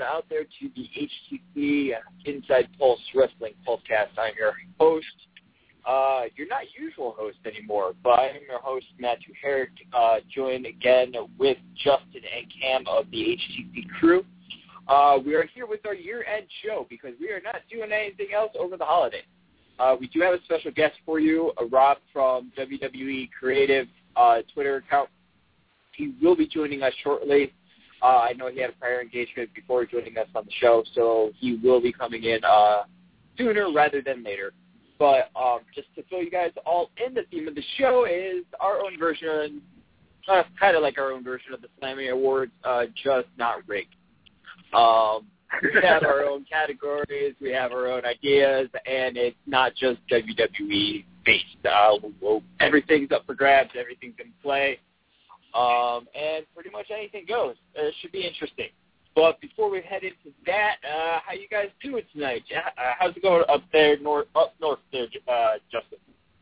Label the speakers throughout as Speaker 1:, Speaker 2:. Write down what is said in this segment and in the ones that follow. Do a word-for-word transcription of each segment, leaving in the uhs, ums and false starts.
Speaker 1: everyone out there to the H T C Inside Pulse Wrestling Pulsecast. I'm your host. Uh, you're not usual host anymore, but I'm your host, Matthew Herrick, uh, joined again with Justin and Cam of the H T C crew. Uh, we are here with our year-end show because we are not doing anything else over the holidays. Uh, we do have a special guest for you, uh, Rob from W W E Creative uh, Twitter account. He will be joining us shortly. Uh, I know he had a prior engagement before joining us on the show, so he will be coming in uh, sooner rather than later. But um, just to fill you guys all in, the theme of the show is our own version, uh, kind of like our own version of the Slammy Awards, uh, just not rigged. Um, we have our own categories, we have our own ideas, and it's not just W W E based. Uh, we'll, everything's up for grabs, everything's in play, um, and pretty much anything goes. Uh, it should be interesting. But before we head into that, uh, how you guys doing tonight? Uh, how's it going up there, north, up north there, uh, Justin?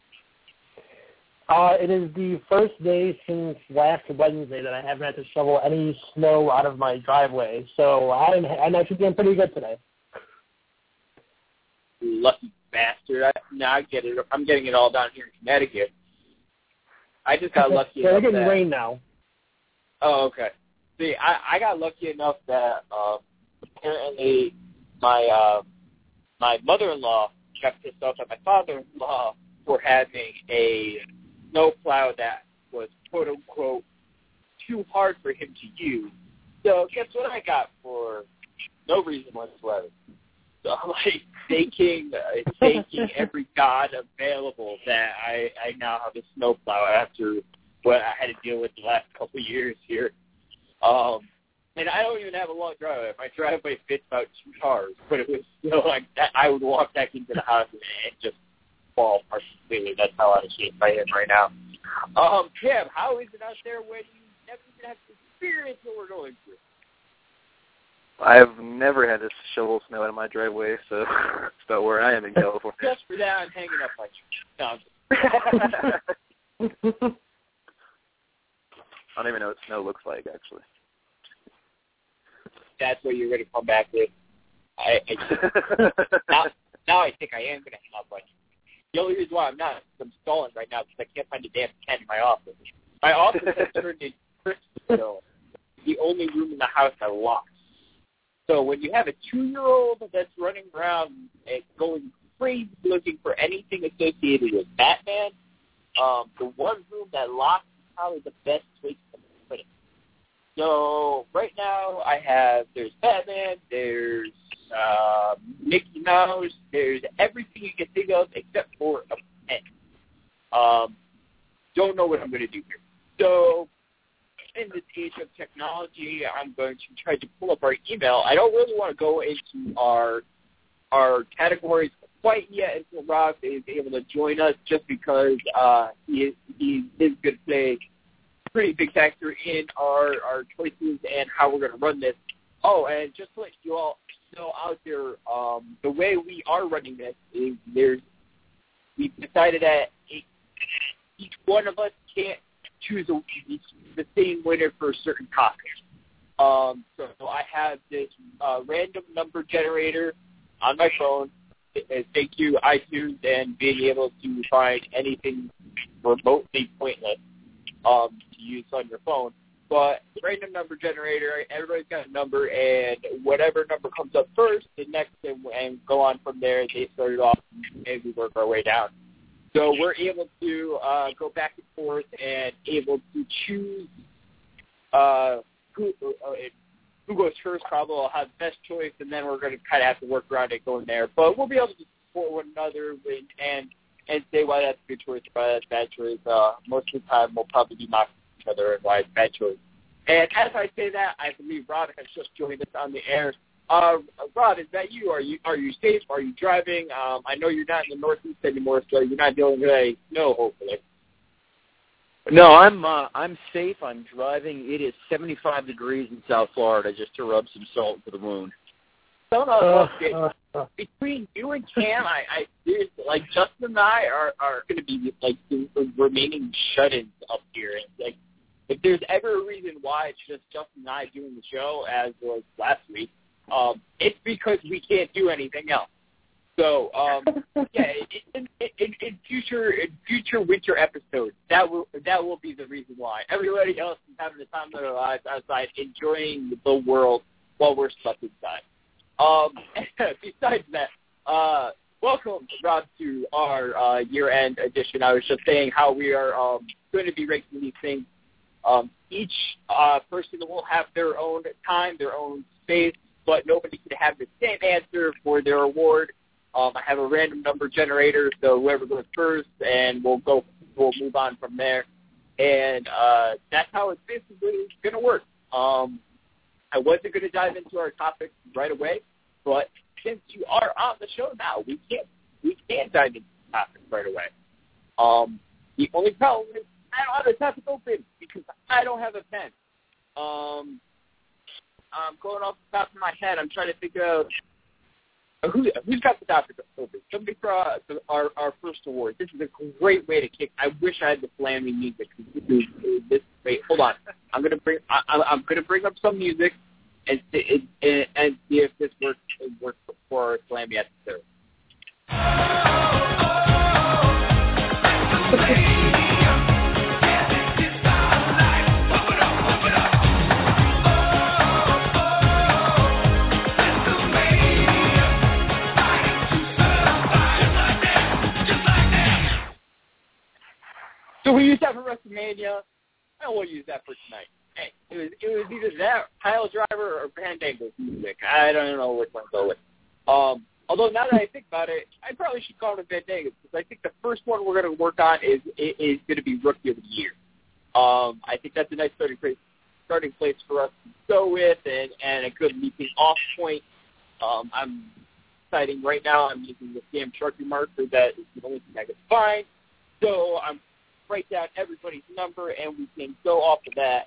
Speaker 2: Uh, it is the first day since last Wednesday that I haven't had to shovel any snow out of my driveway, so I'm, I'm actually doing pretty good today.
Speaker 1: Lucky bastard. I, now I get it. I'm getting it all down here in Connecticut. I just got lucky
Speaker 2: yeah,
Speaker 1: enough
Speaker 2: we're getting
Speaker 1: that,
Speaker 2: rain now.
Speaker 1: Oh, okay. See, I, I got lucky enough that uh, apparently my uh, my mother-in-law got pissed off at my father-in-law for having a snowplow that was quote-unquote too hard for him to use. So guess what I got for no reason whatsoever? So I'm like taking, uh, taking every god available that I, I now have a snowplow after what I had to deal with the last couple of years here. Um, and I don't even have a long driveway. My driveway fits about two cars, but it was still like that. I would walk back into the house and just fall apart completely. That's how out of shape I am right now. Um, Cam, how is it out there when you never even have to experience what we're going through?
Speaker 3: I've never had to shovel snow out of my driveway, so that's about where I am in California.
Speaker 1: Just for that, I'm hanging up on you. No,
Speaker 3: I don't even know what snow looks like, actually.
Speaker 1: That's what you're going to come back with. I, I now, now I think I am going to hang up on you. The only reason why I'm not is I'm stalling right now because I can't find a damn pen in my office. My office has turned into Christmasville. The only room in the house I locked. So when you have a two-year-old that's running around and going crazy looking for anything associated with Batman, um, the one room that locks is probably the best place to put it. So right now I have, there's Batman, there's uh, Mickey Mouse, there's everything you can think of except for a pen. Um, don't know what I'm going to do here. So in this age of technology, I'm going to try to pull up our email. I don't really want to go into our our categories quite yet until Rob is able to join us, just because uh, he is he is going to play a pretty big factor in our, our choices and how we're going to run this. Oh, and just to let you all know out there, um, the way we are running this is there's we've decided that each one of us can't choose a, the same winner for a certain topic. Um, so I have this uh, random number generator on my phone. Thank you, iTunes, and being able to find anything remotely pointless um, to use on your phone. But random number generator, everybody's got a number, and whatever number comes up first, the next, and, and go on from there. They start it off, and we work our way down. So we're able to uh, go back and forth and able to choose uh, who, uh, who goes first. Probably will have the best choice, and then we're going to kind of have to work around it going there. But we'll be able to support one another and and, and say why that's a good choice, why that's a bad choice. Uh, most of the time, we'll probably be mocking each other and why it's a bad choice. And as I say that, I believe Rob has just joined us on the air. Uh, Rob, is that you? Are you are you safe? Are you driving? Um, I know you're not in the Northeast anymore, so you're not dealing with any snow, hopefully.
Speaker 4: No, I'm uh, I'm safe. I'm driving. It is seventy-five degrees in South Florida, just to rub some salt into the wound.
Speaker 1: Don't know. Uh, uh, Between you and Cam, I, I seriously, like Justin and I are are going to be like the, the remaining shut-ins up here. And like, if there's ever a reason why it's just Justin and I doing the show, as was last week, Um, it's because we can't do anything else. So, um, yeah, in, in, in, in future in future winter episodes, that will that will be the reason why. Everybody else is having the time of their lives outside, enjoying the world while we're stuck inside. Um, besides that, uh, welcome, Rob, to our uh, year-end edition. I was just saying how we are um, going to be ranking these things. Um, each uh, person will have their own time, their own space, but nobody can have the same answer for their award. Um, I have a random number generator, so whoever goes first, and we'll go, we'll move on from there. And uh, that's how it's basically going to work. Um, I wasn't going to dive into our topics right away, but since you are on the show now, we can't we can't dive into the topics right away. Um, the only problem is I don't have the topic open because I don't have a pen. Um, I'm going off the top of my head. I'm trying to figure out who, who's got the topic open. Somebody for uh, our, our first award. This is a great way to kick. I wish I had the slamming music. This, this, wait, hold on. I'm gonna bring. I, I'm gonna bring up some music and and, and see if this works works for our slammy episode. So we used that for WrestleMania, and we'll use that for tonight. Hey, it was it was either that, Pile Driver, or Fandango's music. I don't know which one to go with. Um, although now that I think about it, I probably should call it Fandango, because I think the first one we're going to work on is is going to be Rookie of the Year. Um, I think that's a nice starting place, starting place for us to go with, and, and a good leaping off point. Um, I'm deciding right now I'm using the damn Sharpie marker that is the only thing I can find. So I'm write down everybody's number, and we can go off of that.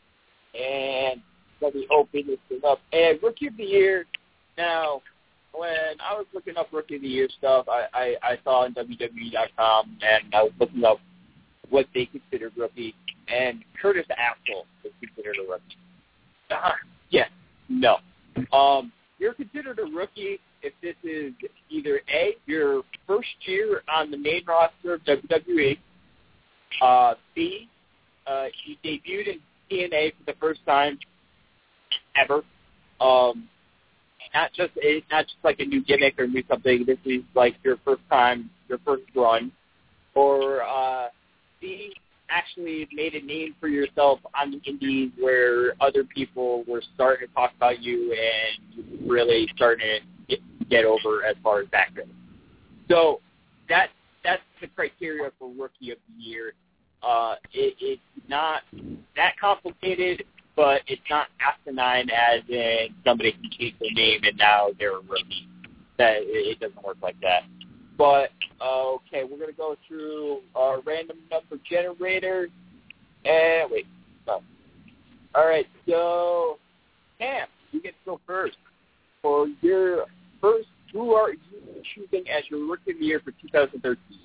Speaker 1: And let me open this thing up. And Rookie of the Year, now, when I was looking up Rookie of the Year stuff, I, I, I saw on W W E dot com, and I was looking up what they considered rookie, and Curtis Axel is considered a rookie. Uh, yeah, no. Um, you're considered a rookie if this is either A, your first year on the main roster of W W E, Uh, B, uh, he debuted in T N A for the first time ever. Um, not just it's not just like a new gimmick or new something. This is like your first time, your first run. Or uh, C, actually made a name for yourself on the indies where other people were starting to talk about you and you really starting to get, get over as far as that goes. So that that's the criteria for Rookie of the Year. Uh, it, it's not that complicated, but it's not asinine as in somebody can change their name and now they're a rookie. That it doesn't work like that. But uh, okay, we're gonna go through our random number generator. And wait, no. All right, so Cam, you get to go first for your first. Who are you choosing as your Rookie of the Year for two thousand thirteen?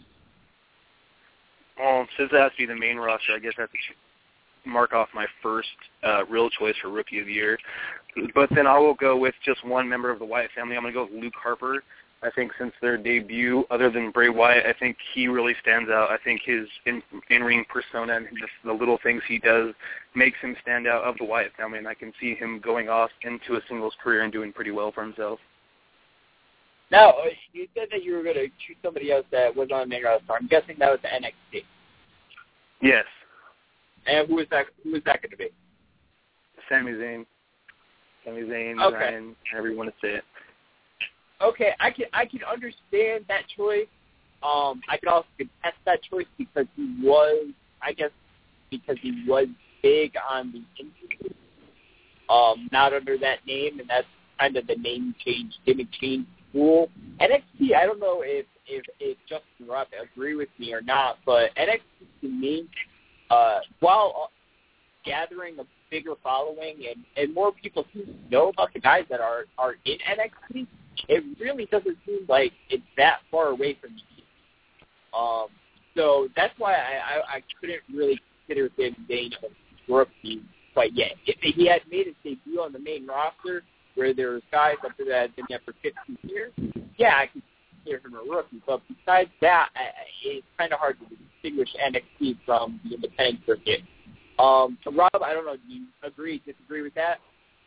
Speaker 3: Well, since it has to be the main roster, I guess I have to mark off my first uh, real choice for Rookie of the Year. But then I will go with just one member of the Wyatt family. I'm going to go with Luke Harper. I think since their debut, other than Bray Wyatt, I think he really stands out. I think his in, in-ring persona and just the little things he does makes him stand out of the Wyatt family, and I can see him going off into a singles career and doing pretty well for himself.
Speaker 1: Now, you said that you were going to choose somebody else that was on the main roster. I'm guessing that was the N X T.
Speaker 3: Yes.
Speaker 1: And who is that? Who is that going to be?
Speaker 3: Sami Zayn. Sami Zayn,
Speaker 1: okay.
Speaker 3: Ryan, however you want to say it.
Speaker 1: Okay, I can I can understand that choice. Um, I can also contest that choice because he was, I guess, because he was big on the indie, um, not under that name, and that's kind of the name change, gimmick change rule. N X T, I don't know if if, if Justin Rupp agree with me or not, but N X T to me, uh, while gathering a bigger following and, and more people who know about the guys that are, are in N X T, it really doesn't seem like it's that far away from me. Um, so that's why I, I, I couldn't really consider Sami Zayn a rookie quite yet. If he had made his debut on the main roster, where there's guys up there that have been there for fifteen years, yeah, I can consider him a rookie. But besides that, I, it's kind of hard to distinguish N X T from the independent circuit. Um, Rob, I don't know, do you agree, disagree with that?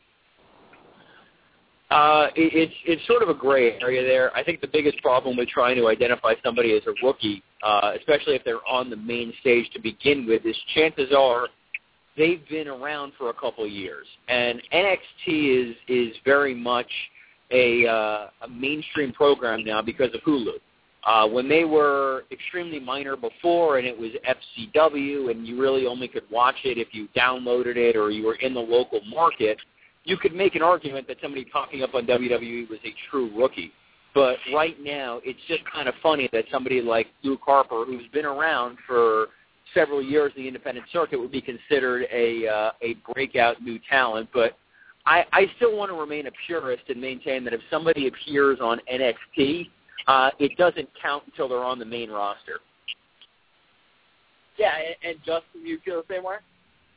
Speaker 4: Uh, it, it's it's sort of a gray area there. I think the biggest problem with trying to identify somebody as a rookie, uh, especially if they're on the main stage to begin with, is chances are they've been around for a couple of years. And N X T is is very much a, uh, a mainstream program now because of Hulu. Uh, when they were extremely minor before and it was F C W and you really only could watch it if you downloaded it or you were in the local market, you could make an argument that somebody popping up on W W E was a true rookie. But right now, it's just kind of funny that somebody like Luke Harper, who's been around for several years in the independent circuit, would be considered a uh, a breakout new talent. But I, I still want to remain a purist and maintain that if somebody appears on N X T, uh, it doesn't count until they're on the main roster.
Speaker 1: Yeah, and, and Justin, you feel the same way?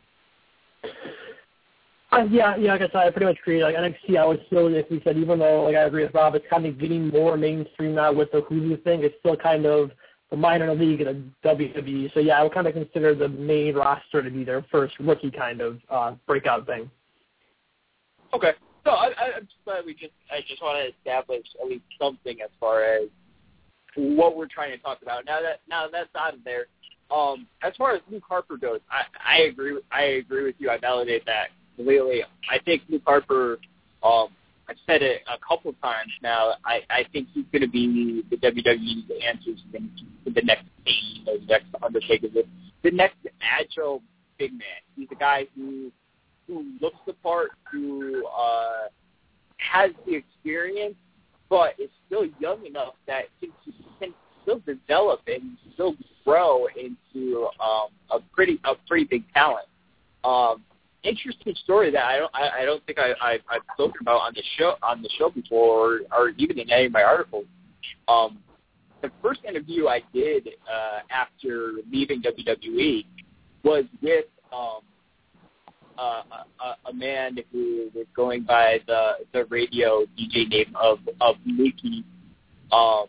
Speaker 2: Uh, yeah, yeah, like I said, I pretty much agree. Like N X T, I would still, if we said, even though, like I agree with Rob, it's kind of getting more mainstream now with the Hulu thing, it's still kind of the minor league in a W W E. So, yeah, I would kind of consider the main roster to be their first rookie kind of uh, breakout thing.
Speaker 1: Okay. So I, I, I'm just glad we just, I just want to establish at least something as far as what we're trying to talk about. Now that now that's out of there, um, as far as Luke Harper goes, I, I agree. With, I agree with you. I validate that completely. I think Luke Harper. Um, I've said it a couple times now. I, I think he's going to be the W W E's answer to the next Kane, the next Undertaker, the, the next agile big man. He's a guy who who looks the part, who uh, has the experience, but is still young enough that he can still develop and still grow into um, a pretty a pretty big talent. Um, interesting story that I don't I, I don't think I, I I've spoken about on the show on the show before, or, or even in any of my articles. Um, the first interview I did uh, after leaving W W E was with um, uh, a, a man who was going by the the radio D J name of of Nikki. Um,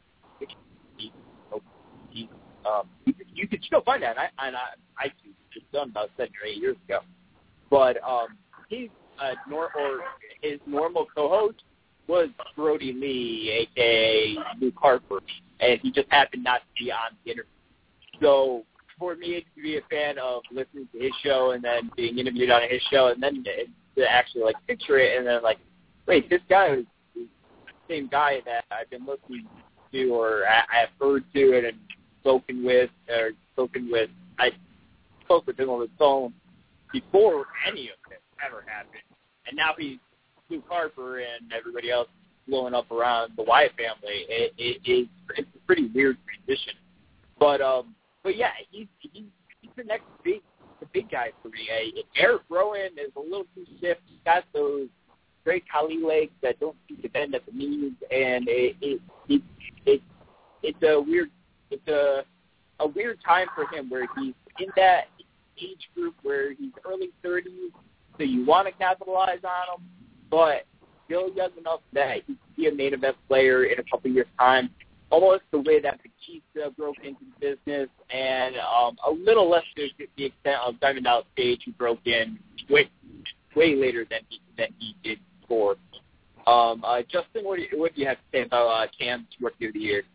Speaker 1: um, you, you can still find that on iTunes. It's done about seven or eight years ago. But um, he's uh, nor or his normal co-host was Brody Lee, aka Luke Harper, and he just happened not to be on the interview. So for me to be a fan of listening to his show and then being interviewed on his show, and then to actually like picture it, and then like, wait, this guy is the same guy that I've been listening to, or I have heard to it and spoken with, or spoken with. I spoke with him on the phone before any of this ever happened. And now he's Luke Harper and everybody else blowing up around the Wyatt family. It, it, it, it's a pretty weird transition. But, um, but yeah, he's, he's, he's the next big the big guy for me. Uh, Eric Rowan is a little too stiff. He's got those great Kali legs that don't seem to bend at the knees. And it, it, it, it, it's a weird it's a, a weird time for him where he's in that age group where he's early thirties, so you want to capitalize on him, but still young enough that he can be a main event player in a couple years' time, almost the way that Batista broke into the business, and um, a little less to the extent of Diamond Dallas Page, who broke in way, way later than he, than he did before. Um, uh, Justin, what do, you, what do you have to say about uh, Cam's Rookie of the Year?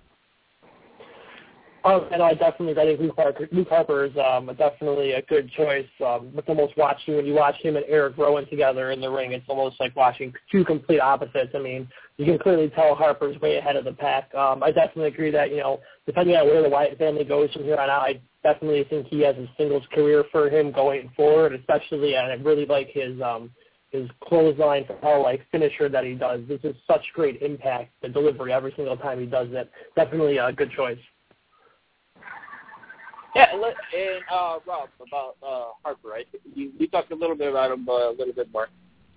Speaker 2: Oh, and I definitely, I think Luke Harper, Luke Harper is um, definitely a good choice. Um, it's almost watching, when you watch him and Eric Rowan together in the ring, it's almost like watching two complete opposites. I mean, you can clearly tell Harper's way ahead of the pack. Um, I definitely agree that, you know, depending on where the Wyatt family goes from here on out, I definitely think he has a singles career for him going forward, especially, and I really like his um, his clothesline for how, like, finisher that he does. This is such great impact, the delivery every single time he does it. Definitely a good choice.
Speaker 1: Yeah, and uh, Rob, about uh, Harper, right? You, you talked a little bit about him, uh, a little bit more.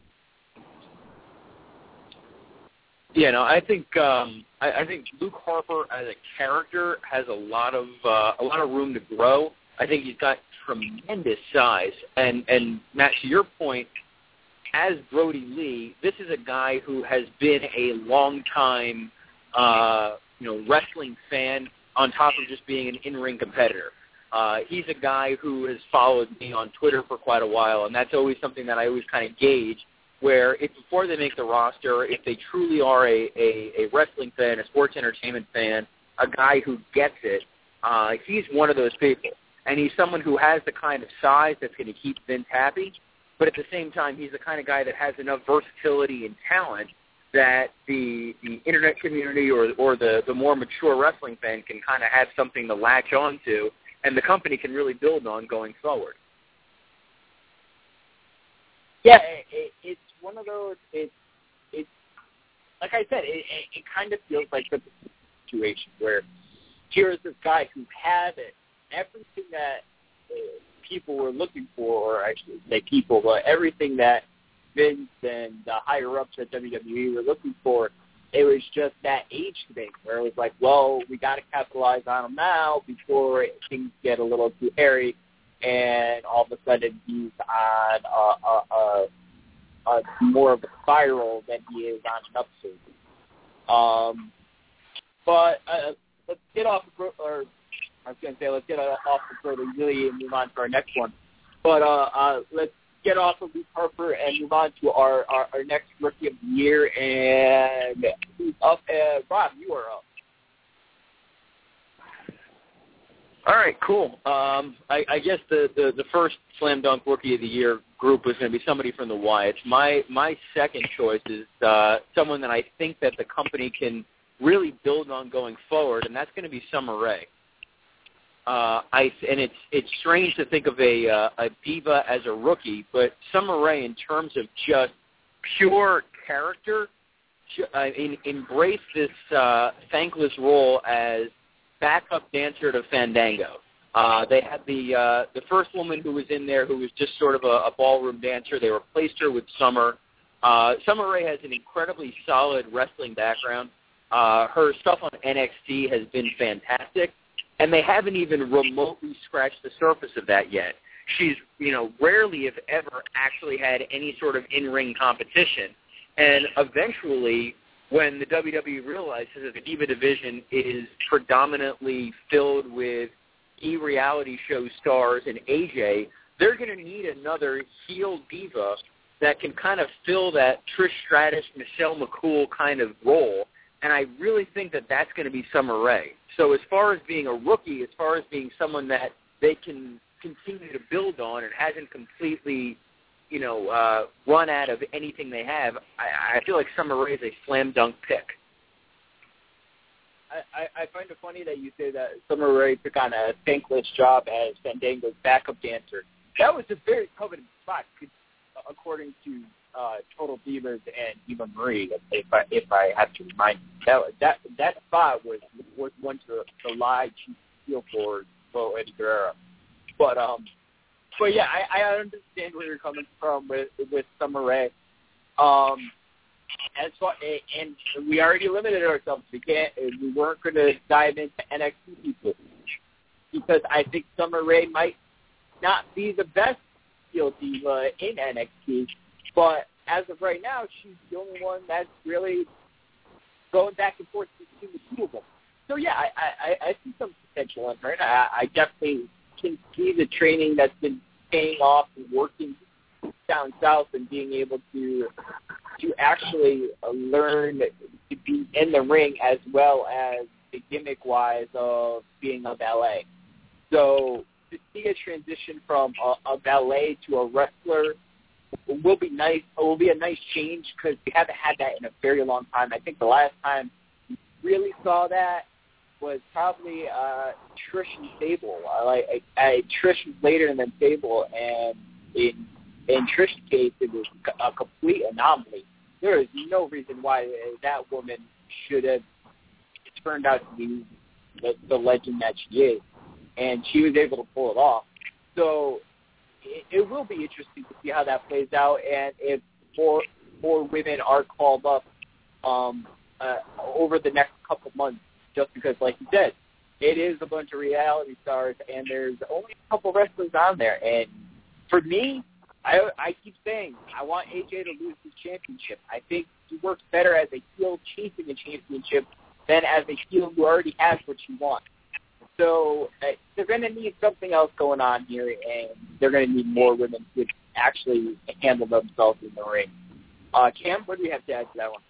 Speaker 4: Yeah, no, I think um, I, I think Luke Harper as a character has a lot of uh, a lot of room to grow. I think he's got tremendous size, and and Matt, to your point, as Brody Lee, this is a guy who has been a long-time, uh, you know, wrestling fan on top of just being an in-ring competitor. Uh, he's a guy who has followed me on Twitter for quite a while, and that's always something that I always kind of gauge, where if before they make the roster, if they truly are a, a, a wrestling fan, a sports entertainment fan, a guy who gets it, uh, he's one of those people. And he's someone who has the kind of size that's going to keep Vince happy, but at the same time, he's the kind of guy that has enough versatility and talent that the the internet community or or the, the more mature wrestling fan can kind of have something to latch on to, and the company can really build on going forward.
Speaker 1: Yeah, it, it, it's one of those, it's, it's like I said, it, it, it kind of feels like the situation where here's this guy who had it, everything that uh, people were looking for, or I should say people, but everything that Vince and the higher-ups at W W E were looking for. It was just that age thing where it was like, well, we got to capitalize on him now before things get a little too hairy, and all of a sudden he's on a, a, a, a more of a spiral than he is on an upswing. Um, but uh, let's get off of, or I was going to say, let's get off of Brody Lee and move on to our next one. But uh, uh, let's get off of Luke Harper and move on to our, our, our next Rookie of the Year. And who's up? Uh, Rob, you are up.
Speaker 4: All right, cool. Um, I, I guess the, the, the first Slam Dunk Rookie of the Year group was going to be somebody from the Wyatts. My my second choice is uh, someone that I think that the company can really build on going forward, and that's going to be Summer Rae. Uh, I and it's it's strange to think of a uh, a diva as a rookie, but Summer Rae, in terms of just pure character, uh, in, embrace this uh, thankless role as backup dancer to Fandango. Uh, they had the uh, the first woman who was in there who was just sort of a, a ballroom dancer. They replaced her with Summer. Uh, Summer Rae has an incredibly solid wrestling background. Uh, her stuff on N X T has been fantastic. And they haven't even remotely scratched the surface of that yet. She's, you know, rarely, if ever, actually had any sort of in-ring competition. And eventually, when the W W E realizes that the Diva division is predominantly filled with e-reality show stars and A J, they're going to need another heel diva that can kind of fill that Trish Stratus, Michelle McCool kind of role. And I really think that that's going to be Summer Rae. So as far as being a rookie, as far as being someone that they can continue to build on and hasn't completely, you know, uh, run out of anything they have, I, I feel like Summer Rae is a slam dunk pick.
Speaker 1: I, I find it funny that you say that Summer Rae took on a thankless job as Fandango's backup dancer. That was a very coveted spot, according to uh, Total Divas and Eva Marie, if I if I have to remind you. That that that spot was was one to the live chief heel for for Eddie Guerrero. But um, but yeah, I, I understand where you're coming from with with Summer Rae. Um, as far, and we already limited ourselves. We can't. We weren't going to dive into N X T people because I think Summer Rae might not be the best heel diva in N X T. But as of right now, she's the only one that's really going back and forth between the two of them. So, yeah, I, I, I see some potential in her. And I, I definitely can see the training that's been paying off and working down south and being able to to actually learn to be in the ring as well as the gimmick-wise of being a ballet. So to see a transition from a, a ballet to a wrestler will be nice. It will be a nice change because we haven't had that in a very long time. I think the last time we really saw that was probably uh, Trish and Sable. I, like I, I, Trish was later than Sable, and in in Trish's case, it was a complete anomaly. There is no reason why that woman should have turned out to be the, the legend that she is, and she was able to pull it off. So it, it will be interesting to see how that plays out, and if more more women are called up um, uh, over the next couple months. Just because, like you said, it is a bunch of reality stars, and there's only a couple wrestlers on there. And for me, I I keep saying I want A J to lose his championship. I think he works better as a heel chasing a championship than as a heel who already has what you want. So uh, they're going to need something else going on here, and they're going to need more women to actually handle themselves in the ring. Uh, Cam, what do you have to add to that one?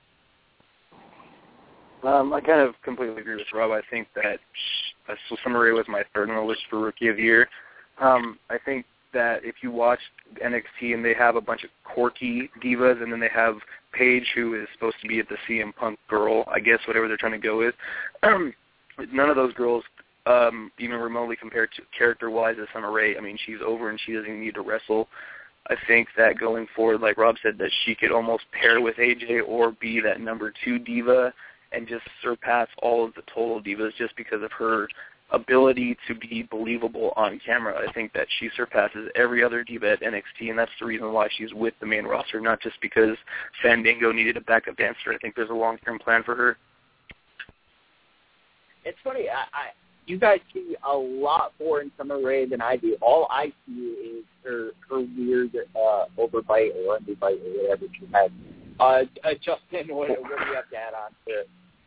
Speaker 3: Um, I kind of completely agree with Rob. I think that uh, so Summer Rae was my third on the list for Rookie of the Year. Um, I think that if you watch N X T and they have a bunch of quirky divas, and then they have Paige, who is supposed to be the C M Punk girl, I guess, whatever they're trying to go with, um, none of those girls um, even remotely compared to character-wise as Summer Rae. I mean, she's over and she doesn't even need to wrestle. I think that going forward, like Rob said, that she could almost pair with A J or be that number two diva and just surpass all of the total divas just because of her ability to be believable on camera. I think that she surpasses every other diva at N X T, and that's the reason why she's with the main roster, not just because Fandango needed a backup dancer. I think there's a long-term plan for her.
Speaker 1: It's funny. I, I you guys see a lot more in Summer Rae than I do. All I see is her her weird uh, overbite or underbite or whatever she has. Uh, uh, Justin, what, what do you have to add on to it?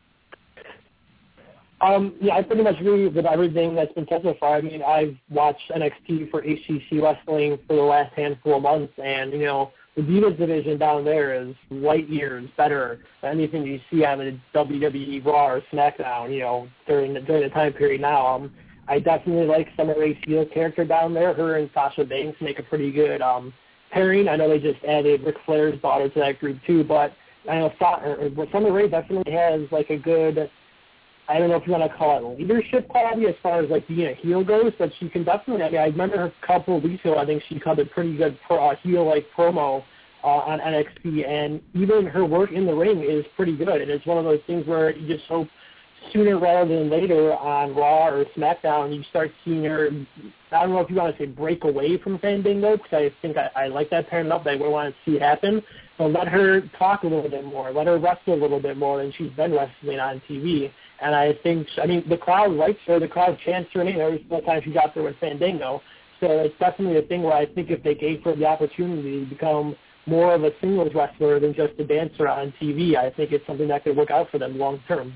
Speaker 2: Um, yeah, I pretty much agree with everything that's been said so far. I mean, I've watched N X T for H C C Wrestling for the last handful of months, and, you know, the Divas division down there is light years better than anything you see on the W W E Raw or SmackDown, you know, during the, during the time period now. Um, I definitely like Summer Rae's heel character down there. Her and Sasha Banks make a pretty good um, pairing. I know they just added Ric Flair's daughter to that group too, but I know Summer Rae definitely has, like, a good, I don't know if you want to call it leadership quality as far as, like, being a heel goes, but she can definitely, I mean, I remember her a couple of weeks ago, I think she cut a pretty good pro, uh, heel-like promo uh, on N X T, and even her work in the ring is pretty good, and it's one of those things where you just hope sooner rather than later on Raw or SmackDown, you start seeing her, I don't know if you want to say break away from Fandango, because I think I, I like that pairing up, I would want to see it happen, but let her talk a little bit more, let her wrestle a little bit more than she's been wrestling on T V. And I think, I mean, the crowd likes her. The crowd chants her name every single time she's out there with Fandango. So it's definitely a thing where I think if they gave her the opportunity to become more of a singles wrestler than just a dancer on T V, I think it's something that could work out for them long term.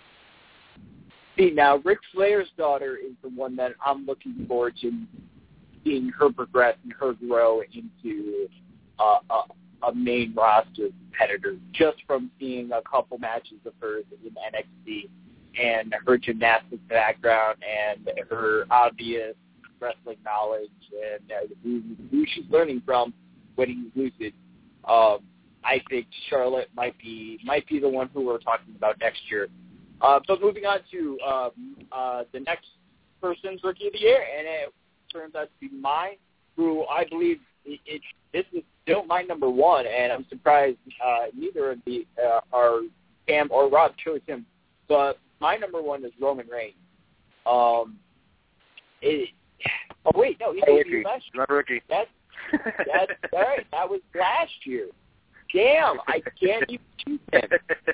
Speaker 1: See, now, Ric Flair's daughter is the one that I'm looking forward to seeing her progress and her grow into uh, a, a main roster competitor just from seeing a couple matches of hers in N X T. And her gymnastics background and her obvious wrestling knowledge and uh, who, who she's learning from when he's lucid. Um, I think Charlotte might be might be the one who we're talking about next year. Uh, but moving on to um, uh, the next person's Rookie of the Year, and it turns out to be mine, who I believe it, it, this is still my number one, and I'm surprised uh, neither of the uh, our Cam or Rob chose him. But my number one is Roman Reigns. Um, it, oh, wait, no, he
Speaker 3: rookie.
Speaker 1: last year.
Speaker 3: Not rookie.
Speaker 1: That's, that's all right. That was last year. Damn, I can't even choose him.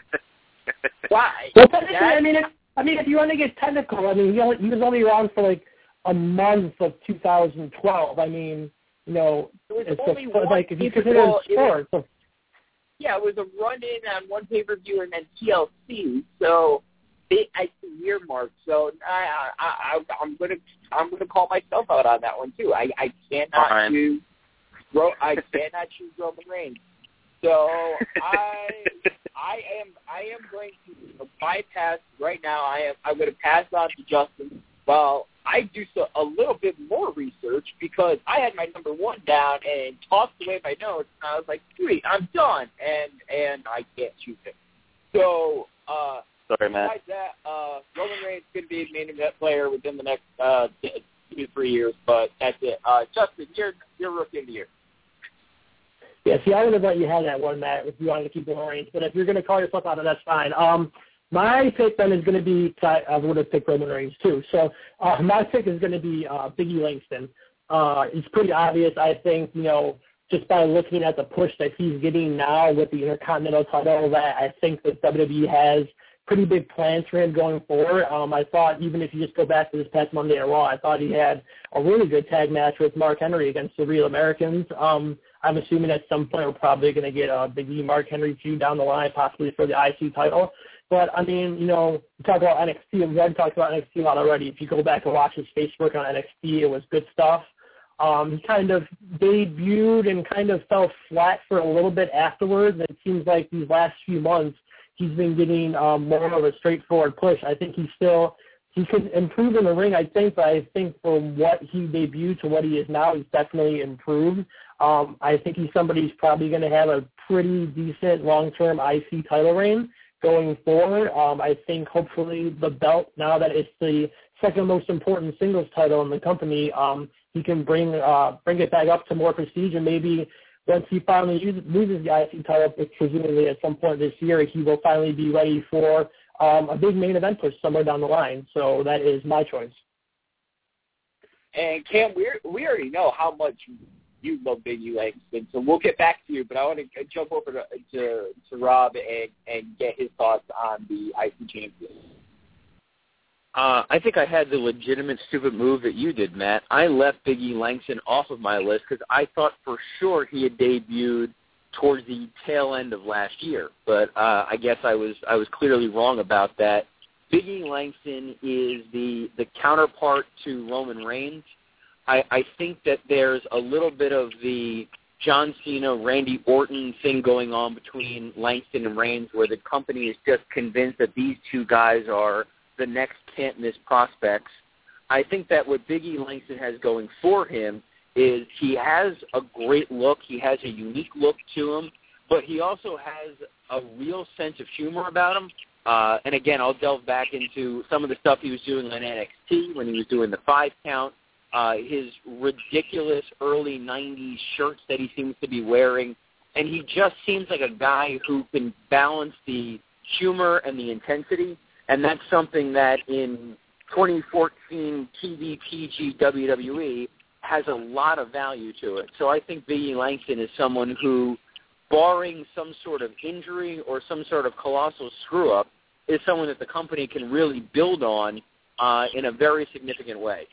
Speaker 1: Why?
Speaker 2: Well, technically, I mean, if, I mean, if you want to get technical, I mean, he, only, he was only around for like a month of two thousand twelve. I mean, you know,
Speaker 1: it was
Speaker 2: it's
Speaker 1: only
Speaker 2: a,
Speaker 1: one
Speaker 2: like if you consider it a sport. So.
Speaker 1: Yeah, it was a run-in on one pay-per-view and then T L C. So they, I see year mark. So I, I, I, I'm gonna, I'm gonna call myself out on that one too. I, I cannot
Speaker 3: Fine.
Speaker 1: choose, I cannot choose Roman Reigns. So I, I am, I am going to bypass right now. I am, I'm going to pass on to Justin. Well, I do so a little bit more research because I had my number one down and tossed away my notes. And I was like, sweet, I'm done, and and I can't choose it. So, uh,
Speaker 3: Sorry, Matt.
Speaker 1: besides that, uh, Roman Reigns could be a main event player within the next uh, two to three years, but that's it. Uh, Justin, you're you're Rookie of the Year.
Speaker 2: Yeah, see, I would have let you have that one, Matt, if you wanted to keep it Reigns. But if you're going to call yourself out, that's fine. Um, my pick then is going to be, I, I would have picked Roman Reigns too. So uh, my pick is going to be uh, Big E Langston. Uh, it's pretty obvious, I think, you know, just by looking at the push that he's getting now with the Intercontinental title, that I think that W W E has pretty big plans for him going forward. Um, I thought even if you just go back to this past Monday at Raw, I thought he had a really good tag match with Mark Henry against the Real Americans. Um, I'm assuming at some point we're probably going to get a Big E Mark Henry feud down the line, possibly for the I C title. But, I mean, you know, we talk about N X T, we've already talked about N X T a lot already. If you go back and watch his Facebook on N X T, it was good stuff. Um, he kind of debuted and kind of fell flat for a little bit afterwards. It seems like these last few months he's been getting um, more of a straightforward push. I think he's still he could improve in the ring, I think, but I think from what he debuted to what he is now, he's definitely improved. Um, I think he's somebody who's probably going to have a pretty decent long-term I C title reign going forward. Um, I think hopefully the belt, now that it's the second most important singles title in the company, um, he can bring uh, bring it back up to more prestige, and maybe once he finally uses, loses the I C title, presumably at some point this year, he will finally be ready for um, a big main event push somewhere down the line. So that is my choice.
Speaker 1: And Cam, we we already know how much you love Big E Langston, so we'll get back to you. But I want to jump over to to, to Rob and and get his thoughts on the I C champion.
Speaker 4: Uh, I think I had the legitimate stupid move that you did, Matt. I left Big E Langston off of my list because I thought for sure he had debuted towards the tail end of last year. But uh, I guess I was I was clearly wrong about that. Big E Langston is the, the counterpart to Roman Reigns. I, I think that there's a little bit of the John Cena, Randy Orton thing going on between Langston and Reigns, where the company is just convinced that these two guys are the next can't-miss prospects. I think that what Big E Langston has going for him is he has a great look. He has a unique look to him, but he also has a real sense of humor about him. Uh, and, again, I'll delve back into some of the stuff he was doing on N X T when he was doing the five-count, uh, his ridiculous early nineties shirts that he seems to be wearing. And he just seems like a guy who can balance the humor and the intensity. And that's something that in twenty fourteen T V P G W W E has a lot of value to it. So I think Big E Langston is someone who, barring some sort of injury or some sort of colossal screw-up, is someone that the company can really build on uh, in a very significant way.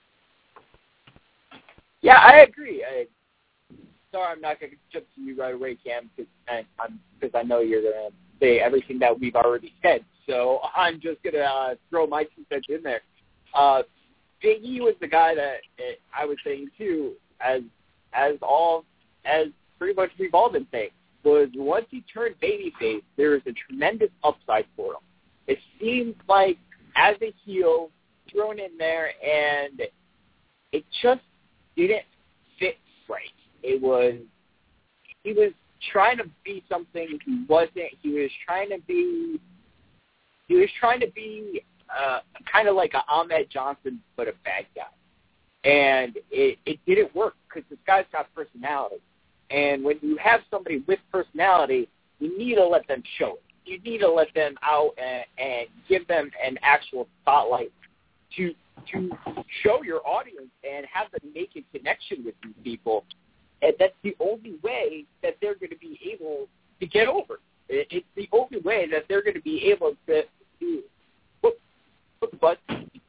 Speaker 1: Yeah, I agree. I, sorry, I'm not going to jump to you right away, Cam, because I know you're going to say everything that we've already said. So I'm just going to uh, throw my two cents in there. Uh, Big E was the guy that uh, I was saying, too, as as all, as pretty much we've all been saying, was once he turned babyface, there was a tremendous upside for him. It seemed like as a heel, thrown in there, and it just didn't fit right. It was, he was trying to be something he wasn't. He was trying to be, he was trying to be uh, kind of like a Ahmed Johnson, but a bad guy. And it, it didn't work because this guy's got personality. And when you have somebody with personality, you need to let them show it. You need to let them out and, and give them an actual spotlight to to show your audience and have them make a connection with these people. And that's the only way that they're going to be able to get over. It's the only way that they're going to be able to, to put, put butts.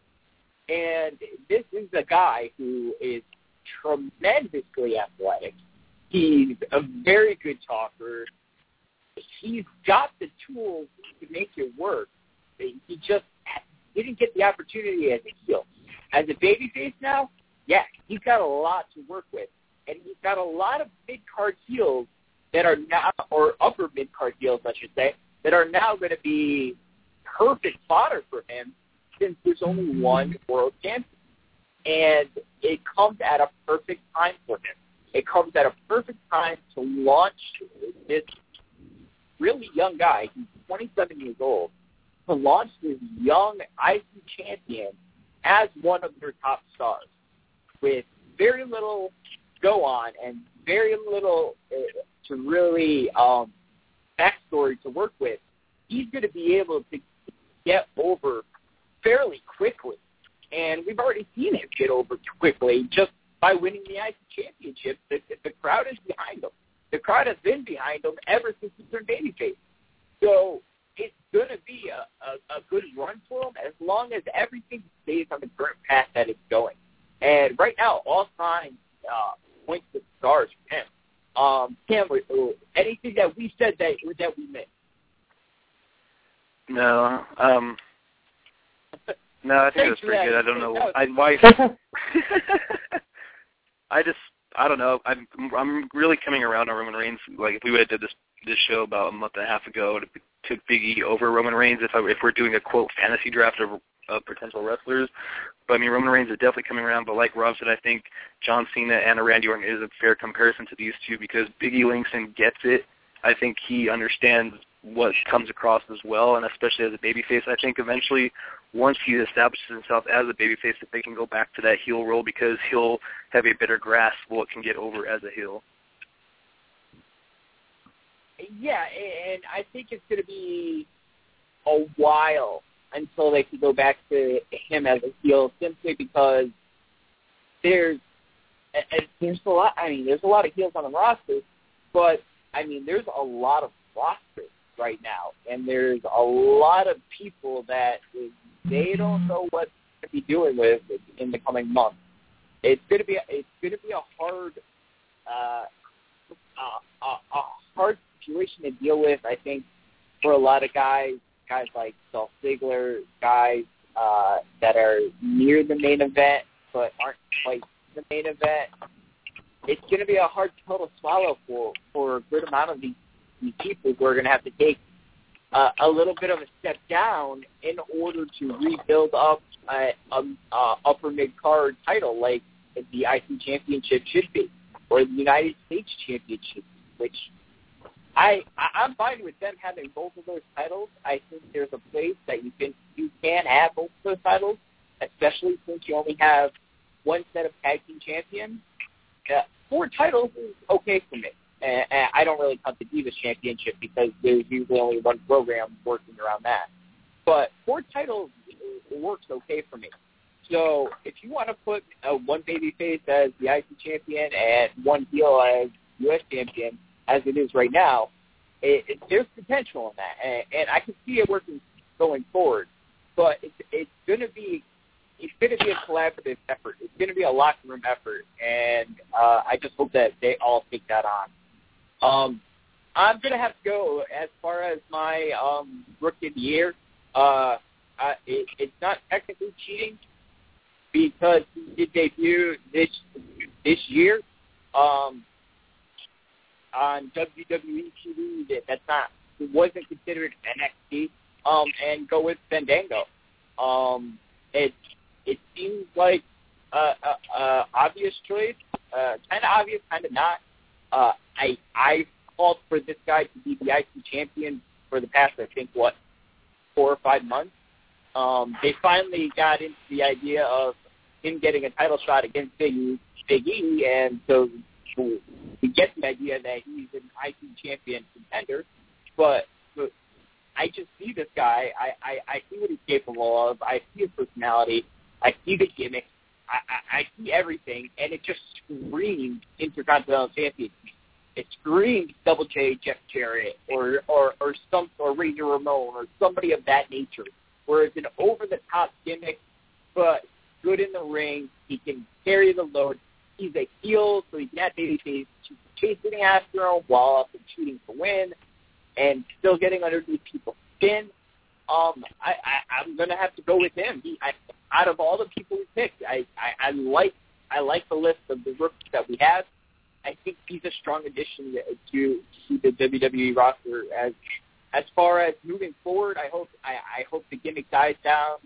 Speaker 1: And this is a guy who is tremendously athletic. He's a very good talker. He's got the tools to make it work. He just didn't get the opportunity as a heel. As a babyface now, yeah, he's got a lot to work with. And he's got a lot of mid-card heels that are now, or upper mid-card heels, I should say, that are now going to be perfect fodder for him since there's only one world champion. And it comes at a perfect time for him. It comes at a perfect time to launch this really young guy, he's twenty-seven years old, to launch this young I C champion as one of their top stars with very little go on and very little uh, to really um, backstory to work with. He's going to be able to get over fairly quickly. And we've already seen him get over quickly just by winning the I C championship. The, the crowd is behind him. The crowd has been behind him ever since he turned babyface. So it's going to be a, as everything stays on the current path that it's going. And right now, all signs uh, point to the stars for him. Um, Cam, anything that we said that that we missed?
Speaker 3: No. Um, no, I think it was pretty good. I don't know. I, why, I just, I don't know. I'm I'm really coming around on Roman Reigns. Like, if we would have did this this show about a month and a half ago, to took Big E over Roman Reigns if I, if we're doing a, quote, fantasy draft of, of potential wrestlers. But, I mean, Roman Reigns is definitely coming around. But like Rob said, I think John Cena and a Randy Orton is a fair comparison to these two because Big E Langston gets it. I think he understands what comes across as well, and especially as a babyface. I think eventually, once he establishes himself as a babyface, that they can go back to that heel role because he'll have a better grasp of what can get over as a heel.
Speaker 1: Yeah, and I think it's going to be a while until they can go back to him as a heel, simply because there's there's a lot. I mean, there's a lot of heels on the roster, but I mean, there's a lot of rosters right now, and there's a lot of people that they don't know what to be doing with in the coming months. It's going to be it's going to be a hard uh, a, a, a hard situation to deal with, I think, for a lot of guys, guys like Dolph Ziggler, guys uh, that are near the main event but aren't quite the main event. It's going to be a hard pill to swallow for, for a good amount of these, these people who are going to have to take uh, a little bit of a step down in order to rebuild up a, a, a upper mid-card title like the I C Championship should be, or the United States Championship, which I, I, I'm fine with them having both of those titles. I think there's a place that you can you can have both of those titles, especially since you only have one set of tag team champions. Uh, four titles is okay for me. And, and I don't really count the Divas Championship because there's usually only one program working around that. But four titles works okay for me. So if you want to put uh, one babyface as the I C champion and one heel as U S champion, as it is right now, it, it, there's potential in that, and, and I can see it working going forward. But it's it's going to be it's going to be a collaborative effort. It's going to be a locker room effort, and uh, I just hope that they all take that on. Um, I'm going to have to go as far as my um, rookie of the year. Uh, I, it, it's not technically cheating because he did debut this this year. Um, on W W E T V, that that's not, it wasn't considered N X T, um, and go with Fandango. Um, it it seems like a, a, a obvious choice, uh, kind of obvious, kind of not. Uh, I I called for this guy to be the I C champion for the past, I think, what, four or five months. Um, they finally got into the idea of him getting a title shot against Big E, Big E, and so we get the idea that he's an I C champion contender, but, but I just see this guy. I, I, I see what he's capable of. I see his personality. I see the gimmick. I, I, I see everything, and it just screams Intercontinental Championship. It screams Double J Jeff Jarrett or or or some or Razor Ramon or somebody of that nature, where it's an over-the-top gimmick, but good in the ring. He can carry the load. He's a heel, so he's not babyface, chasing after him while up and shooting to win, and still getting underneath people's skin. Um, I, I, I'm gonna have to go with him. He, I, out of all the people we picked, I, I, I like, I like the list of the rookies that we have. I think he's a strong addition to, to the W W E roster. As, as far as moving forward, I hope, I, I hope the gimmick dies down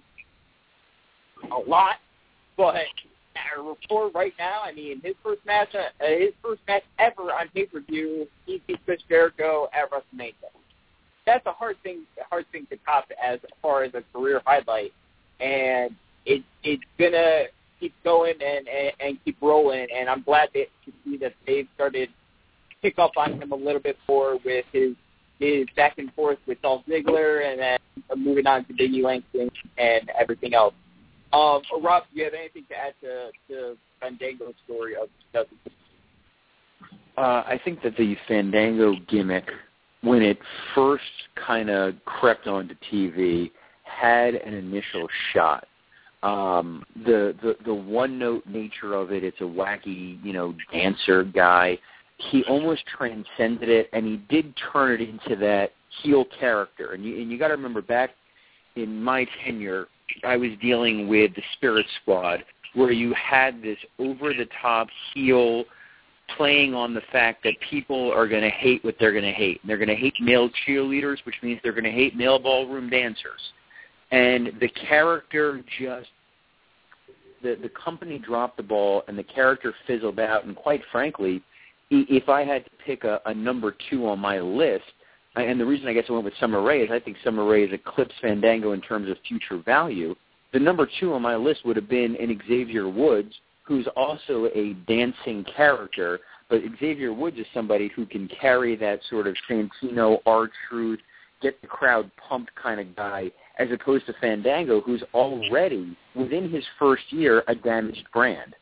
Speaker 1: a lot, but. Our report right now, I mean, his first match, uh, his first match ever on pay-per-view, he beat Chris Jericho at WrestleMania. That's a hard thing, a hard thing to top as far as a career highlight, and it, it's gonna keep going and, and, and keep rolling. And I'm glad that, to see that they've started to pick up on him a little bit more with his his back and forth with Dolph Ziggler, and then moving on to Big E Langston and everything else. Um, Rob, do you have anything to add to, to Fandango's story of two thousand six?
Speaker 4: Uh, I think that the Fandango gimmick, when it first kind of crept onto T V, had an initial shot. Um, the, the the one-note nature of it, it's a wacky, you know, dancer guy. He almost transcended it, and he did turn it into that heel character. And you, and you got to remember, back in my tenure, I was dealing with the Spirit Squad, where you had this over-the-top heel playing on the fact that people are going to hate what they're going to hate. They're going to hate male cheerleaders, which means they're going to hate male ballroom dancers. And the character just, the, the company dropped the ball, and the character fizzled out. And quite frankly, if I had to pick a, a number two on my list, and the reason I guess I went with Summer Rae is I think Summer Rae has eclipsed Fandango in terms of future value. The number two on my list would have been an Xavier Woods, who's also a dancing character, but Xavier Woods is somebody who can carry that sort of Santino, R-Truth, get the crowd pumped kind of guy, as opposed to Fandango, who's already, within his first year, a damaged brand.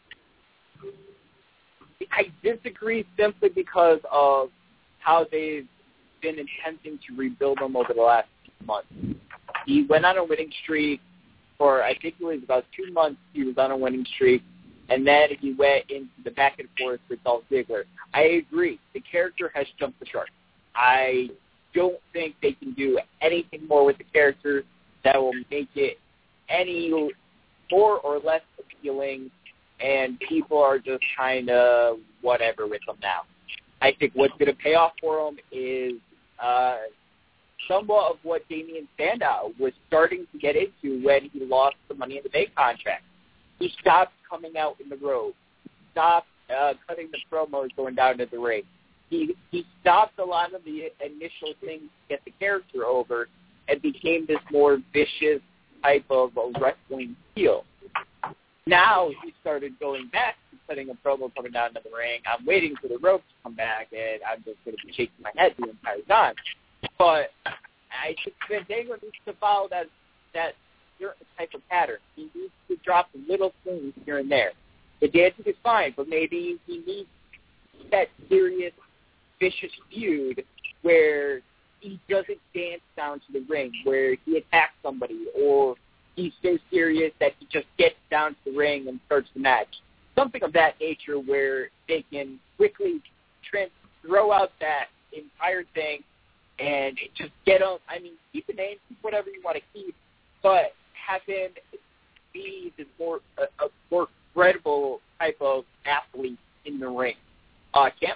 Speaker 1: I disagree simply because of how they've been attempting to rebuild him over the last few months. He went on a winning streak for, I think it was about two months he was on a winning streak, and then he went into the back and forth with Dolph Ziggler. I agree. The character has jumped the shark. I don't think they can do anything more with the character that will make it any more or less appealing, and people are just kind of whatever with them now. I think what's going to pay off for him is uh, somewhat of what Damien Sandow was starting to get into when he lost the Money in the Bank contract. He stopped coming out in the road, stopped uh, cutting the promos going down to the ring. He he stopped a lot of the initial things to get the character over and became this more vicious type of a wrestling heel. Now he started going back to cutting a promo coming down to the ring. I'm waiting for the rope to come back, and I'm just going to be shaking my head the entire time. But I think Fandango needs to follow that that certain type of pattern. He needs to drop little things here and there. The dancing is fine, but maybe he needs that serious, vicious feud where he doesn't dance down to the ring, where he attacks somebody, or he's so serious that he just gets down to the ring and starts the match. Something of that nature where they can quickly trans- throw out that entire thing and just get on. I mean, keep the name, keep whatever you want to keep, but have him be the more a, a more credible type of athlete in the ring. Uh, Cam?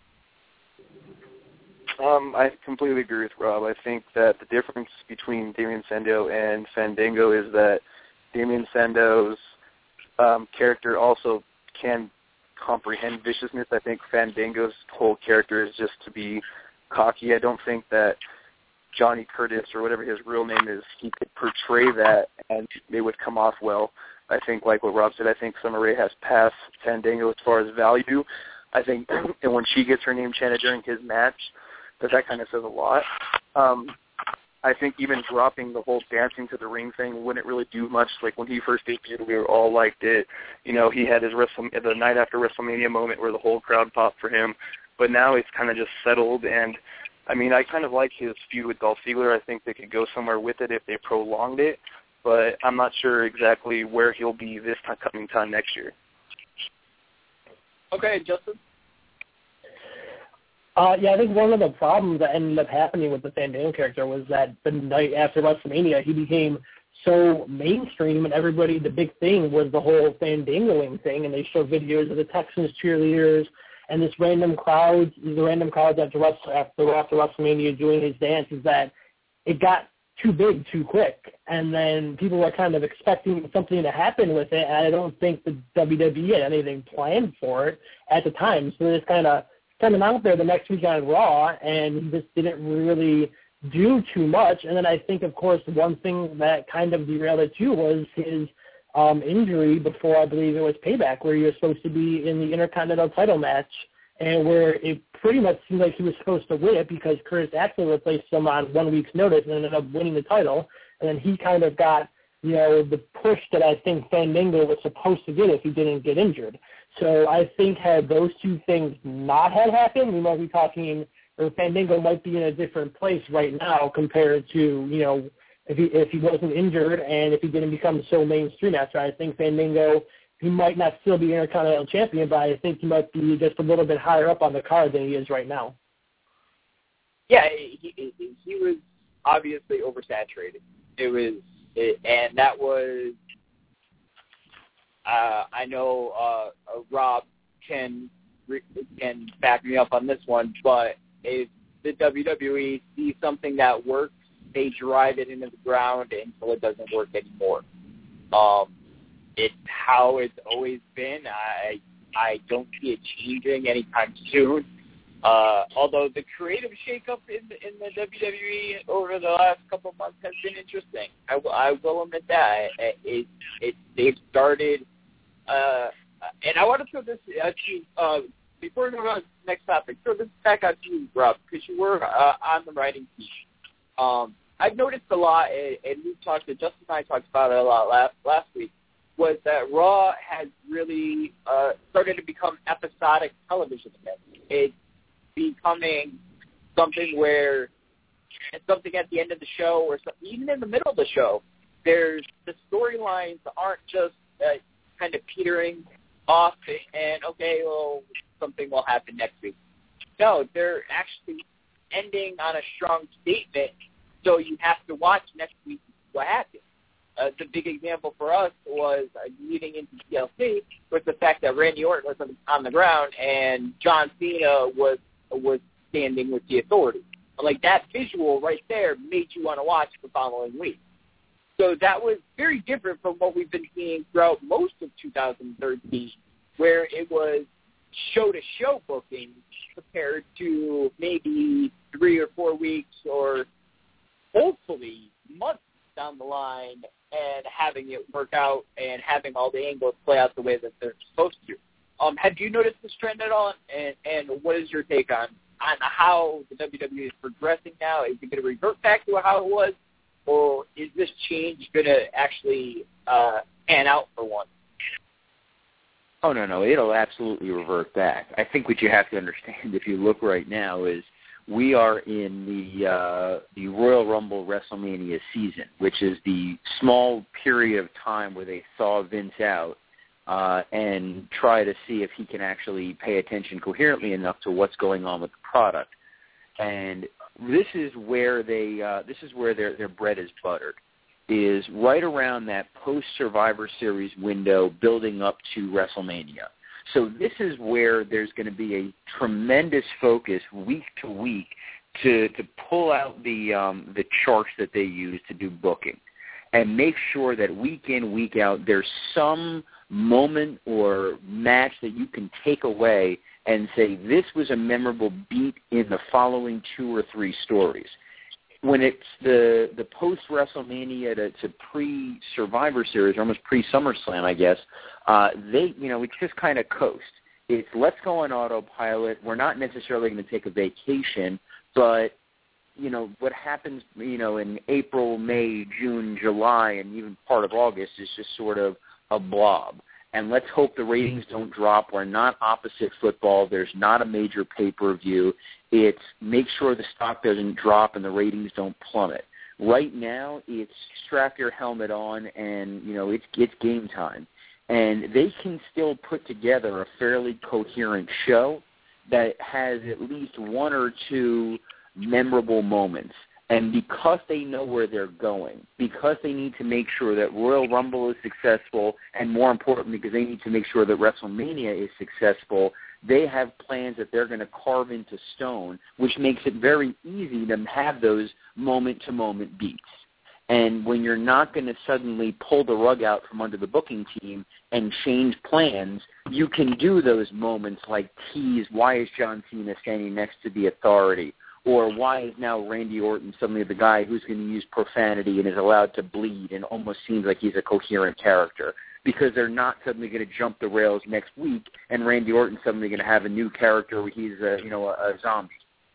Speaker 3: Um, I completely agree with Rob. I think that the difference between Damien Sandow and Fandango is that Damien Sandow's um, character also can comprehend viciousness. I think Fandango's whole character is just to be cocky. I don't think that Johnny Curtis, or whatever his real name is, he could portray that and it would come off well. I think, like what Rob said, I think Summer Rae has passed Fandango as far as value. I think and when she gets her name chanted during his match, that that kind of says a lot. Um, I think even dropping the whole dancing to the ring thing wouldn't really do much. Like when he first debuted, we were all liked it. You know, he had his Wrestle- the night after WrestleMania moment where the whole crowd popped for him. But now it's kind of just settled. And, I mean, I kind of like his feud with Dolph Ziggler. I think they could go somewhere with it if they prolonged it. But I'm not sure exactly where he'll be this time, coming time next year.
Speaker 1: Okay, Justin?
Speaker 2: Uh, yeah, I think one of the problems that ended up happening with the Fandango character was that the night after WrestleMania, he became so mainstream, and everybody, the big thing was the whole Fandangoing thing, and they showed videos of the Texans cheerleaders and this random crowd, the random crowds after, after, after WrestleMania doing his dance, is that it got too big too quick, and then people were kind of expecting something to happen with it, and I don't think the W W E had anything planned for it at the time, so they just kind of sent him out there the next week on Raw, and he just didn't really do too much. And then I think, of course, one thing that kind of derailed it too was his um, injury before, I believe it was Payback, where he was supposed to be in the Intercontinental title match, and where it pretty much seemed like he was supposed to win it because Curtis Axel replaced him on one week's notice and ended up winning the title. And then he kind of got, you know, the push that I think Fandango was supposed to get if he didn't get injured. So I think had those two things not had happened, we might be talking, or Fandango might be in a different place right now compared to, you know, if he if he wasn't injured and if he didn't become so mainstream after. I think Fandango, he might not still be Intercontinental Champion, but I think he might be just a little bit higher up on the card than he is right now.
Speaker 1: Yeah, he, he, he was obviously oversaturated. It was, it, and that was, uh, I know uh, Rob can can back me up on this one, but if the W W E sees something that works, they drive it into the ground until it doesn't work anymore. Um, it's how it's always been. I I don't see it changing anytime soon. Uh, although the creative shakeup in the, in the W W E over the last couple of months has been interesting, I, w- I will admit that. It, it, it they've started, uh, and I want to throw this at you uh, before we go on to the next topic. Throw this back out to you, Rob, because you were uh, on the writing team. Um, I've noticed a lot, and, and we talked to Justin and I talked about it a lot last last week. Was that Raw has really uh, started to become episodic television again. It's becoming something where it's something at the end of the show or something, even in the middle of the show, there's the storylines aren't just uh, kind of petering off and, okay, well, something will happen next week. No, they're actually ending on a strong statement, so you have to watch next week what happens. Uh, the big example for us was uh, leading into T L C was the fact that Randy Orton was on, on the ground and John Cena was was standing with the Authority. Like, that visual right there made you want to watch the following week. So that was very different from what we've been seeing throughout most of two thousand thirteen, where it was show-to-show booking compared to maybe three or four weeks or hopefully months down the line and having it work out and having all the angles play out the way that they're supposed to. Um, have you noticed this trend at all? And, and what is your take on, on how the W W E is progressing now? Is it going to revert back to how it was? Or is this change going to actually uh, pan out for once?
Speaker 5: Oh, no, no. It'll absolutely revert back. I think what you have to understand if you look right now is we are in the uh, the Royal Rumble WrestleMania season, which is the small period of time where they thaw Vince out uh, and try to see if he can actually pay attention coherently enough to what's going on with the product. And this is where they uh, this is where their their bread is buttered, is right around that post Survivor Series window building up to WrestleMania. So this is where there's going to be a tremendous focus week to week to to pull out the um, the charts that they use to do booking and make sure that week in, week out, there's some moment or match that you can take away and say this was a memorable beat in the following two or three stories. When it's the the post WrestleMania to, to pre Survivor Series, or almost pre SummerSlam, I guess, uh, they you know it's just kind of coast. It's let's go on autopilot. We're not necessarily going to take a vacation, but you know what happens you know in April, May, June, July, and even part of August is just sort of a blob. And let's hope the ratings don't drop. We're not opposite football. There's not a major pay-per-view. It's make sure the stock doesn't drop and the ratings don't plummet. Right now, it's strap your helmet on and, you know, it's, it's game time. And they can still put together a fairly coherent show that has at least one or two memorable moments. And because they know where they're going, because they need to make sure that Royal Rumble is successful, and more importantly, because they need to make sure that WrestleMania is successful, they have plans that they're going to carve into stone, which makes it very easy to have those moment-to-moment beats. And when you're not going to suddenly pull the rug out from under the booking team and change plans, you can do those moments like tease, why is John Cena standing next to the Authority? Or why is now Randy Orton suddenly the guy who's going to use profanity and is allowed to bleed and almost seems like he's a coherent character? Because they're not suddenly going to jump the rails next week and Randy Orton's suddenly going to have a new character where he's a, you know, a, a zombie.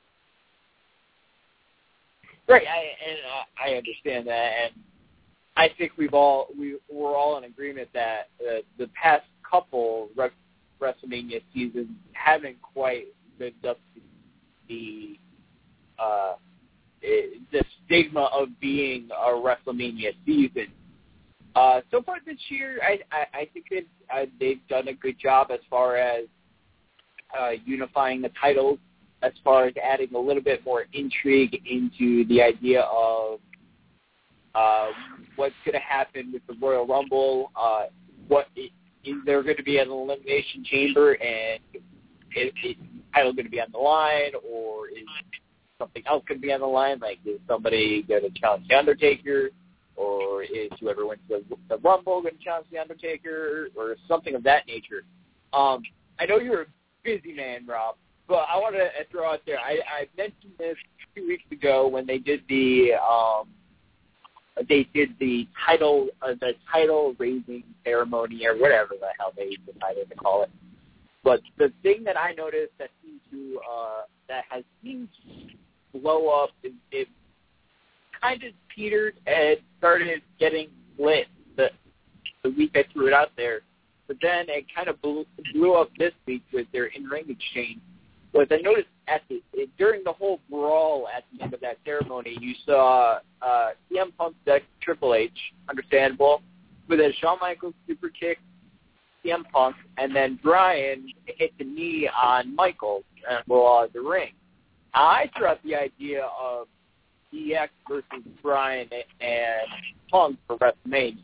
Speaker 1: Right, I, and uh, I understand that, and I think we've all we we're all in agreement that uh, the past couple Re- WrestleMania seasons haven't quite lived up to the uh, uh, the stigma of being a WrestleMania season. Uh, so far this year, I, I, I think that uh, they've done a good job as far as uh, unifying the titles, as far as adding a little bit more intrigue into the idea of uh, what's going to happen with the Royal Rumble. Uh, what is there going to be an elimination chamber, and is, is the title going to be on the line, or is something else going to be on the line? Like, is somebody going to challenge The Undertaker? Or is whoever wins the, the Rumble going to challenge The Undertaker, or something of that nature? Um, I know you're a busy man, Rob, but I want to throw out there, I, I mentioned this two weeks ago when they did the um, they did the title uh, the title raising ceremony, or whatever the hell they decided to call it. But the thing that I noticed that seemed to uh, that has seemed to blow up is it kind of petered and started getting lit the the week I threw it out there. But then it kind of blew, blew up this week with their in-ring exchange. Was I noticed at the during the whole brawl at the end of that ceremony, you saw uh, C M Punk deck Triple H, understandable, but then Shawn Michaels super kick C M Punk, and then Bryan hit the knee on Michaels and blew out of the ring. I threw out the idea of D X versus Bryan and Punk for WrestleMania.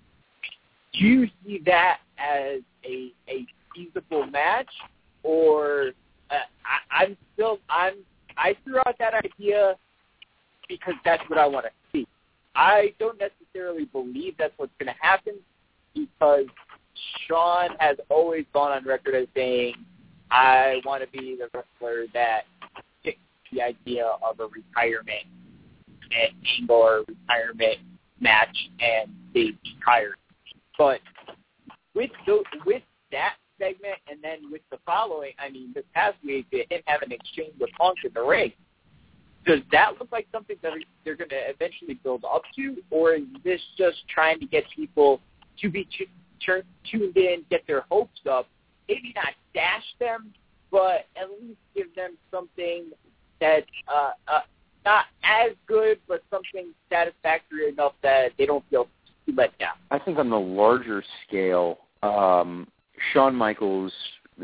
Speaker 1: Do you see that as a a feasible match, or uh, I, I'm still I'm I threw out that idea because that's what I want to see. I don't necessarily believe that's what's going to happen, because Shawn has always gone on record as saying, I want to be the wrestler that picks the idea of a retirement angle or retirement match and they retire. But with the, with that segment, and then with the following, I mean, this past week, him having an exchange with Punk in the ring, does that look like something that they're going to eventually build up to, or is this just trying to get people to be t- t- tuned in, get their hopes up, maybe not dash them, but at least give them something that's uh, uh, not as good, but something satisfactory enough that they don't feel too let down?
Speaker 5: I think on the larger scale, um, Shawn Michaels'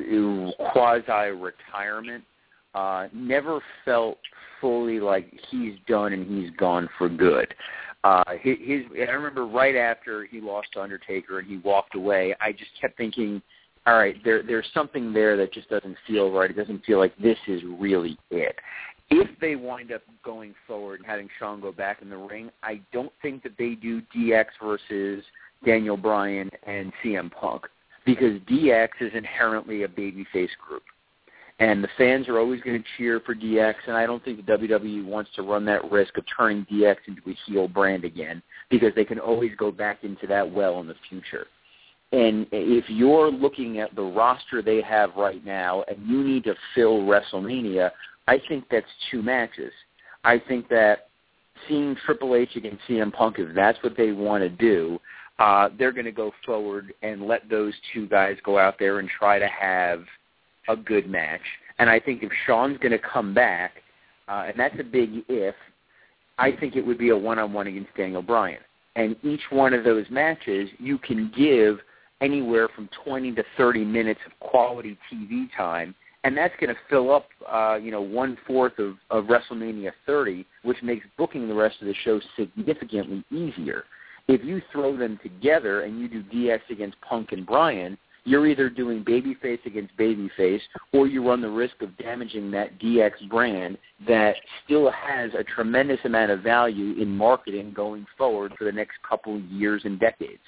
Speaker 5: quasi-retirement uh, never felt fully like he's done and he's gone for good. Uh, his, his, I remember right after he lost to Undertaker and he walked away, I just kept thinking, all right, there, there's something there that just doesn't feel right. It doesn't feel like this is really it. If they wind up going forward and having Shawn go back in the ring, I don't think that they do D X versus Daniel Bryan and C M Punk, because D X is inherently a babyface group. And the fans are always going to cheer for D X, and I don't think the W W E wants to run that risk of turning D X into a heel brand again, because they can always go back into that well in the future. And if you're looking at the roster they have right now and you need to fill WrestleMania, I think that's two matches. I think that seeing Triple H against C M Punk, if that's what they want to do, uh, they're going to go forward and let those two guys go out there and try to have a good match. And I think if Shawn's going to come back, uh, and that's a big if, I think it would be a one-on-one against Daniel Bryan. And each one of those matches, you can give anywhere from twenty to thirty minutes of quality T V time, and that's going to fill up, uh, you know, one-fourth of, of WrestleMania thirty, which makes booking the rest of the show significantly easier. If you throw them together and you do D X against Punk and Bryan, you're either doing babyface against babyface, or you run the risk of damaging that D X brand that still has a tremendous amount of value in marketing going forward for the next couple of years and decades.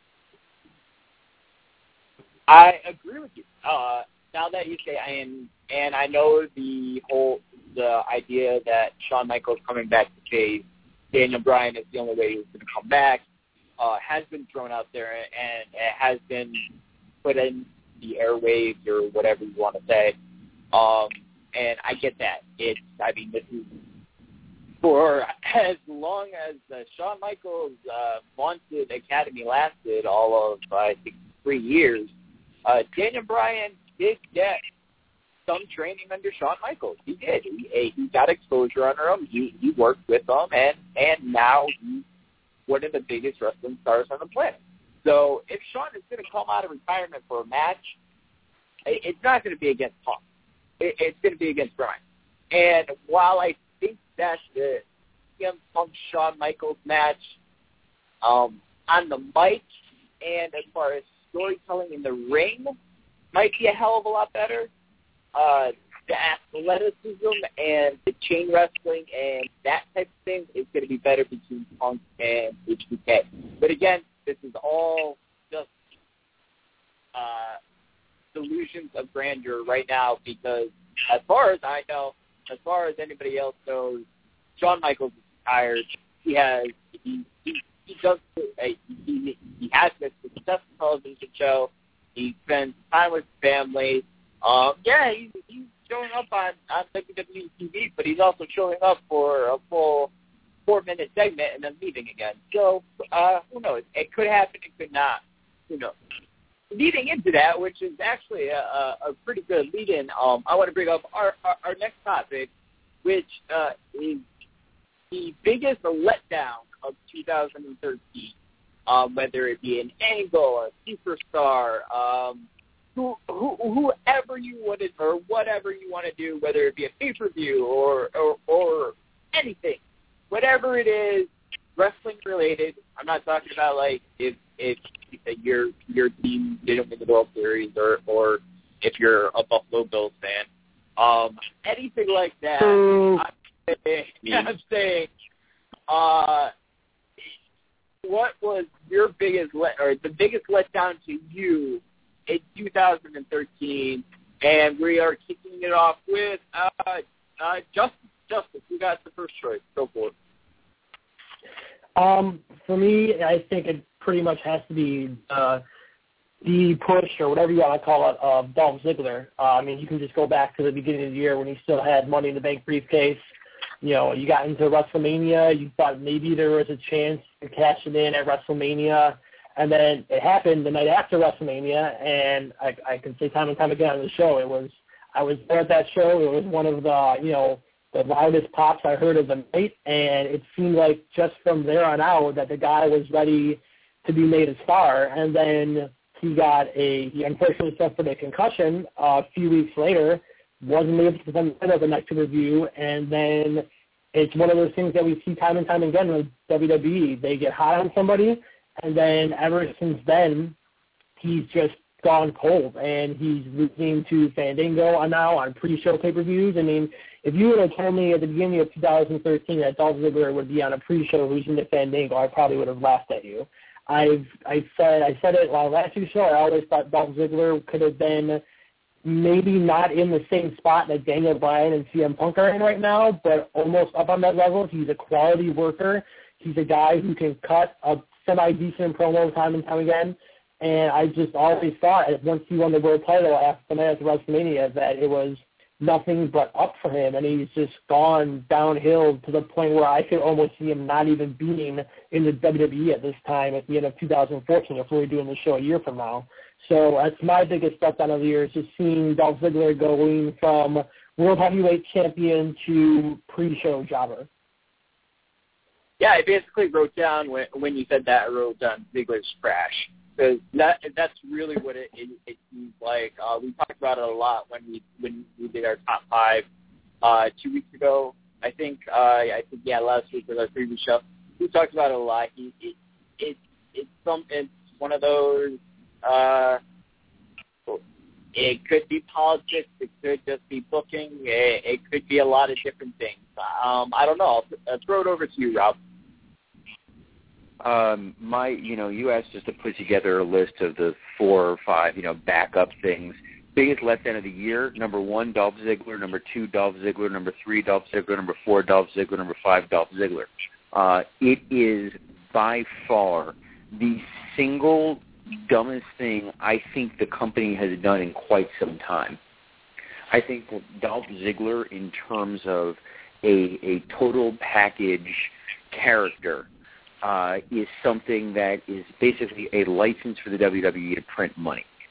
Speaker 1: I agree with you. Uh, now that you say, and and I know the whole the idea that Shawn Michaels coming back to face Daniel Bryan is the only way he's going to come back uh, has been thrown out there, and it has been put in the airwaves or whatever you want to say. Um, and I get that. It's I mean this is for as long as the Shawn Michaels uh, vaunted Academy lasted, all of I think three years. Uh, Daniel Bryan did get some training under Shawn Michaels. He did. He, he got exposure under him. He, he worked with them, and, and now he's one of the biggest wrestling stars on the planet. So if Shawn is going to come out of retirement for a match, it, it's not going to be against Punk. It, it's going to be against Bryan. And while I think that the C M Punk Shawn Michaels match um, on the mic and as far as storytelling in the ring might be a hell of a lot better, uh, the athleticism and the chain wrestling and that type of thing is going to be better between Punk and H B K. But again, this is all just uh, delusions of grandeur right now because as far as I know, as far as anybody else knows, Shawn Michaels is retired. He has he he, he does he, he, he has a successful television show. He spends time with his family. Um, yeah, he's, he's showing up on, on W W E T V, but he's also showing up for a full four-minute segment and then leaving again. So, uh, who knows? It could happen. It could not. Who knows? Leading into that, which is actually a, a, a pretty good lead-in, um, I want to bring up our, our, our next topic, which uh, is the biggest letdown of two thousand thirteen, um, whether it be an angle, a superstar, um, who, who, whoever you want to, or whatever you want to do, whether it be a pay-per-view or, or, or anything, whatever it is, wrestling-related. I'm not talking about, like, if if your your team didn't win the World Series or, or if you're a Buffalo Bills fan. Um, anything like that, I'm saying, I'm saying uh, what was your biggest let, or the biggest letdown to you in two thousand thirteen? And we are kicking it off with uh, uh, Justice. Justice, you got the first choice. Go for it.
Speaker 2: Um, for me, I think it pretty much has to be uh, the push or whatever you want to call it of Dolph Ziggler. Uh, I mean, you can just go back to the beginning of the year when he still had Money in the Bank briefcase. You know, you got into WrestleMania. You thought maybe there was a chance to cash it in at WrestleMania. And then it happened the night after WrestleMania. And I, I can say time and time again on the show, it was, I was there at that show. It was one of the, you know, the loudest pops I heard of the night, and it seemed like just from there on out that the guy was ready to be made a star. And then he got a, he unfortunately suffered a concussion uh, a few weeks later, wasn't able to defend the next review, and then it's one of those things that we see time and time again with W W E. They get hot on somebody, and then ever since then, he's just gone cold, and he's losing to Fandango now on pre-show pay-per-views. I mean, if you would have told me at the beginning of two thousand thirteen that Dolph Ziggler would be on a pre-show losing to Fandango, I probably would have laughed at you. I've I said I said it on last week's show. I always thought Dolph Ziggler could have been maybe not in the same spot that Daniel Bryan and C M Punk are in right now, but almost up on that level. He's a quality worker. He's a guy who can cut a semi-decent promo time and time again. And I just always thought, once he won the world title after the night after WrestleMania, that it was nothing but up for him, and he's just gone downhill to the point where I could almost see him not even being in the W W E at this time at the end of two thousand fourteen if we were doing the show a year from now. So that's my biggest letdown of the year, is just seeing Dolph Ziggler going from World Heavyweight Champion to pre-show jobber.
Speaker 1: Yeah, I basically wrote down, when, when you said that, I wrote down Ziggler's trash. Because that, that's really what it, it, it seems like. Uh, we talked about it a lot when we when we did our top five uh, two weeks ago. I think, uh, I think yeah, last week was our previous show. We talked about it a lot. It, it, it, it's, some, it's one of those, uh, it could be politics. It could just be booking. It, it could be a lot of different things. Um, I don't know. I'll, I'll throw it over to you, Rob.
Speaker 5: Um, my, you know, you asked us to put together a list of the four or five, you know, backup things. Biggest letdown of the year: number one, Dolph Ziggler; number two, Dolph Ziggler; number three, Dolph Ziggler; number four, Dolph Ziggler; number five, Dolph Ziggler. Uh, it is by far the single dumbest thing I think the company has done in quite some time. I think Dolph Ziggler, in terms of a a total package character, Uh, is something that is basically a license for the W W E to print money.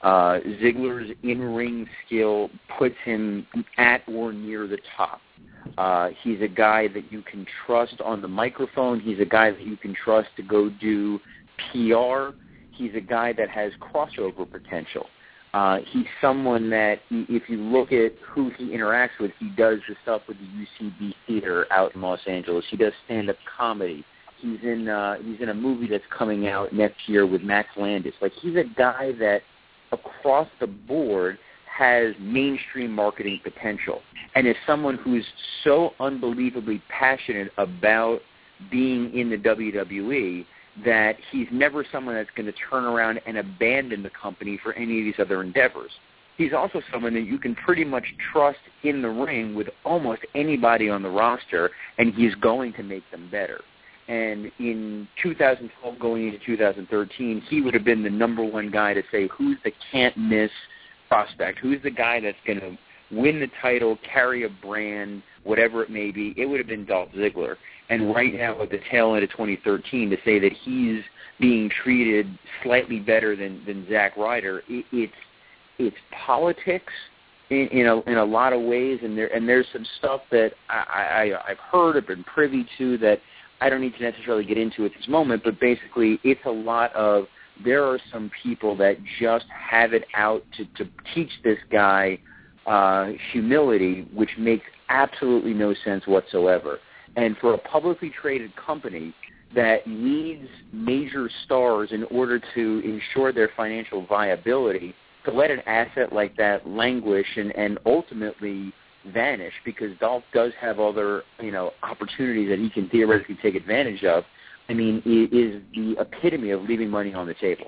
Speaker 5: Uh, Ziggler's in-ring skill puts him at or near the top. Uh, he's a guy that you can trust on the microphone. He's a guy that you can trust to go do P R. He's a guy that has crossover potential. Uh, he's someone that, he, if you look at who he interacts with, he does the stuff with the U C B Theater out in Los Angeles. He does stand-up comedy. He's in uh, he's in a movie that's coming out next year with Max Landis. Like, he's a guy that, across the board, has mainstream marketing potential, and is someone who's so unbelievably passionate about being in the W W E that he's never someone that's going to turn around and abandon the company for any of these other endeavors. He's also someone that you can pretty much trust in the ring with almost anybody on the roster, and he's going to make them better. And in two thousand twelve, going into two thousand thirteen, he would have been the number one guy to say, who's the can't-miss prospect? Who's the guy that's going to win the title, carry a brand, whatever it may be? It would have been Dolph Ziggler. And right now, at the tail end of twenty thirteen, to say that he's being treated slightly better than, than Zack Ryder, it, it's it's politics in, in, a, in a lot of ways, and there and there's some stuff that I, I, I've heard or been privy to that I don't need to necessarily get into at this moment, but basically it's a lot of, there are some people that just have it out to, to teach this guy uh, humility, which makes absolutely no sense whatsoever. And for a publicly traded company that needs major stars in order to ensure their financial viability, to let an asset like that languish and, and ultimately vanish, because Dolph does have other, you know, opportunities that he can theoretically take advantage of, I mean, it is the epitome of leaving money on the table.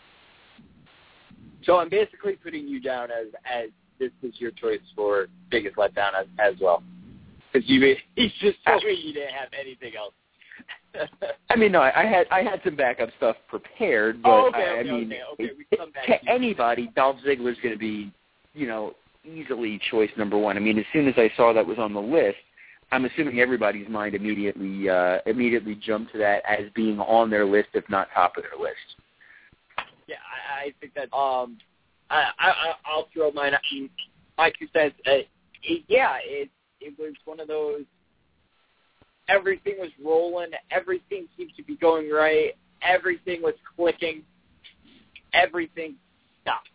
Speaker 1: So I'm basically putting you down as, as this is your choice for biggest letdown as, as well. Because you, he's just told me you didn't have anything else.
Speaker 5: I mean, no, I had I had some backup stuff prepared, but
Speaker 1: oh, okay,
Speaker 5: I, I
Speaker 1: okay,
Speaker 5: mean,
Speaker 1: okay, okay. We
Speaker 5: it,
Speaker 1: come back
Speaker 5: to
Speaker 1: to
Speaker 5: anybody, Dolph Ziggler's going to be, you know, easily choice number one. I mean, as soon as I saw that was on the list, I'm assuming everybody's mind immediately uh, immediately jumped to that as being on their list, if not top of their list.
Speaker 1: Yeah, I, I think that. Um, I, I I'll throw mine. My two cents. Uh, it, yeah, it it was one of those. Everything was rolling. Everything seemed to be going right. Everything was clicking. Everything stopped.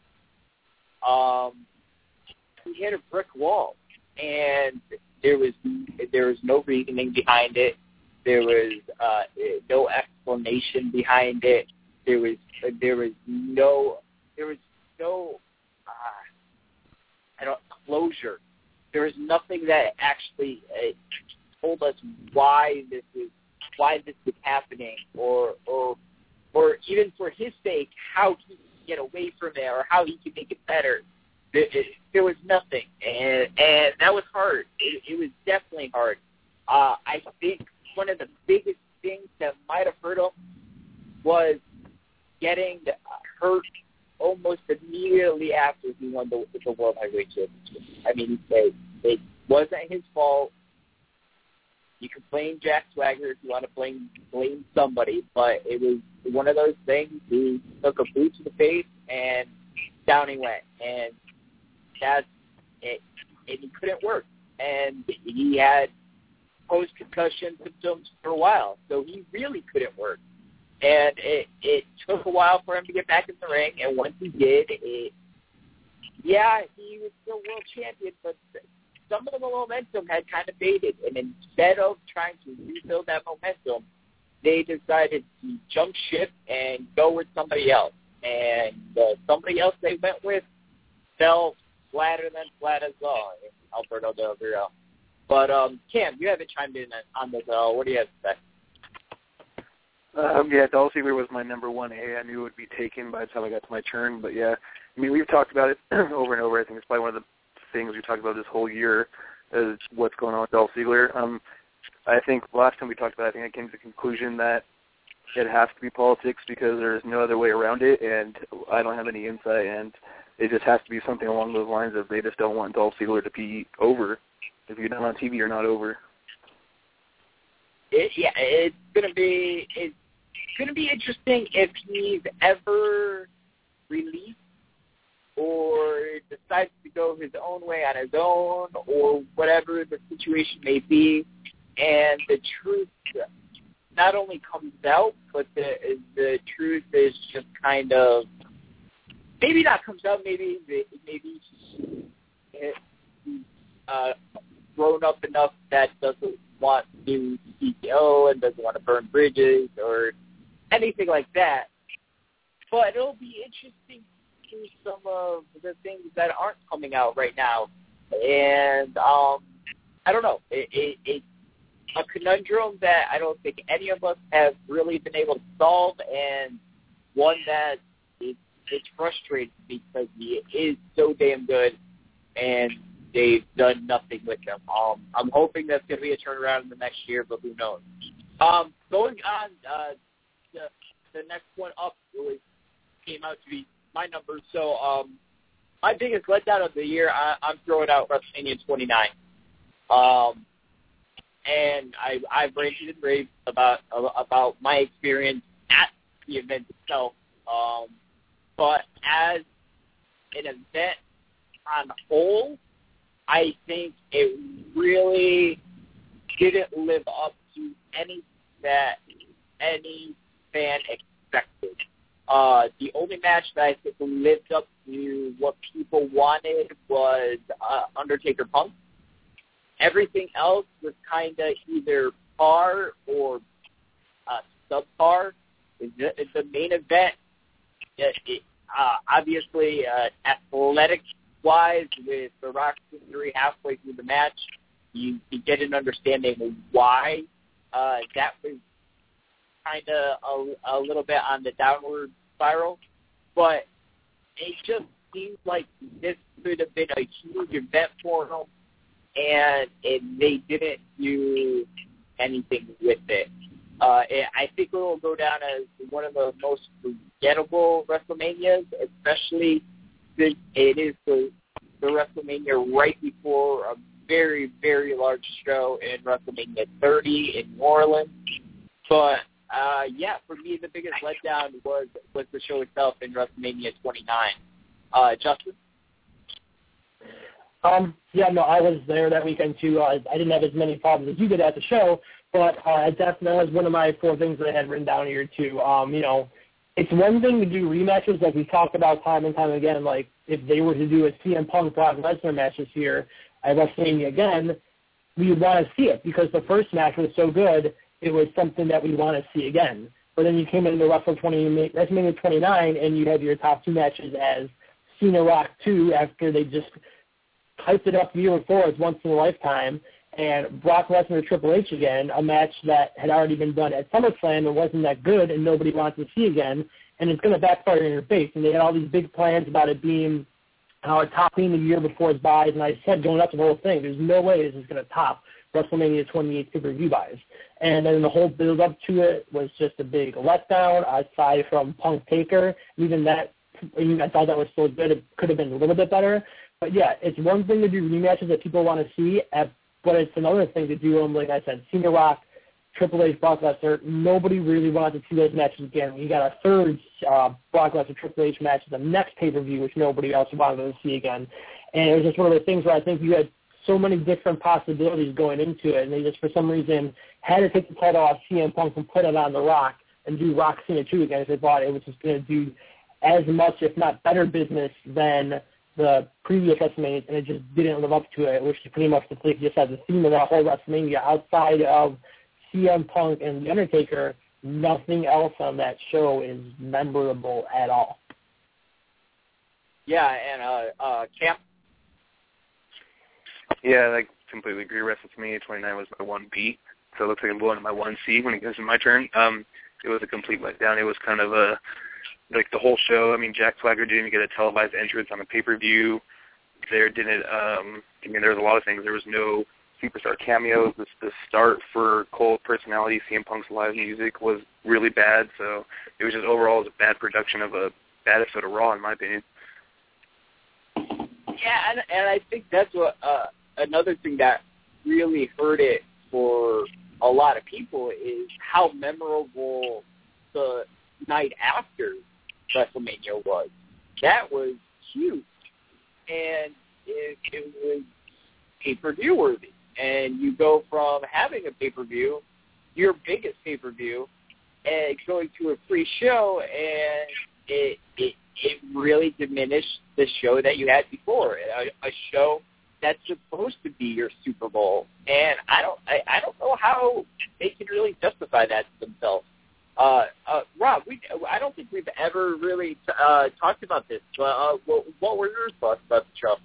Speaker 1: Um, we hit a brick wall, and there was there was no reasoning behind it. There was uh, no explanation behind it. There was there was no there was no uh, I don't closure. There was nothing that actually uh, told us why this is why this is happening, or or or even for his sake, how he can get away from it, or how he can make it better. There, it, there was nothing, and and that was hard. It, it was definitely hard. Uh, I think one of the biggest things that might have hurt him was getting hurt almost immediately after he won the, the World Heavyweight Championship. I mean, it, it wasn't his fault. You can blame Jack Swagger if you want to blame blame somebody, but it was one of those things. He took a boot to the face, and down he went. And that's it. And he couldn't work. And he had post-concussion symptoms for a while, so he really couldn't work. And it, it took a while for him to get back in the ring, and once he did, it, yeah, he was still world champion, but some of the momentum had kind of faded, and instead of trying to rebuild that momentum, they decided to jump ship and go with somebody else. And uh, somebody else they went with fell flatter than flat as well, Alberto Del Rio. But, um, Cam, you haven't chimed in on this at all. What do you have to say?
Speaker 3: Um, yeah, Dolph Ziggler was my number one A. I knew it would be taken by the time I got to my turn. But, yeah, I mean, we've talked about it over and over. I think it's probably one of the things we've talked about this whole year is what's going on with Dolph Ziggler. Um, I think last time we talked about it, I think I came to the conclusion that it has to be politics because there's no other way around it, and I don't have any insight, and it just has to be something along those lines of they just don't want Dolph Ziggler to be over. If you're not on T V, you're not over.
Speaker 1: It, yeah, it's gonna be it's gonna be interesting if he's ever released or decides to go his own way on his own, or whatever the situation may be, and the truth not only comes out, but the the truth is just kind of maybe not comes out, maybe maybe it, uh, grown up enough that doesn't want to C T O and doesn't want to burn bridges or anything like that. But it'll be interesting to see some of the things that aren't coming out right now. And um, I don't know. It, it, it's a conundrum that I don't think any of us have really been able to solve, and one that is it's frustrating because he is so damn good, and they've done nothing with him. Um, I'm hoping that's going to be a turnaround in the next year, but who knows? Um, going on, uh, the, the next one up was, came out to be my number. So um, my biggest letdown of the year, I, I'm throwing out WrestleMania twenty-nine. Um, and I, I've ranted and raved about about my experience at the event itself. Um, but as an event on the whole, I think it really didn't live up to any that any fan expected. Uh, the only match that I think lived up to what people wanted was uh, Undertaker Punk. Everything else was kind of either par or uh, subpar. It's the main event. It, it, uh, obviously, uh, athletic-wise, with the Rock's injury halfway through the match, you, you get an understanding of why uh, that was kind of a, a little bit on the downward spiral. But it just seems like this could have been a huge event for them, and it, they didn't do anything with it. Uh, it. I think it will go down as one of the most forgettable WrestleManias, especially since it is the, the WrestleMania right before a very, very large show in WrestleMania thirty in New Orleans. But, uh, yeah, for me, the biggest letdown was, was the show itself in WrestleMania twenty-nine. Uh, Justin?
Speaker 2: Um, yeah, no, I was there that weekend, too. Uh, I didn't have as many problems as you did at the show, but uh, definitely was one of my four things that I had written down here, too. Um, you know, it's one thing to do rematches, like we talked about time and time again. Like, if they were to do a C M Punk Brock Lesnar match this year at WrestleMania again, we would want to see it because the first match was so good, it was something that we want to see again. But then you came into WrestleMania twenty-nine, and you had your top two matches as Cena Rock two after they just hyped it up the year before as once in a lifetime, and Brock Lesnar Triple H again, a match that had already been done at SummerSlam and wasn't that good and nobody wants to see again, and it's going to backfire in your face. And they had all these big plans about it being uh, topping the year before its buys, and I said going up to the whole thing, there's no way this is going to top WrestleMania twenty-eight pay-per-view buys. And then the whole build-up to it was just a big letdown, aside from Punk Taker. Even that, I thought that was still good. It could have been a little bit better. But, yeah, it's one thing to do rematches that people want to see, at, but it's another thing to do them, like I said, Cena Rock, Triple H, Brock Lesnar. Nobody really wanted to see those matches again. You got a third uh, Brock Lesnar Triple H match at the next pay-per-view, which nobody else wanted to see again. And it was just one of those things where I think you had so many different possibilities going into it, and they just, for some reason, had to take the title off C M Punk and put it on The Rock and do Rock Cena two again, if they thought it was just going to do as much, if not better business than the previous WrestleMania, and it just didn't live up to it, which is pretty much the thing just as the theme of that whole WrestleMania. Outside of C M Punk and The Undertaker, nothing else on that show is memorable at all.
Speaker 1: Yeah, and uh, uh, Camp?
Speaker 3: Yeah, I completely agree. WrestleMania twenty-nine was my one B, so it looks like I'm going to my one C when it goes to my turn. Um, it was a complete letdown. It was kind of a like the whole show. I mean, Jack Swagger didn't even get a televised entrance on a pay-per-view. There didn't. Um, I mean, there was a lot of things. There was no superstar cameos. The, the start for Cole's personality, C M Punk's live music was really bad. So it was just overall it was a bad production of a bad episode of Raw, in my opinion.
Speaker 1: Yeah, and, and I think that's what uh, another thing that really hurt it for a lot of people is how memorable the night after WrestleMania was. That was huge, and it, it was pay-per-view worthy. And you go from having a pay-per-view, your biggest pay-per-view, and going to a free show, and it it, it really diminished the show that you had before, a, a show that's supposed to be your Super Bowl. And I don't I, I don't know how they can really justify that to themselves. Uh, uh, Rob, we I don't think we've ever really uh, talked about this. Uh, what, what were your thoughts about the show?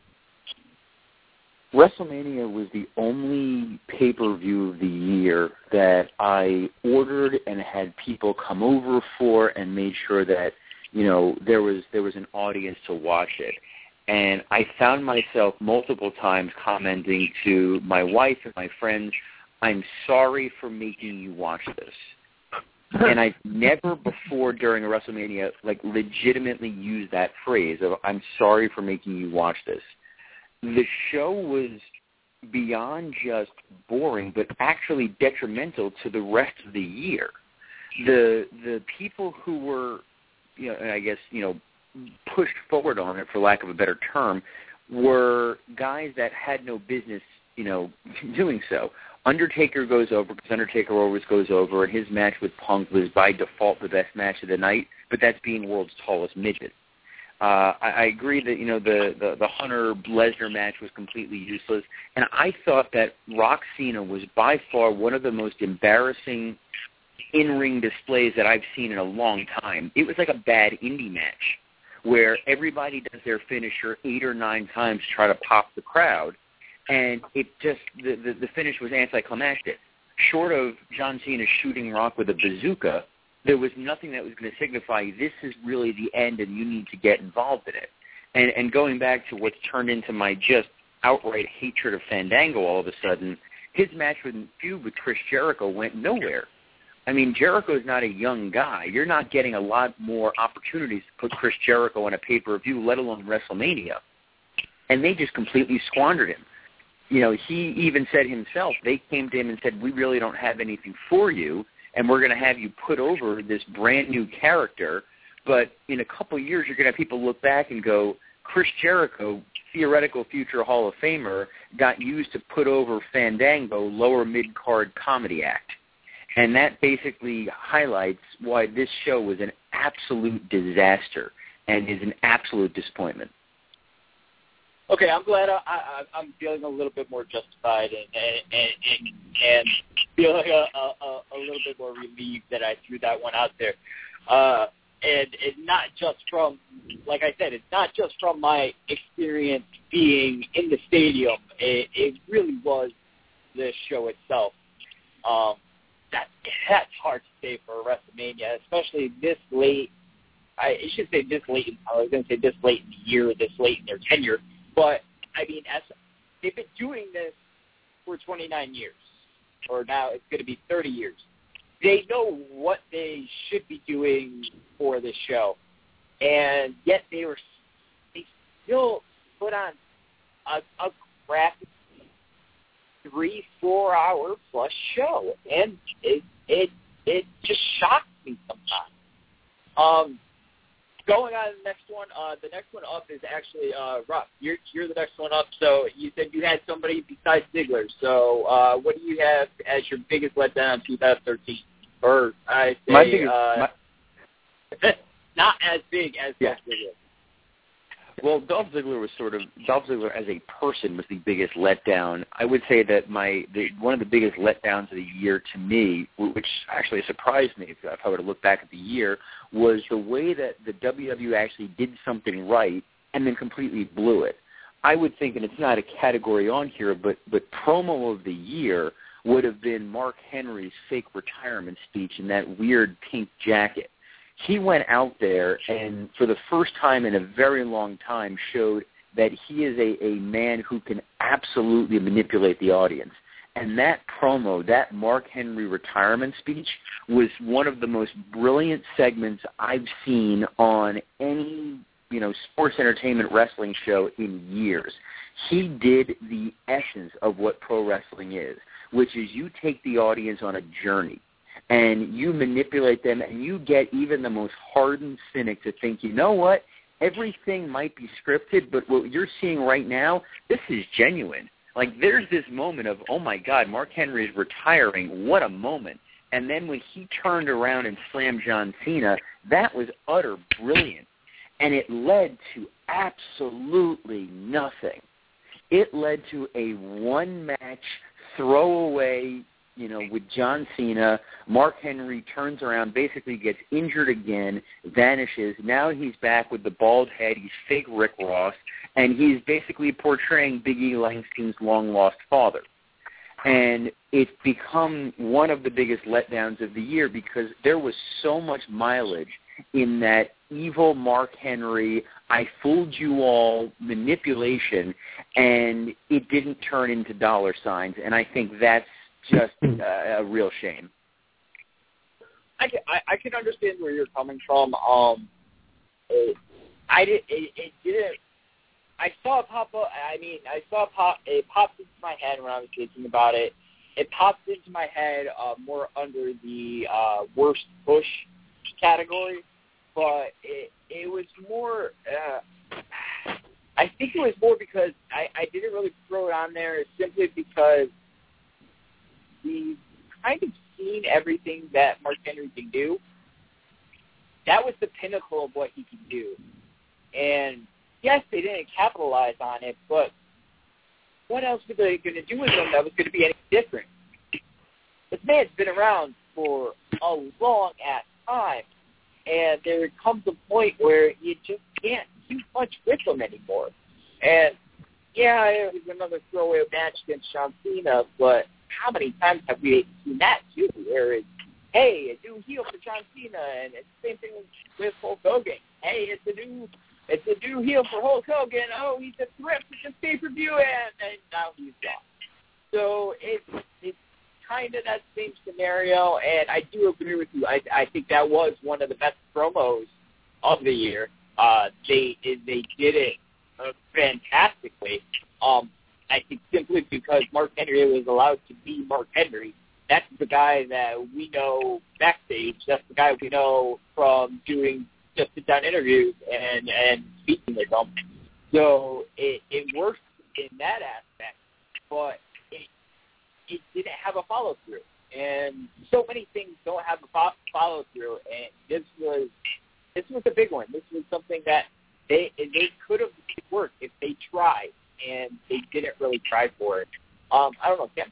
Speaker 5: WrestleMania was the only pay-per-view of the year that I ordered and had people come over for, and made sure that, you know, there was there was an audience to watch it. And I found myself multiple times commenting to my wife and my friends, "I'm sorry for making you watch this." And I've never before during a WrestleMania like legitimately used that phrase of "I'm sorry for making you watch this." The show was beyond just boring, but actually detrimental to the rest of the year. The the people who were, you know, and I guess, you know, pushed forward on it, for lack of a better term, were guys that had no business, you know, doing so. Undertaker goes over because Undertaker always goes over, and his match with Punk was by default the best match of the night, but that's being world's tallest midget. Uh, I, I agree that, you know, the, the, the Hunter-Lesnar match was completely useless, and I thought that Rock Cena was by far one of the most embarrassing in-ring displays that I've seen in a long time. It was like a bad indie match where everybody does their finisher eight or nine times to try to pop the crowd, and it just, the, the, the finish was anticlimactic. Short of John Cena shooting Rock with a bazooka, there was nothing that was going to signify this is really the end and you need to get involved in it. And, and going back to what's turned into my just outright hatred of Fandango all of a sudden, his match with feud with Chris Jericho went nowhere. I mean, Jericho's not a young guy. You're not getting a lot more opportunities to put Chris Jericho on a pay-per-view, let alone WrestleMania. And they just completely squandered him. You know, he even said himself, they came to him and said, "We really don't have anything for you, and we're going to have you put over this brand-new character, but in a couple of years you're going to have people look back and go, Chris Jericho, theoretical future Hall of Famer, got used to put over Fandango, lower mid-card comedy act." And that basically highlights why this show was an absolute disaster and is an absolute disappointment.
Speaker 1: Okay, I'm glad I, I, I'm feeling a little bit more justified and and and, and feeling a, a, a little bit more relieved that I threw that one out there. Uh, and it's not just from, like I said, it's not just from my experience being in the stadium. It, it really was the show itself. Um, that that's hard to say for a WrestleMania, especially this late. I should say this late. In, I was going to say this late in the year, this late in their tenure. But, I mean, as they've been doing this for twenty-nine years, or now it's going to be thirty years. They know what they should be doing for this show, and yet they were they still put on a, a crappy three, four hour plus show, and it it it just shocks me sometimes. Um. Going on to the next one, uh, the next one up is actually uh, Rob. You're, you're the next one up. So you said you had somebody besides Ziggler. So uh, what do you have as your biggest letdown in two thousand thirteen? Or I say
Speaker 5: my biggest,
Speaker 1: uh,
Speaker 5: my,
Speaker 1: not as big as
Speaker 5: yeah.
Speaker 1: Dolph Ziggler.
Speaker 5: Well, Dolph Ziggler was sort of Dolph Ziggler as a person was the biggest letdown. I would say that my the, one of the biggest letdowns of the year to me, which actually surprised me if, if I were to look back at the year, was the way that the W W E actually did something right and then completely blew it. I would think, and it's not a category on here, but but promo of the year would have been Mark Henry's fake retirement speech in that weird pink jacket. He went out there and for the first time in a very long time showed that he is a, a man who can absolutely manipulate the audience. And that promo, that Mark Henry retirement speech, was one of the most brilliant segments I've seen on any, you know, sports entertainment wrestling show in years. He did the essence of what pro wrestling is, which is you take the audience on a journey. And you manipulate them, and you get even the most hardened cynic to think, you know what, everything might be scripted, but what you're seeing right now, this is genuine. Like, there's this moment of, oh, my God, Mark Henry is retiring. What a moment. And then when he turned around and slammed John Cena, that was utter brilliance. And it led to absolutely nothing. It led to a one-match throwaway, you know, with John Cena. Mark Henry turns around, basically gets injured again, vanishes. Now he's back with the bald head. He's fake Rick Ross, and he's basically portraying Big E Langston's long-lost father. And it's become one of the biggest letdowns of the year because there was so much mileage in that evil Mark Henry, I fooled you all manipulation, and it didn't turn into dollar signs. And I think that's just uh, a real shame.
Speaker 1: I can, I, I can understand where you're coming from. Um, it, I did, it, it didn't. I saw it pop up. I mean, I saw it pop. It popped into my head when I was thinking about it. It popped into my head uh, more under the uh, worst push category, but it it was more. Uh, I think it was more because I, I didn't really throw it on there simply because we've kind of seen everything that Mark Henry can do. That was the pinnacle of what he can do, and yes, they didn't capitalize on it, but what else were they going to do with him that was going to be any different? This man's been around for a long-ass time, and there comes a point where you just can't do much with him anymore. And, yeah, it was another throwaway match against John Cena, but how many times have we seen that, too, where it's, hey, a new heel for John Cena, and it's the same thing with Hulk Hogan. Hey, it's a new... It's a new heel for Hulk Hogan. Oh, he's a threat for this pay-per-view, and, and now he's gone. So it's it's kind of that same scenario, and I do agree with you. I I think that was one of the best promos of the year. Uh, they they did it uh, fantastically. Um, I think simply because Mark Henry was allowed to be Mark Henry. That's the guy that we know backstage. That's the guy we know from doing just sit-down interviews and, and speaking with them. So it, it worked in that aspect, but it, it didn't have a follow-through. And so many things don't have a follow-through, and this was this was a big one. This was something that they they could have worked if they tried, and they didn't really try for it. Um, I don't know, Tim.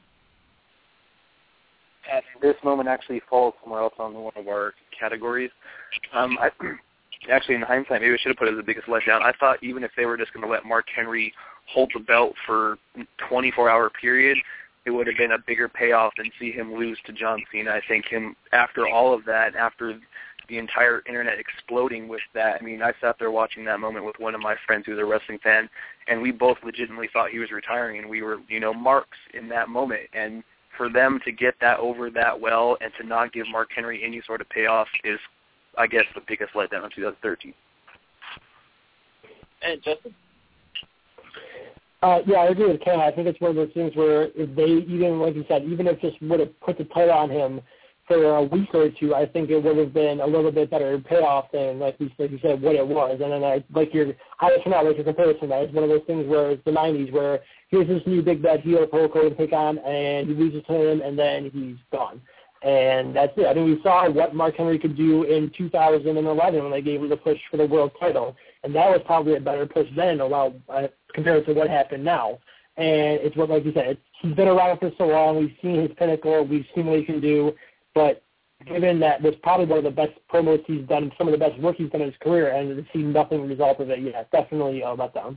Speaker 3: And this moment actually falls somewhere else on one of our categories. Um, I, actually, in hindsight, maybe I should have put it as the biggest letdown. I thought even if they were just going to let Mark Henry hold the belt for a twenty-four hour period, it would have been a bigger payoff than see him lose to John Cena. I think him, after all of that, after the entire internet exploding with that, I mean, I sat there watching that moment with one of my friends who's a wrestling fan, and we both legitimately thought he was retiring, and we were, you know, marks in that moment. And for them to get that over that well and to not give Mark Henry any sort of payoff is, I guess, the biggest letdown of twenty thirteen.
Speaker 1: And Justin?
Speaker 2: Uh, yeah, I agree with Ken. I think it's one of those things where if they, even like you said, even if just would have put the title on him for a week or two, I think it would have been a little bit better payoff than, like you, like you said, what it was. And then, I, like your, how it's not like your comparison, that it's one of those things where it's the nineties where here's this new big bad heel for Hulk Hogan to take on, and he loses to him, and then he's gone. And that's it. I mean, we saw what Mark Henry could do in two thousand eleven when they gave him the push for the world title, and that was probably a better push then, allowed, uh, compared to what happened now. And it's what, like you said, it's, he's been around for so long. We've seen his pinnacle. We've seen what he can do. But given that was probably one of the best promos he's done, some of the best work he's done in his career, and to see nothing result of it, yeah, definitely a letdown.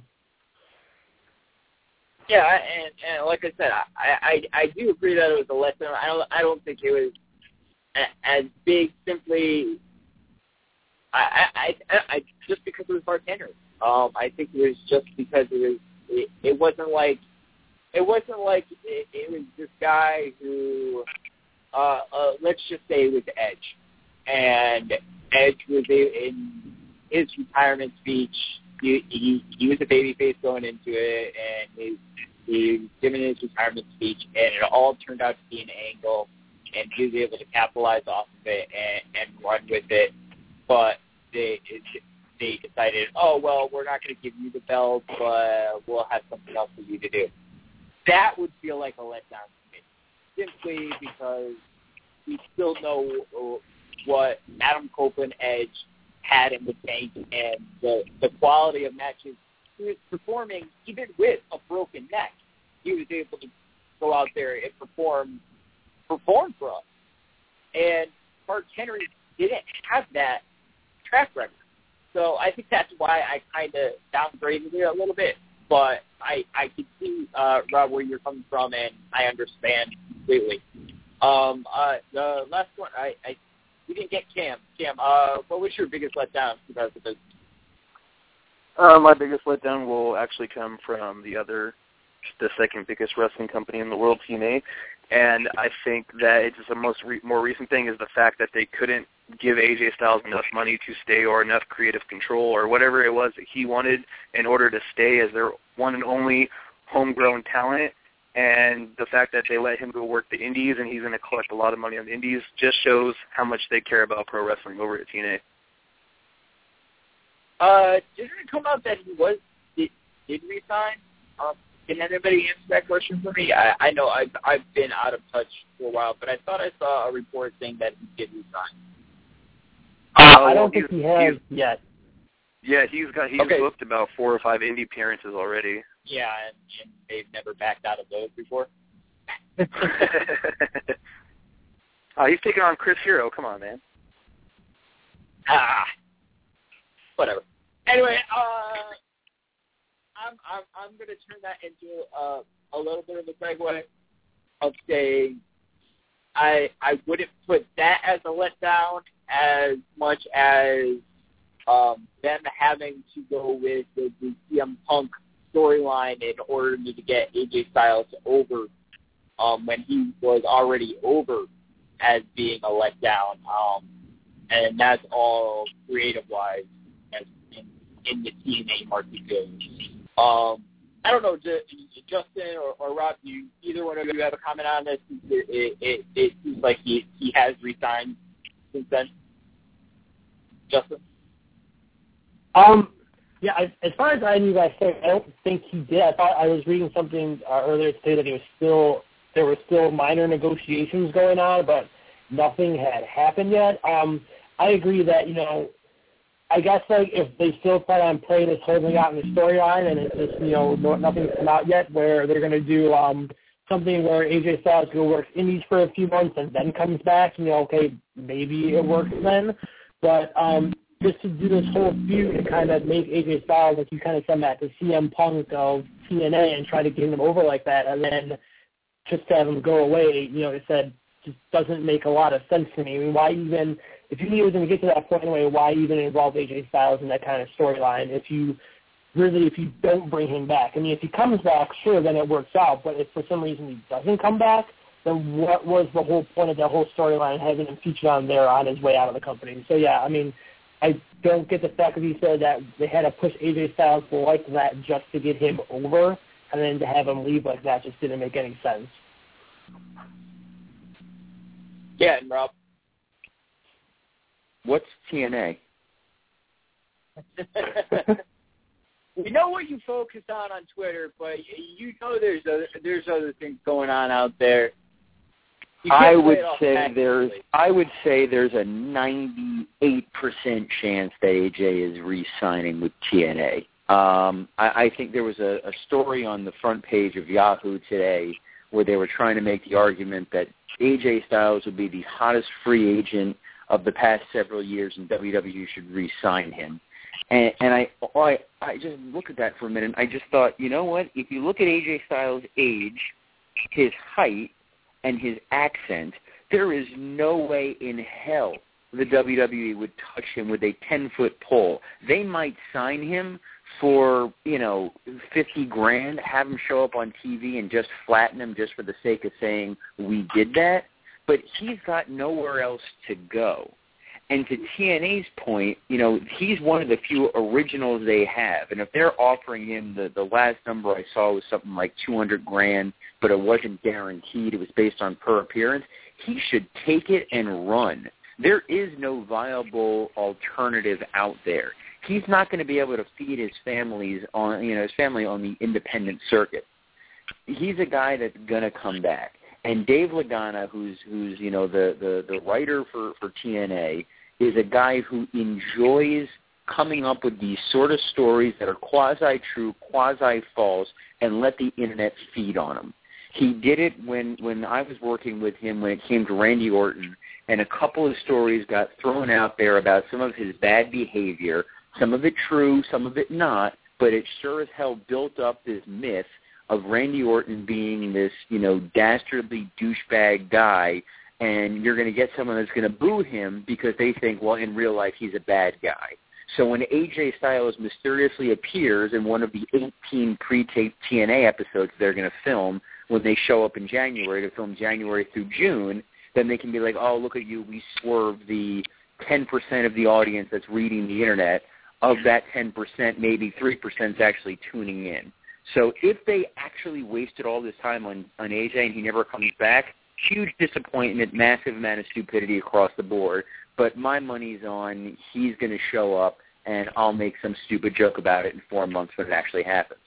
Speaker 1: Yeah, and, and like I said, I, I I do agree that it was a letdown. I don't I don't think it was as big simply. I I, I, I just because it was Mark Henry. Um, I think it was just because it was. It, it wasn't like it wasn't like it, it was this guy who. Uh, uh, let's just say it was Edge, and Edge was a, in his retirement speech. He, he he was a babyface going into it, and he, he was giving his retirement speech, and it all turned out to be an angle, and he was able to capitalize off of it and, and run with it. But they, it, they decided, oh, well, we're not going to give you the belt, but we'll have something else for you to do. That would feel like a letdown to me, simply because we still know what Adam Copeland Edge had in the tank and the, the quality of matches he was performing, even with a broken neck. He was able to go out there and perform, perform for us. And Mark Henry didn't have that track record. So I think that's why I kind of downgraded it a little bit. But I, I can see, uh, Rob, where you're coming from, and I understand completely. Um, uh, the last one, I, I we didn't get Cam. Cam, uh, what was your biggest letdown because of this?
Speaker 3: Uh, my biggest letdown will actually come from the other, the second biggest wrestling company in the world, T N A. And I think that it's just the most re- more recent thing is the fact that they couldn't give A J Styles enough money to stay or enough creative control or whatever it was that he wanted in order to stay as their one and only homegrown talent. And the fact that they let him go work the indies and he's going to collect a lot of money on the indies just shows how much they care about pro wrestling over at T N A.
Speaker 1: Uh, didn't it come out that he was did, did resign? Um, Can anybody answer that question for me? I, I know I've, I've been out of touch for a while, but I thought I saw a report saying that he did resign.
Speaker 2: Uh, I don't think he has yet.
Speaker 3: Yeah, he's got he's
Speaker 1: okay.
Speaker 3: booked about four or five indie appearances already.
Speaker 1: Yeah, and, and they've never backed out of those before.
Speaker 3: Oh, he's taking on Chris Hero. Come on, man.
Speaker 1: Ah, whatever. Anyway, uh. I'm I'm I'm going to turn that into uh, a little bit of a segue of saying I I wouldn't put that as a letdown as much as um, them having to go with the, the C M Punk storyline in order to get A J Styles over um, when he was already over as being a letdown, um, and that's all creative-wise as in, in the T N A market goes. Um, I don't know, Justin or, or Rob, do you, either one of you have a comment on this? It, it, it, it seems like he, he has resigned since then. Justin?
Speaker 2: Um, yeah, I, as far as I knew guys say, I don't think he did. I thought I was reading something uh, earlier today that he was still, there were still minor negotiations going on, but nothing had happened yet. Um, I agree that, you know, I guess like if they still plan on playing this holding out in the storyline and it's just, you know, no, nothing's come out yet where they're going to do um, something where A J Styles go work indies for a few months and then comes back, you know, okay, maybe it works then. But um, just to do this whole feud and kind of make A J Styles, like you kind of said, Matt, the C M Punk of T N A and try to get him over like that and then just to have him go away, you know, it said just doesn't make a lot of sense to me. I mean, why even... If you knew it was going to get to that point anyway, why even involve A J Styles in that kind of storyline if you really, if you don't bring him back? I mean, if he comes back, sure, then it works out. But if for some reason he doesn't come back, then what was the whole point of that whole storyline, having him featured on there on his way out of the company? So, yeah, I mean, I don't get the fact that he said that they had to push A J Styles like that just to get him over, and then to have him leave like that just didn't make any sense.
Speaker 1: Yeah, and Rob?
Speaker 5: What's T N A?
Speaker 1: We know what you focus on on Twitter, but you know there's other, there's other things going on out there.
Speaker 5: I would say there's I would say there's a ninety-eight percent chance that A J is re-signing with T N A. Um, I, I think there was a, a story on the front page of Yahoo today where they were trying to make the argument that A J Styles would be the hottest free agent of the past several years, and W W E should re-sign him. And, and I, I, I just looked at that for a minute, and I just thought, you know what? If you look at A J Styles' age, his height, and his accent, there is no way in hell the W W E would touch him with a ten-foot pole. They might sign him for, you know, fifty grand, have him show up on T V and just flatten him just for the sake of saying we did that. But he's got nowhere else to go. And to T N A's point, you know, he's one of the few originals they have. And if they're offering him, the, the last number I saw was something like two hundred grand, but it wasn't guaranteed. It was based on per appearance. He should take it and run. There is no viable alternative out there. he's not going to be able to feed his families on, you know, his family on the independent circuit. He's a guy that's going to come back. And Dave Lagana, who's who's you know the, the, the writer for, for T N A, is a guy who enjoys coming up with these sort of stories that are quasi-true, quasi-false, and let the internet feed on them. He did it when, when I was working with him when it came to Randy Orton, and a couple of stories got thrown out there about some of his bad behavior, some of it true, some of it not, but it sure as hell built up this myth of Randy Orton being this, you know, dastardly douchebag guy, and you're going to get someone that's going to boo him because they think, well, in real life he's a bad guy. So when A J Styles mysteriously appears in one of the eighteen pre-taped T N A episodes they're going to film when they show up in January to film January through June, then they can be like, oh, look at you, we swerved the ten percent of the audience that's reading the internet. Of that ten percent, maybe three percent is actually tuning in. So if they actually wasted all this time on, on A J and he never comes back, huge disappointment, massive amount of stupidity across the board. But my money's on he's going to show up, and I'll make some stupid joke about it in four months when it actually happens.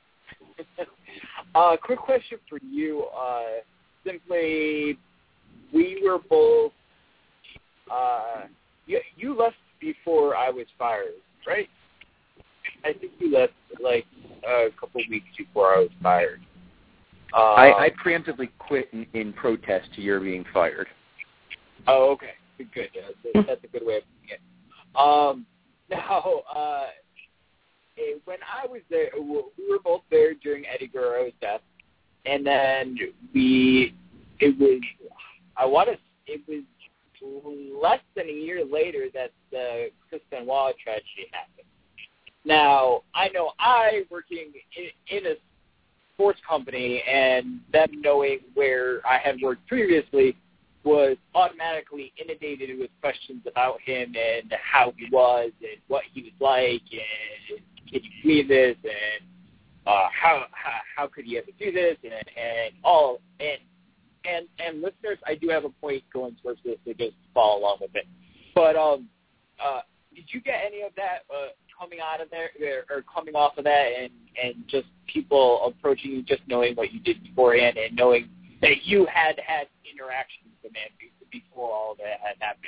Speaker 1: Uh, quick question for you. Uh, simply, we were both, uh, you, you left before I was fired, right? I think you left like a couple of weeks before I was fired. Uh,
Speaker 5: I, I preemptively quit in, in protest to your being fired.
Speaker 1: Oh, okay. Good. Yeah, that's a good way of putting it. Um, now, uh, when I was there, we were both there during Eddie Guerrero's death, and then we, it was, I want to, it was less than a year later that the Chris Benoit tragedy happened. Now, I know I, working in, in a sports company, and them knowing where I had worked previously, was automatically inundated with questions about him and how he was and what he was like and can you believe this and uh, how, how how could he ever do this and and all and and and listeners, I do have a point going towards this, so just follow along with it. But um, uh, did you get any of that uh, coming out of there or coming off of that and and just people approaching you, just knowing what you did beforehand and knowing that you had had interactions with the man before all that had happened?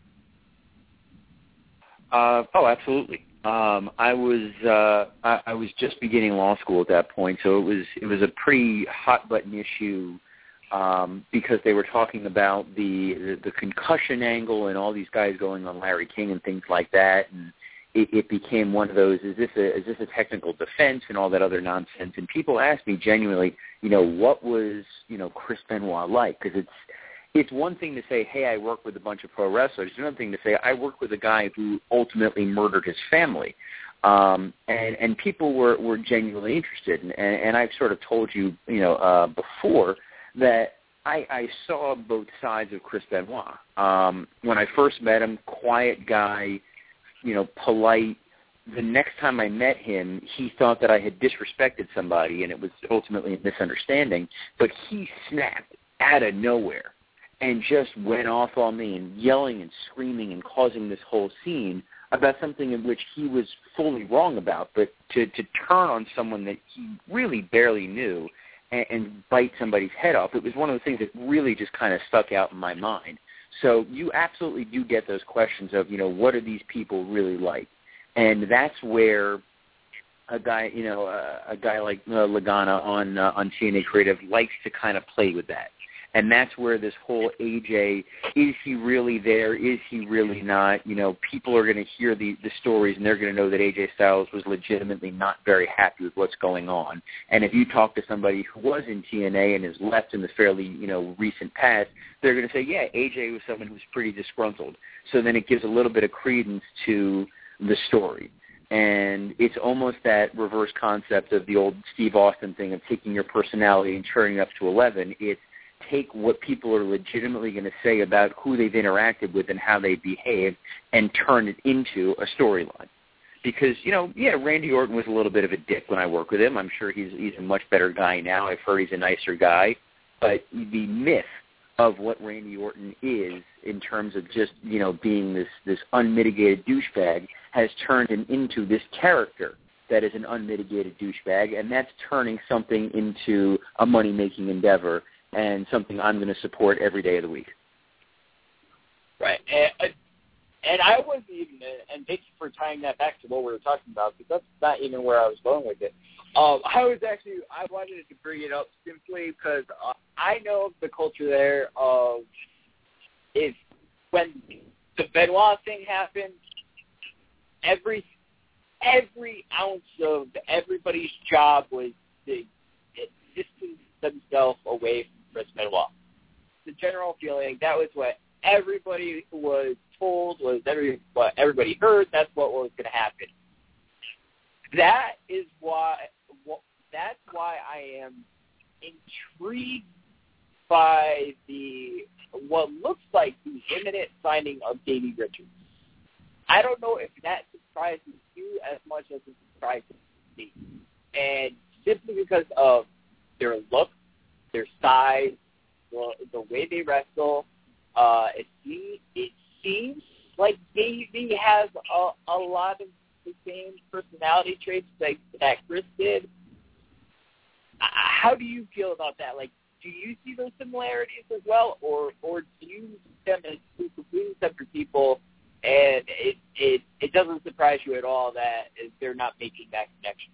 Speaker 5: Uh, oh, absolutely. Um, I was uh, I, I was just beginning law school at that point, so it was it was a pretty hot button issue um, because they were talking about the, the the concussion angle and all these guys going on Larry King and things like that, and it, it became one of those, is this a is this a technical defense and all that other nonsense? And people asked me genuinely, you know, what was, you know, Chris Benoit like? Because it's it's one thing to say, hey, I work with a bunch of pro wrestlers. It's another thing to say, I work with a guy who ultimately murdered his family. Um, and, and people were, were genuinely interested. And, and I've sort of told you, you know, uh, before that I, I saw both sides of Chris Benoit. Um, when I first met him, quiet guy, you know, polite. The next time I met him, he thought that I had disrespected somebody, and it was ultimately a misunderstanding. But he snapped out of nowhere and just went off on me and yelling and screaming and causing this whole scene about something in which he was fully wrong about. But to, to turn on someone that he really barely knew and, and bite somebody's head off, it was one of the things that really just kind of stuck out in my mind. So you absolutely do get those questions of, you know, what are these people really like? And that's where a guy, you know, uh, a guy like uh, Lagana on uh, on T N A Creative likes to kind of play with that. And that's where this whole A J, is he really there? Is he really not? You know, people are going to hear the, the stories, and they're going to know that A J Styles was legitimately not very happy with what's going on. And if you talk to somebody who was in T N A and has left in the fairly, you know, recent past, they're going to say, yeah, A J was someone who was pretty disgruntled. So then it gives a little bit of credence to the story. And it's almost that reverse concept of the old Steve Austin thing of taking your personality and turning it up to eleven. It's take what people are legitimately going to say about who they've interacted with and how they behave and turn it into a storyline. Because, you know, yeah, Randy Orton was a little bit of a dick when I worked with him. I'm sure he's he's a much better guy now. I've heard he's a nicer guy. But the myth of what Randy Orton is in terms of just, you know, being this, this unmitigated douchebag has turned him into this character that is an unmitigated douchebag, and that's turning something into a money-making endeavor and something I'm going to support every day of the week.
Speaker 1: Right. And, and I wasn't even, and thank you for tying that back to what we were talking about, because that's not even where I was going with it. Um, I was actually, I wanted to bring it up simply because uh, I know the culture there of if when the Benoit thing happened, every every ounce of everybody's job was to distance themselves away from Chris Benoit. The general feeling, that was what everybody was told, was every what everybody heard, that's what was going to happen. That is why, that's why I am intrigued by the what looks like the imminent signing of Davey Richards. I don't know if that surprises you as much as it surprises me. And simply because of their look, their size, the, the way they wrestle, uh, it, seems, it seems like Davey has a, a lot of the same personality traits like that Chris did. How do you feel about that? Like, do you see those similarities as well, or or do you see them as two completely separate people, and it, it it doesn't surprise you at all that they're not making that connection?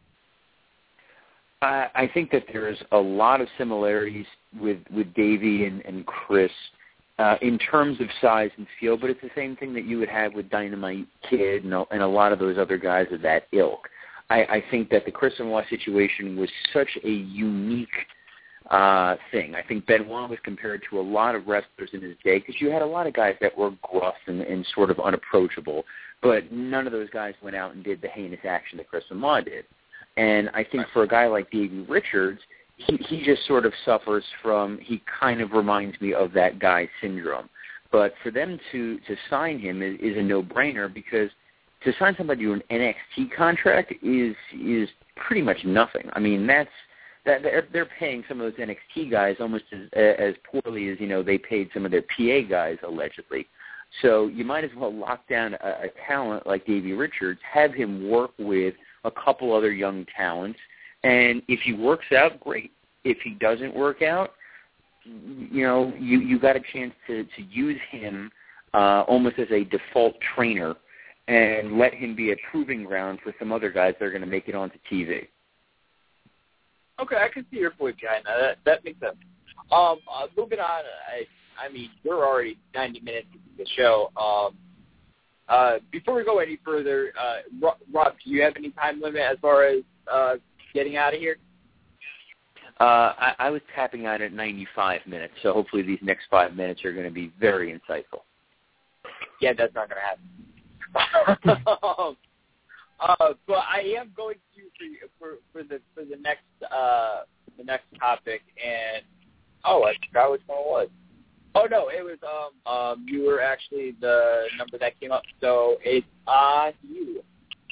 Speaker 5: I, I think that there's a lot of similarities with, with Davey and, and Chris uh, in terms of size and feel, but it's the same thing that you would have with Dynamite Kid and a, and a lot of those other guys of that ilk. I, I think that the Chris Benoit situation was such a unique uh, thing. I think Benoit was compared to a lot of wrestlers in his day because you had a lot of guys that were gruff and, and sort of unapproachable, but none of those guys went out and did the heinous action that Chris Benoit did. And I think for a guy like Davey Richards, he, he just sort of suffers from, he kind of reminds me of that guy syndrome. But for them to, to sign him is, is a no-brainer because to sign somebody to an N X T contract is is pretty much nothing. I mean, that's that they're, they're paying some of those N X T guys almost as as poorly as, you know, they paid some of their P A guys allegedly. So you might as well lock down a, a talent like Davey Richards, have him work with a couple other young talents, and if he works out, great. If he doesn't work out, you know, you you got a chance to to use him uh, almost as a default trainer and let him be a proving ground for some other guys that are going to make it onto T V.
Speaker 1: Okay, I can see your point behind that. That, that makes sense. Um, uh, moving on, I, I mean, we're already ninety minutes into the show. Um, uh, before we go any further, uh, Rob, do you have any time limit as far as uh, getting out of here?
Speaker 5: Uh, I, I was tapping out at ninety-five minutes, so hopefully these next five minutes are going to be very insightful.
Speaker 1: Yeah, that's not going to happen. um, uh, but I am going to for for the for the next uh, the next topic, and oh, I forgot which one it was. Oh no, it was um um you were actually the number that came up, so it's on you.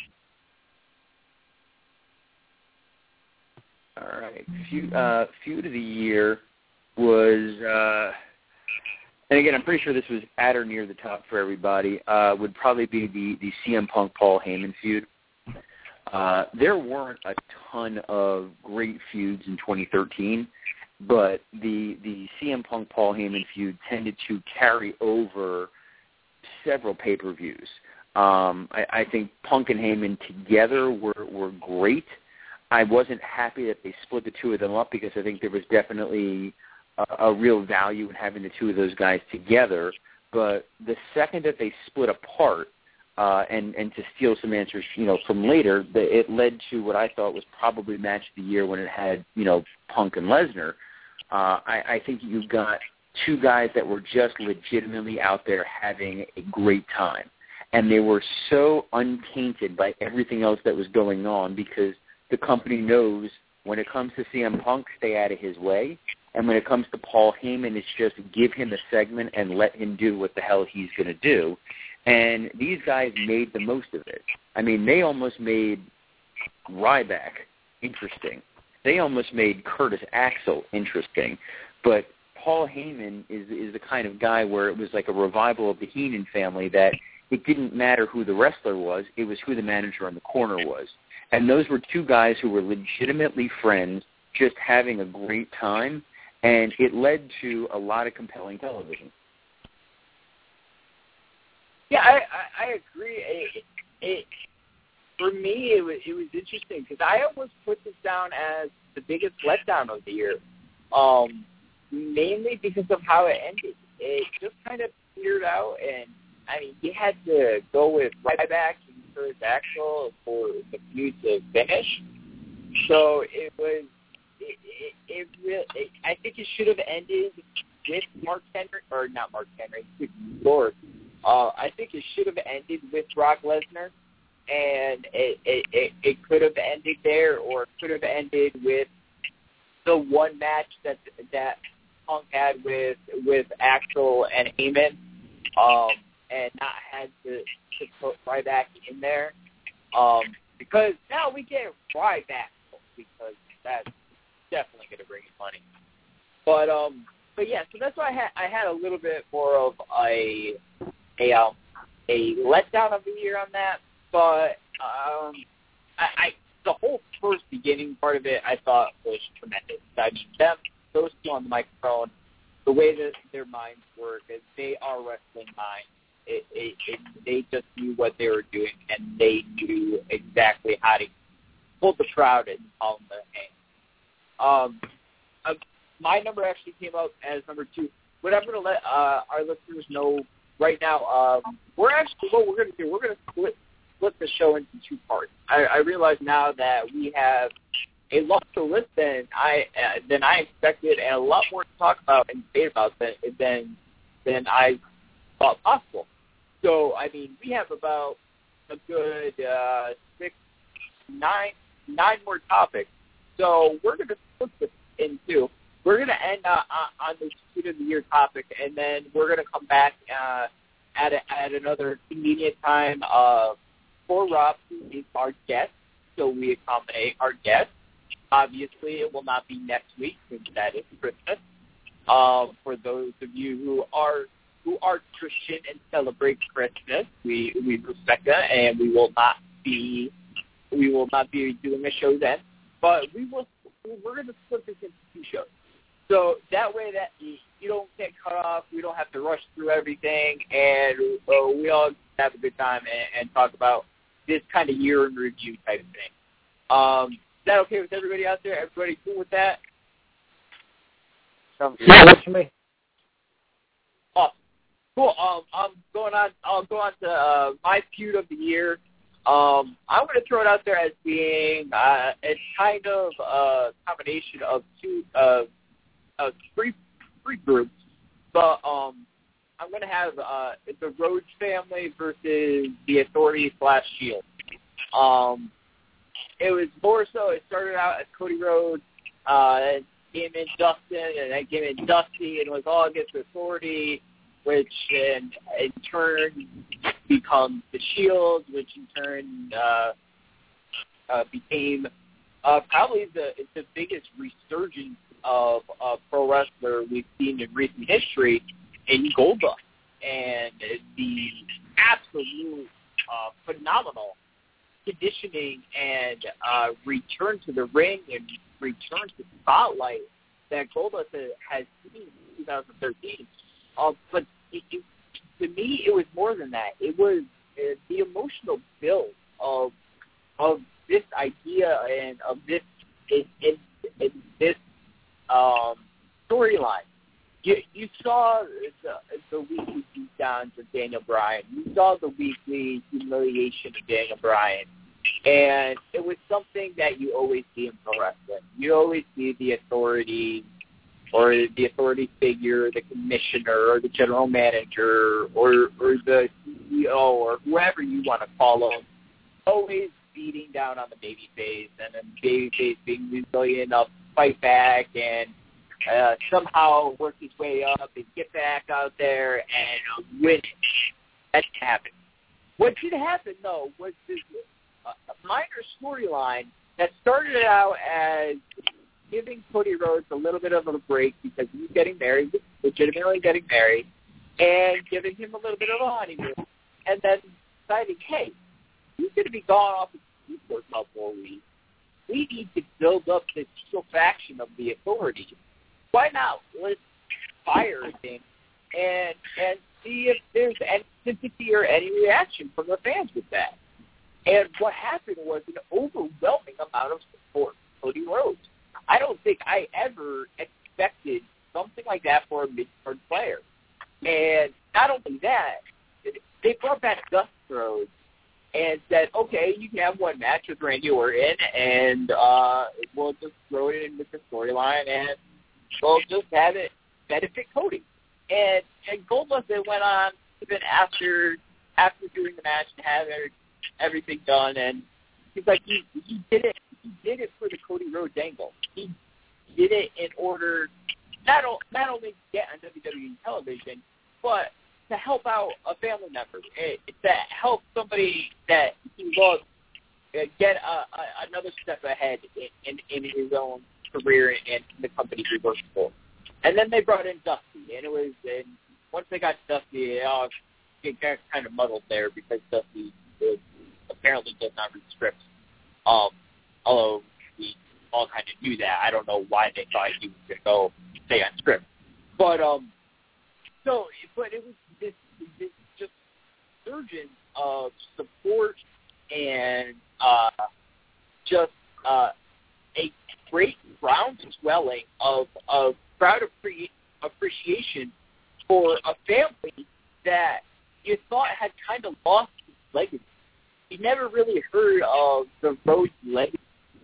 Speaker 5: All right, feud uh, feud of the year was. Uh, And again, I'm pretty sure this was at or near the top for everybody, uh, would probably be the, the C M Punk Paul Heyman feud. Uh, there weren't a ton of great feuds in twenty thirteen, but the the C M Punk Paul Heyman feud tended to carry over several pay-per-views. Um, I, I think Punk and Heyman together were, were great. I wasn't happy that they split the two of them up because I think there was definitely a real value in having the two of those guys together, but the second that they split apart, uh, and, and to steal some answers, you know, from later, the, it led to what I thought was probably match of the year when it had, you know, Punk and Lesnar. Uh, I, I think you got two guys that were just legitimately out there having a great time, and they were so untainted by everything else that was going on because the company knows when it comes to C M Punk, stay out of his way. And when it comes to Paul Heyman, it's just give him a segment and let him do what the hell he's going to do. And these guys made the most of it. I mean, they almost made Ryback interesting. They almost made Curtis Axel interesting. But Paul Heyman is is the kind of guy where it was like a revival of the Heenan family that it didn't matter who the wrestler was. It was who the manager on the corner was. And those were two guys who were legitimately friends, just having a great time, and it led to a lot of compelling television.
Speaker 1: Yeah, I, I, I agree. It, it, for me, it was, it was interesting because I almost put this down as the biggest letdown of the year, um, mainly because of how it ended. It just kind of petered out, and, I mean, you had to go with Ryback and Curtis Axel for the feud to finish. So it was, it, it, it really, it, I think it should have ended with Mark Henry, or not Mark Henry, with Lord. Uh, I think it should have ended with Brock Lesnar, and it, it, it, it could have ended there, or it could have ended with the one match that that Punk had with with Axel and Heyman, um, and not had to, to put Ryback in there, um, because now we get Ryback because that's definitely going to bring in money. But um, but yeah, so that's why I had I had a little bit more of a a um, a letdown of the year on that, but um, I, I the whole first beginning part of it I thought was tremendous. I mean, them those two on the microphone, the way that their minds work, is they are wrestling minds. It, it, it, they just knew what they were doing, and they knew exactly how to pull the crowd and call them the hang. Um, uh, my number actually came out as number two. What I'm going to let uh, our listeners know right now, um, we're actually, what we're going to do, we're going to split, split the show into two parts. I, I realize now that we have a lot to list than I uh, than I expected, and a lot more to talk about and debate about than than, than I thought possible. So, I mean, we have about a good uh, six, nine, nine more topics. So we're going to split this in two. We're going to end uh, on the Tweet of the Year topic, and then we're going to come back uh, at a, at another convenient time uh, for Rob, who is our guest. So we accommodate our guest. Obviously, it will not be next week since that is Christmas. Um, for those of you who are who are Christian and celebrate Christmas, we we respect that, and we will not be we will not be doing a show then. But we will we're going to split this into two shows. So that way that you don't get cut off, we don't have to rush through everything, and uh, we all have a good time and, and talk about this kind of year in review type of thing. Um, is that okay with everybody out there? Everybody cool with that?
Speaker 2: Yeah, works for me.
Speaker 1: Awesome. Cool. Um, I'm going on. I'll go on to uh, my feud of the year. Um, I'm going to throw it out there as being uh, it's kind of a combination of two uh, uh, three three groups, but um, I'm going to have uh, the Rhodes family versus the Authority slash Shield. Um, it was more so. It started out as Cody Rhodes, uh, and came in Dustin, and then came in Dusty, and it was all against the Authority, which in, in turn becomes the Shield, which in turn uh, uh, became uh, probably the the biggest resurgence of a pro wrestler we've seen in recent history in Goldust, and the absolute uh, phenomenal conditioning and uh, return to the ring and return to spotlight that Goldust has seen in twenty thirteen. Uh, but it, it, to me, it was more than that. It was uh, the emotional build of of this idea and of this in, in, in this um, storyline. You you saw the, the weekly beatdowns of Daniel Bryan. You saw the weekly humiliation of Daniel Bryan. And it was something that you always see in pro wrestling. You always see the Authority or the Authority figure, the commissioner or the general manager or, or the C E O or whoever you want to call them, always beating down on the babyface, and then babyface being resilient enough to fight back and uh, somehow work his way up and get back out there and uh, win it. That happened. What did happen, though, was this a minor storyline that started out as giving Cody Rhodes a little bit of a break because he was getting married, legitimately getting married, and giving him a little bit of a honeymoon. and then deciding, hey, he's going to be gone off the team for a couple of weeks. We need to build up the heel faction of the Authority. Why not? Let's fire him and and see if there's any sympathy or any reaction from the fans with that. And what happened was an overwhelming amount of support for Cody Rhodes. I don't think I ever expected something like that for a mid-card player. And not only that, they brought back Dusty Rhodes and said, okay, you can have one match with Randy Orton, and uh, we'll just throw it in with the storyline, and we'll just have it benefit Cody. And, and Goldust then went on even after after doing the match and having everything done, and he's like, he, he did it. He did it for the Cody Rhodes angle. He did it in order not, o- not only to get on W W E television, but to help out a family member, it, to help somebody that he loves uh, get a, a, another step ahead in, in, in his own career and in the company he works for. And then they brought in Dusty, and it was and once they got Dusty, it, all, it got kind of muddled there because Dusty was, apparently does not read scripts. Um, although we all kind of knew that. I don't know why they thought he was going to go stay on script. But um, so, but it was this, this just surge of support and uh, just uh, a great groundswelling of of crowd appre- appreciation for a family that you thought had kind of lost its legacy. You never really heard of the Rhodes legacy.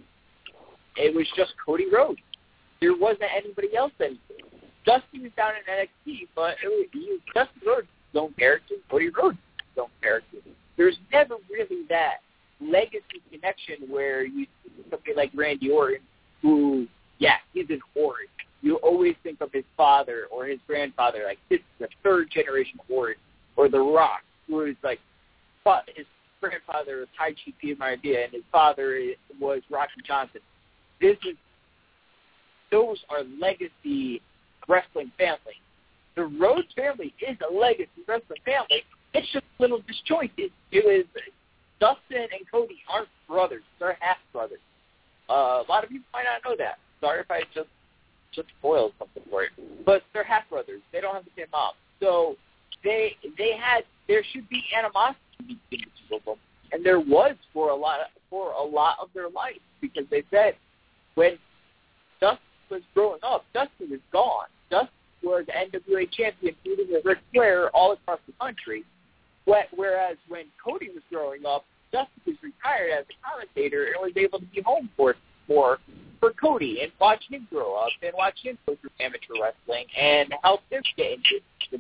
Speaker 1: It was just Cody Rhodes. There wasn't anybody else anymore. Dusty was down in N X T, but it was, he was Dusty Rhodes' own character, Cody Rhodes' own character. There's never really that legacy connection where you see somebody like Randy Orton, who, yeah, he's an Orton. You always think of his father or his grandfather, like this is the third generation of Orton, or The Rock, who is like his grandfather was Tai Chi P M I D, and his father was Rocky Johnson. This is those are legacy wrestling families. The Rhodes family is a legacy wrestling family. It's just a little disjointed. It was Dustin and Cody aren't brothers; they're half brothers. Uh, a lot of people might not know that. Sorry if I just just spoiled something for you, but they're half brothers. They don't have the same mom, so they they had there should be animosity between the two of them, and there was for a lot of, for a lot of their life because they said when Dustin was growing up, Dustin was gone. Dustin was N W A champion, feuding with Ric Flair all across the country. Whereas when Cody was growing up, Dustin was retired as a commentator and was able to be home for more for Cody and watch him grow up and watch him go through amateur wrestling and help him get into the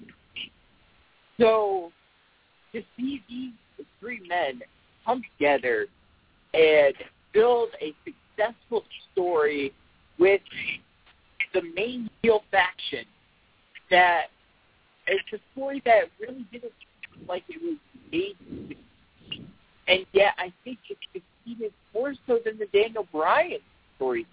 Speaker 1: So to see these three men come together and build a successful story with the main heel faction that it's a story that really didn't seem like it was made, and yet I think it succeeded more so than the Daniel Bryan story.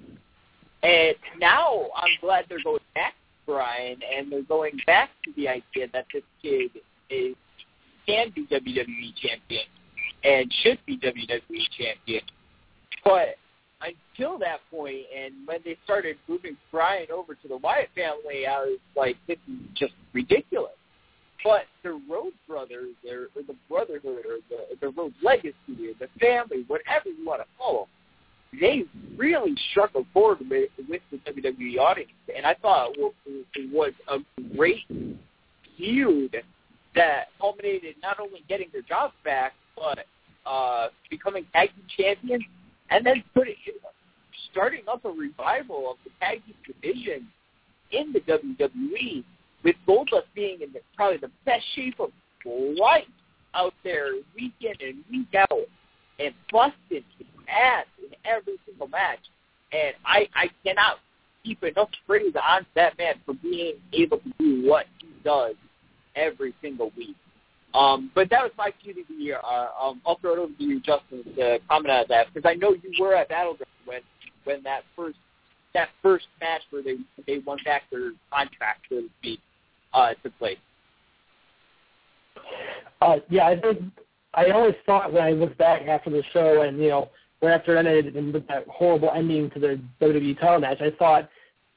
Speaker 1: And now I'm glad they're going back to Bryan, and they're going back to the idea that this kid is can be W W E champion and should be W W E champion. But until that point, and when they started moving Bryan over to the Wyatt family, I was like, this is just ridiculous. But the Rhodes brothers, or, or the brotherhood, or the, the Rhodes legacy, or the family, whatever you want to call them, they really struck a chord with, with the W W E audience. And I thought it was a great feud that culminated not only getting their jobs back, but uh, becoming tag team champions, and then putting, starting up a revival of the tag team division in the W W E, with Goldust being in the, probably the best shape of life out there week in and week out, and busting his ass in every single match. And I, I cannot keep enough praise on that man for being able to do what he does every single week. Um, but that was my feud of the year. Uh, um, I'll throw it over to you, Justin, to comment on that, because I know you were at Battleground when when that first that first match where they they won back their contract, so to speak, uh, took place.
Speaker 2: Uh, yeah, I think I always thought when I looked back after the show and, you know, right after it ended and with that horrible ending to the W W E title match, I thought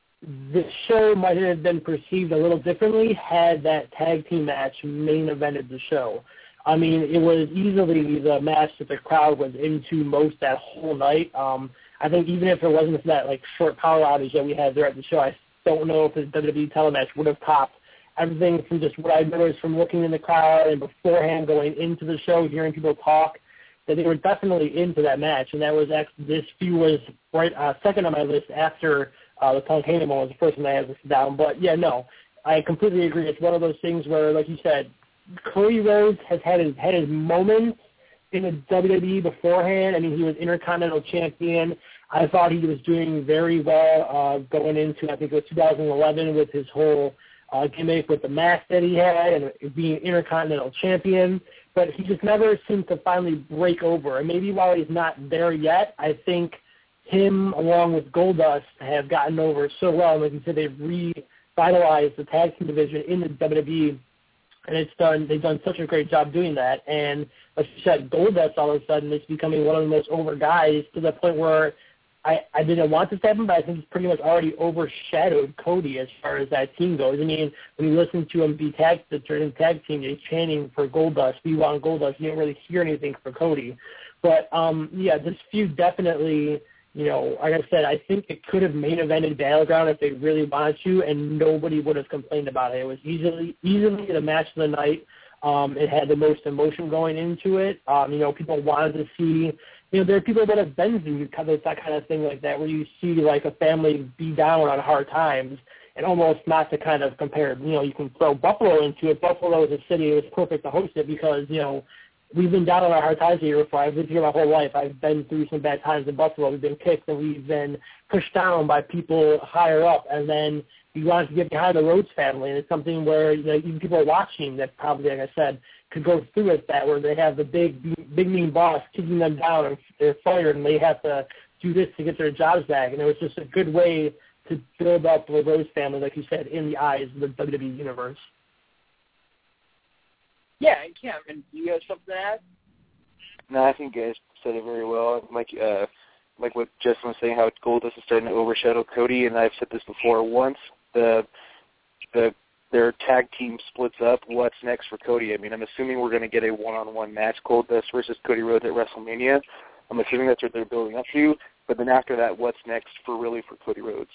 Speaker 2: the show might have been perceived a little differently had that tag team match main evented the show. I mean, it was easily the match that the crowd was into most that whole night. Um, I think even if it wasn't for that, like, short power outage that we had there at the show, I don't know if the W W E title match would have topped everything from just what I noticed from looking in the crowd and beforehand going into the show, hearing people talk, that they were definitely into that match. And that was actually, this few was right uh, second on my list after uh, the Punk Heyman one was the first one I had listed down. But, yeah, no, I completely agree. It's one of those things where, like you said, Cody Rhodes has had his, had his moments in the W W E beforehand. I mean, he was Intercontinental Champion. I thought he was doing very well uh, going into, I think it was two thousand eleven with his whole uh, gimmick with the mask that he had and being Intercontinental Champion. But he just never seemed to finally break over. And maybe while he's not there yet, I think him along with Goldust have gotten over so well. Like you said, they've revitalized the tag team division in the W W E. And it's done. They've done such a great job doing that. And like you said, Goldust all of a sudden is becoming one of the most over guys to the point where I, I didn't want this to happen, but I think he's pretty much already overshadowed Cody as far as that team goes. I mean, when you listen to him be tagged the turning tag team, he's chanting for Goldust, we want Goldust. You didn't really hear anything for Cody. But um, yeah, this feud definitely. You know, like I said, I think it could have main evented Battleground if they really wanted to, and nobody would have complained about it. It was easily easily the match of the night. Um, it had the most emotion going into it. Um, you know, people wanted to see, you know, there are people that have been through kind of that kind of thing like that, where you see like a family be down on hard times, and almost not to kind of compare. You know, you can throw Buffalo into it. Buffalo is a city that was perfect to host it because, you know, we've been down on our hard times here before. I've lived here my whole life. I've been through some bad times in Buffalo. We've been kicked and we've been pushed down by people higher up. And then you want to get behind the Rhodes family. And it's something where, you know, even people watching that probably, like I said, could go through it that where they have the big, big mean boss kicking them down and they're fired and they have to do this to get their jobs back. And it was just a good way to build up the Rhodes family, like you said, in the eyes of the W W E universe.
Speaker 1: Yeah, and Cameron, do you have something to add?
Speaker 3: No, I think you guys said it very well. Like uh, like what Justin was saying, how Goldust is starting to overshadow Cody, and I've said this before. Once the the their tag team splits up, what's next for Cody? I mean, I'm assuming we're going to get a one-on-one match, Goldust versus Cody Rhodes at WrestleMania. I'm assuming that's what they're building up to. But then after that, what's next for really for Cody Rhodes?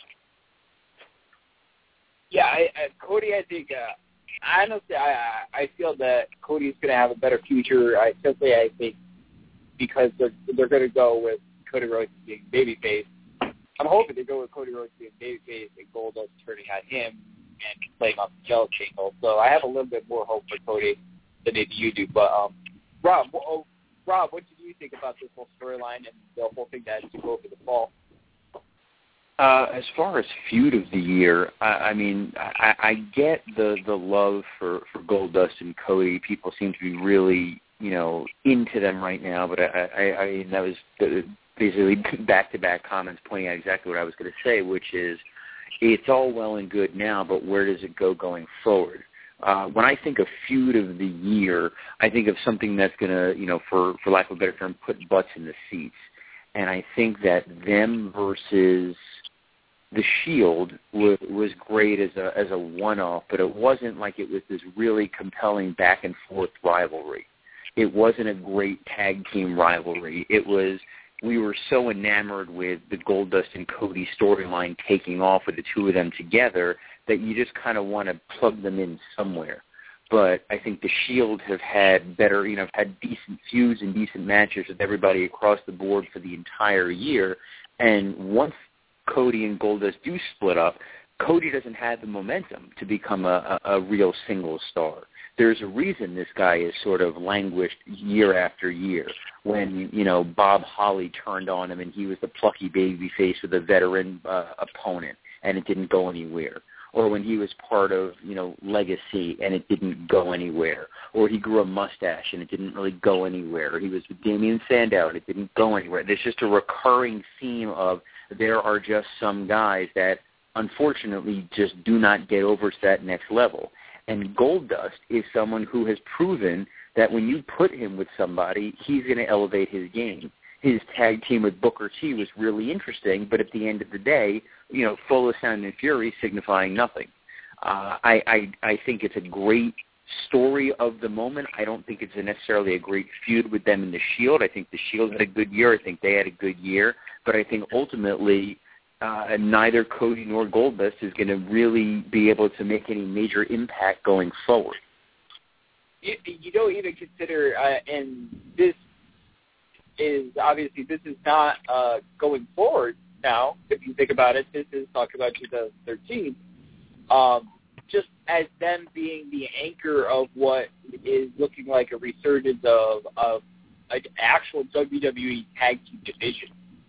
Speaker 1: Yeah, I, I, Cody, I think. Uh, Honestly, I I feel that Cody's going to have a better future. I simply, I think, because they're they're going to go with Cody Rhodes being babyface. I'm hoping they go with Cody Rhodes being babyface and Goldust turning on him and playing off the jealous angle. So I have a little bit more hope for Cody than maybe you do. But um, Rob, oh, Rob, what did you think about this whole storyline and the whole thing that took over the fall?
Speaker 5: Uh, as far as feud of the year, I, I mean, I, I get the, the love for, for Goldust and Cody. People seem to be really, you know, into them right now. But I, I, I mean, that was the, basically back-to-back comments pointing out exactly what I was going to say, which is it's all well and good now, but where does it go going forward? Uh, when I think of feud of the year, I think of something that's going to, you know, for, for lack of a better term, put butts in the seats. And I think that them versus the Shield was, was great as a as a one-off, but it wasn't like it was this really compelling back-and-forth rivalry. It wasn't a great tag team rivalry. It was, we were so enamored with the Goldust and Cody storyline taking off with the two of them together that you just kind of want to plug them in somewhere. But I think the Shield have had better, you know, had decent feuds and decent matches with everybody across the board for the entire year. And once Cody and Goldust do split up, Cody doesn't have the momentum to become a, a, a real single star. There's a reason this guy is sort of languished year after year. When, you know, Bob Holly turned on him and he was the plucky babyface with a veteran uh, opponent and it didn't go anywhere. Or when he was part of, you know, Legacy and it didn't go anywhere. Or he grew a mustache and it didn't really go anywhere. Or he was with Damien Sandow and it didn't go anywhere. There's just a recurring theme of there are just some guys that unfortunately just do not get over to that next level. And Goldust is someone who has proven that when you put him with somebody, he's going to elevate his game. His tag team with Booker T was really interesting, but at the end of the day, you know, Full of Sound and Fury signifying nothing. Uh, I, I I think it's a great story of the moment. I don't think it's a necessarily a great feud with them in the Shield. I think the Shield had a good year. I think they had a good year. But I think ultimately uh, neither Cody nor Goldust is going to really be able to make any major impact going forward.
Speaker 1: You, you don't even consider, uh, and this is obviously, this is not uh, going forward now. If you think about it, this is talking about two thousand thirteen. Um, just as them being the anchor of what is looking like a resurgence of, of an actual W W E tag team division.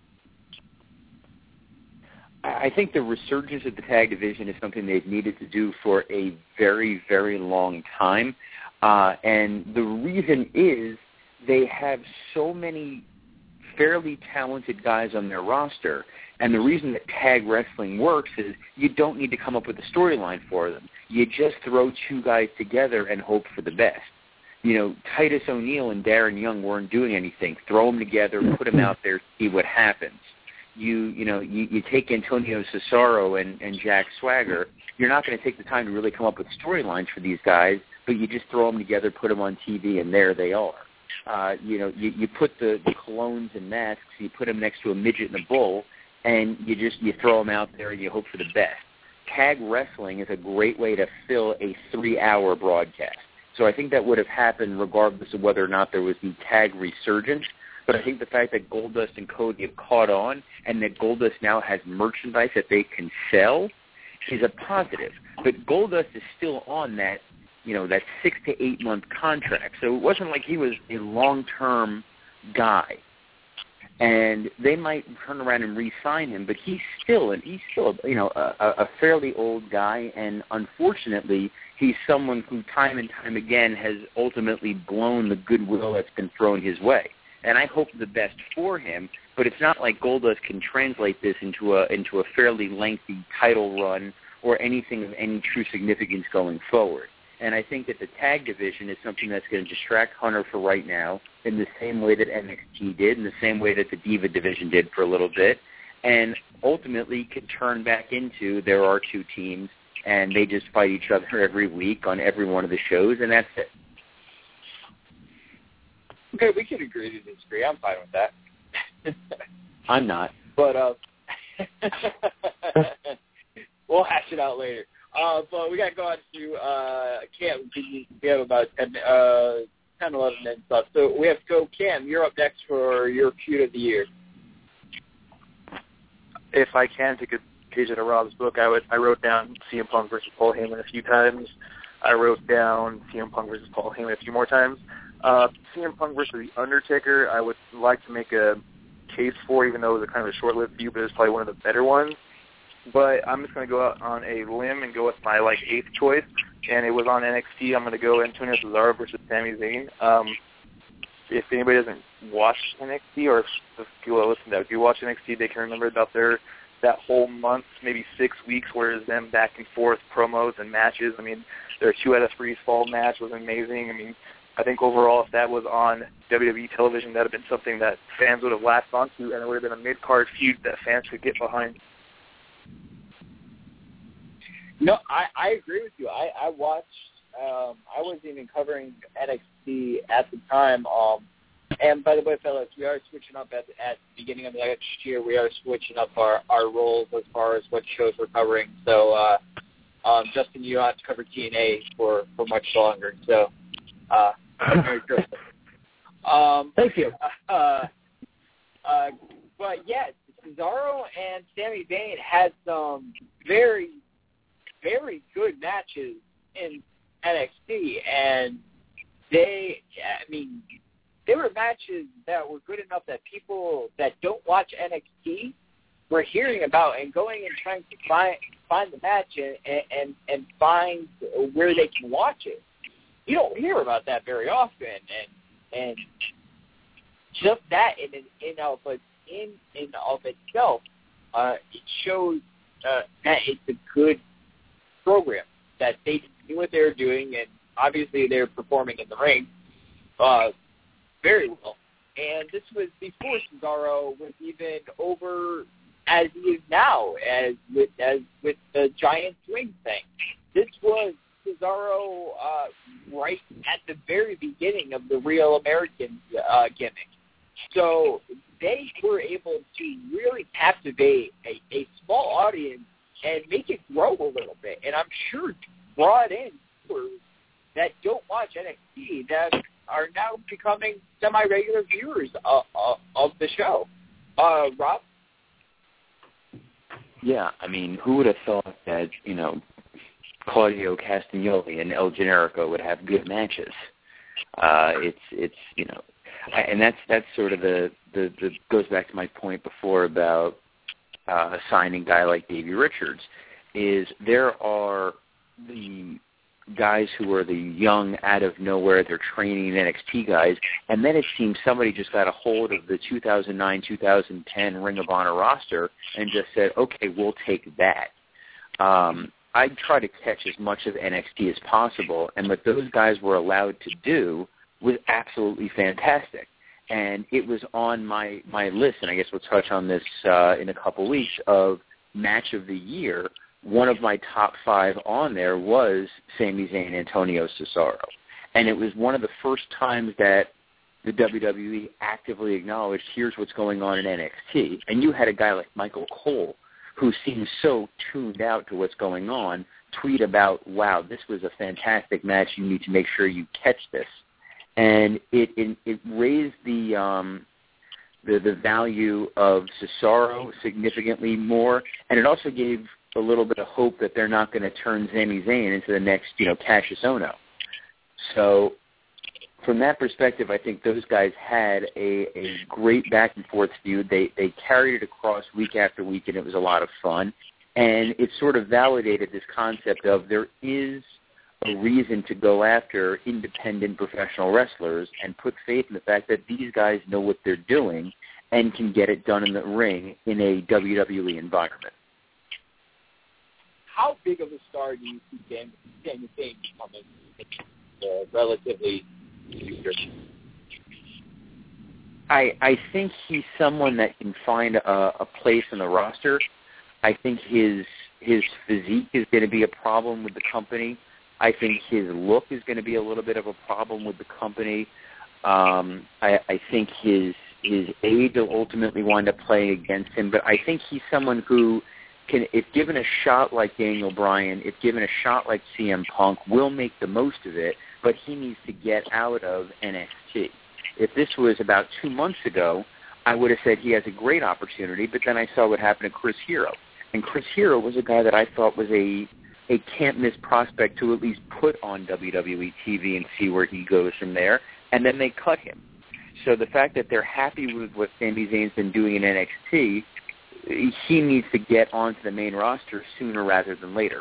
Speaker 5: I think the resurgence of the tag division is something they've needed to do for a very, very long time. Uh, and the reason is they have so many fairly talented guys on their roster. And the reason that tag wrestling works is you don't need to come up with a storyline for them. You just throw two guys together and hope for the best. You know, Titus O'Neil and Darren Young weren't doing anything. Throw them together, put them out there, see what happens. You you know, you, you take Antonio Cesaro and, and Jack Swagger. You're not going to take the time to really come up with storylines for these guys, but you just throw them together, put them on T V, and there they are. Uh, you know, you, you put the, the colognes and masks, you put them next to a midget and a bull, and you just you throw them out there and you hope for the best. Tag wrestling is a great way to fill a three-hour broadcast. So I think that would have happened regardless of whether or not there was the tag resurgence. But I think the fact that Goldust and Cody have caught on and that Goldust now has merchandise that they can sell is a positive. But Goldust is still on that, you know, that six to eight month contract. So it wasn't like he was a long-term guy. And they might turn around and re-sign him, but he's still, and he's still, you know, a, a fairly old guy. And unfortunately, he's someone who time and time again has ultimately blown the goodwill that's been thrown his way. And I hope the best for him, but it's not like Goldust can translate this into a into a fairly lengthy title run or anything of any true significance going forward. And I think that the tag division is something that's going to distract Hunter for right now in the same way that N X T did, in the same way that the Diva division did for a little bit, and ultimately could turn back into there are two teams, and they just fight each other every week on every one of the shows, and that's it.
Speaker 1: Okay, we can agree to disagree. I'm fine with that.
Speaker 5: I'm not.
Speaker 1: But uh, we'll hash it out later. Uh, but we got to go on to uh, Cam. We have about ten, uh, ten, eleven minutes left. So we have to go. Cam, you're up next for your feud of the year.
Speaker 3: If I can take a page out of Rob's book, I would. I wrote down C M Punk versus Paul Heyman a few times. I wrote down C M Punk versus Paul Heyman a few more times. Uh, C M Punk versus The Undertaker, I would like to make a case for, even though it was a kind of a short-lived feud, but it's probably one of the better ones. But I'm just going to go out on a limb and go with my, like, eighth choice, and it was on N X T. I'm going to go Antonio Cesaro versus Sami Zayn. Um, if anybody doesn't watch N X T, or if people that listen that do watch N X T, they can remember about their that whole month, maybe six weeks, where it was them back and forth promos and matches. I mean, their two out of three fall match was amazing. I mean, I think overall, if that was on W W E television, that would have been something that fans would have latched onto, and it would have been a mid-card feud that fans could get behind.
Speaker 1: No, I, I agree with you. I, I watched, um, I wasn't even covering N X T at the time. Um, and by the way, fellas, we are switching up at, at the beginning of next year. We are switching up our, our roles as far as what shows we're covering. So, uh, um, Justin, you don't have to cover T N A for, for much longer. So, uh, Merry Christmas. Um,
Speaker 2: Thank you.
Speaker 1: Uh, uh, but, yeah, Cesaro and Sami Zayn had some very very good matches in N X T, and they, I mean, they were matches that were good enough that people that don't watch N X T were hearing about and going and trying to find find the match and and, and find where they can watch it. You don't hear about that very often, and and just that in in of in in of itself, uh, it shows uh, that it's a good program, that they did knew what they were doing, and obviously they were performing in the ring uh, very well. And this was before Cesaro was even over as he is now, as with as with the giant swing thing. This was Cesaro uh, right at the very beginning of the Real American uh, gimmick. So they were able to really captivate a, a small audience and make it grow a little bit. And I'm sure brought in viewers that don't watch N X T that are now becoming semi-regular viewers of, of, of the show. Uh, Rob?
Speaker 5: Yeah, I mean, who would have thought that, you know, Claudio Castagnoli and El Generico would have good matches? Uh, it's, it's you know, and that's that's sort of the, the, the goes back to my point before about uh, signing a guy like Davey Richards, is there are the guys who are the young, out of nowhere, they're training N X T guys, and then it seems somebody just got a hold of the two thousand nine two thousand ten Ring of Honor roster and just said, okay, we'll take that. Um, I try to catch as much of N X T as possible, and what those guys were allowed to do was absolutely fantastic. And it was on my, my list, and I guess we'll touch on this uh, in a couple weeks, of match of the year. One of my top five on there was Sami Zayn and Antonio Cesaro. And it was one of the first times that the W W E actively acknowledged, here's what's going on in N X T. And you had a guy like Michael Cole, who seems so tuned out to what's going on, tweet about, wow, this was a fantastic match. You need to make sure you catch this. And it it, it raised the, um, the the value of Cesaro significantly more, and it also gave a little bit of hope that they're not going to turn Sami Zayn into the next, you know, Cassius Ohno. So from that perspective, I think those guys had a, a great back and forth feud. They they carried it across week after week, and it was a lot of fun. And it sort of validated this concept of there is a reason to go after independent professional wrestlers and put faith in the fact that these guys know what they're doing and can get it done in the ring in a W W E environment.
Speaker 1: How big of a star do you see Sami Zayn becoming uh, relatively future?
Speaker 5: I I think he's someone that can find a, a place in the roster. I think his his physique is going to be a problem with the company. I think his look is going to be a little bit of a problem with the company. Um, I, I think his his age will ultimately wind up playing against him. But I think he's someone who can, if given a shot like Daniel Bryan, if given a shot like C M Punk, will make the most of it, but he needs to get out of N X T. If this was about two months ago, I would have said he has a great opportunity, but then I saw what happened to Chris Hero. And Chris Hero was a guy that I thought was a, a can't-miss prospect to at least put on W W E T V and see where he goes from there, and then they cut him. So the fact that they're happy with what Sami Zayn's been doing in N X T, he needs to get onto the main roster sooner rather than later.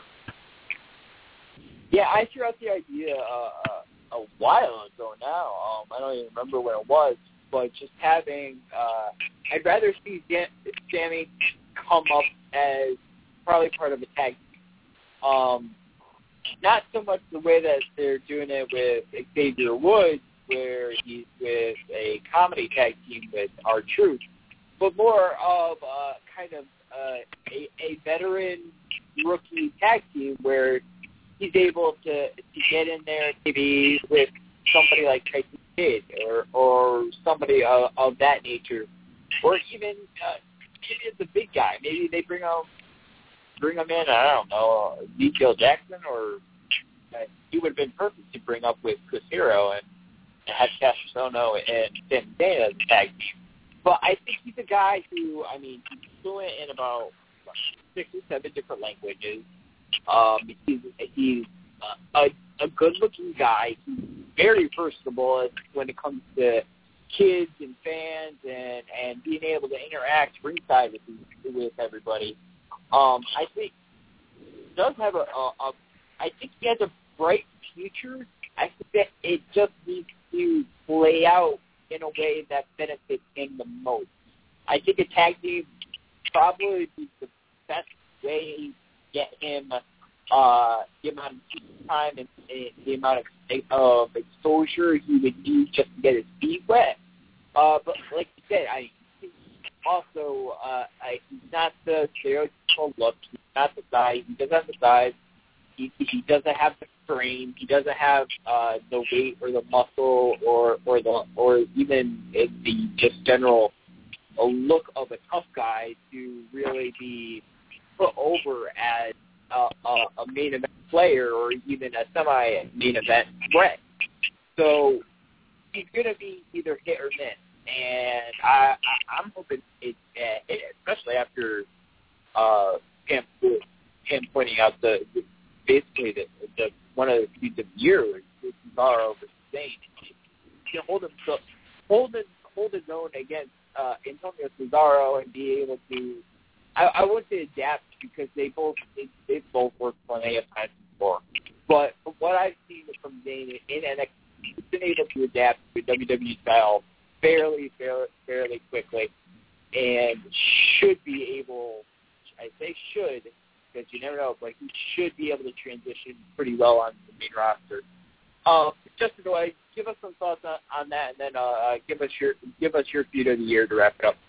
Speaker 1: Yeah, I threw out the idea uh, a while ago now. Um, I don't even remember when it was, but just having uh, – I'd rather see Dan- Sami come up as probably part of a tag team. Um, not so much the way that they're doing it with Xavier Woods, where he's with a comedy tag team with R-Truth, but more of uh, kind of uh, a, a veteran rookie tag team where he's able to, to get in there maybe with somebody like Tyson Kidd or, or somebody of, of that nature, or even uh, maybe it's a big guy. Maybe they bring him, bring him in, I don't know, Ezekiel Jackson, or uh, he would have been perfect to bring up with Chris Hero and, and have Cassius Ohno and Sami Zayn as a tag team. But I think he's a guy who, I mean, he's fluent in about six or seven different languages. Um, he's he's uh, a, a good-looking guy. He's very versatile when it comes to kids and fans and, and being able to interact ringside with with everybody. Um, I think he does have a, a, a – I think he has a bright future. I think that it just needs to play out in a way that benefits him the most. I think a tag team probably be the best way to get him uh, the amount of time and, and the amount of, of exposure he would need just to get his feet wet. Uh, but like you said, I also uh, I, he's not the stereotypical look. He's not the size. He doesn't have the size. He, he doesn't have the frame. He doesn't have uh, the weight or the muscle or or the or even the just general a look of a tough guy to really be put over as a, a, a main event player or even a semi-main event threat. So he's going to be either hit or miss. And I, I, I'm hoping, it, uh, especially after uh, him, him pointing out the basically the, the one of the feuds of the year with Cesaro versus Zayn, he can hold himself, hold his, hold his own against uh, Antonio Cesaro and be able to. I, I would say adapt because they both they, they've both worked plenty of times before. But from what I've seen from Zayn in N X T, he's been able to adapt to W W E style fairly, fairly, fairly quickly, and should be able. I say should because you never know, but he should be able to transition pretty well on the main roster. Um, Justin, do I give us some thoughts on, on that, and then uh, give us your give us your feud of the year to wrap it up.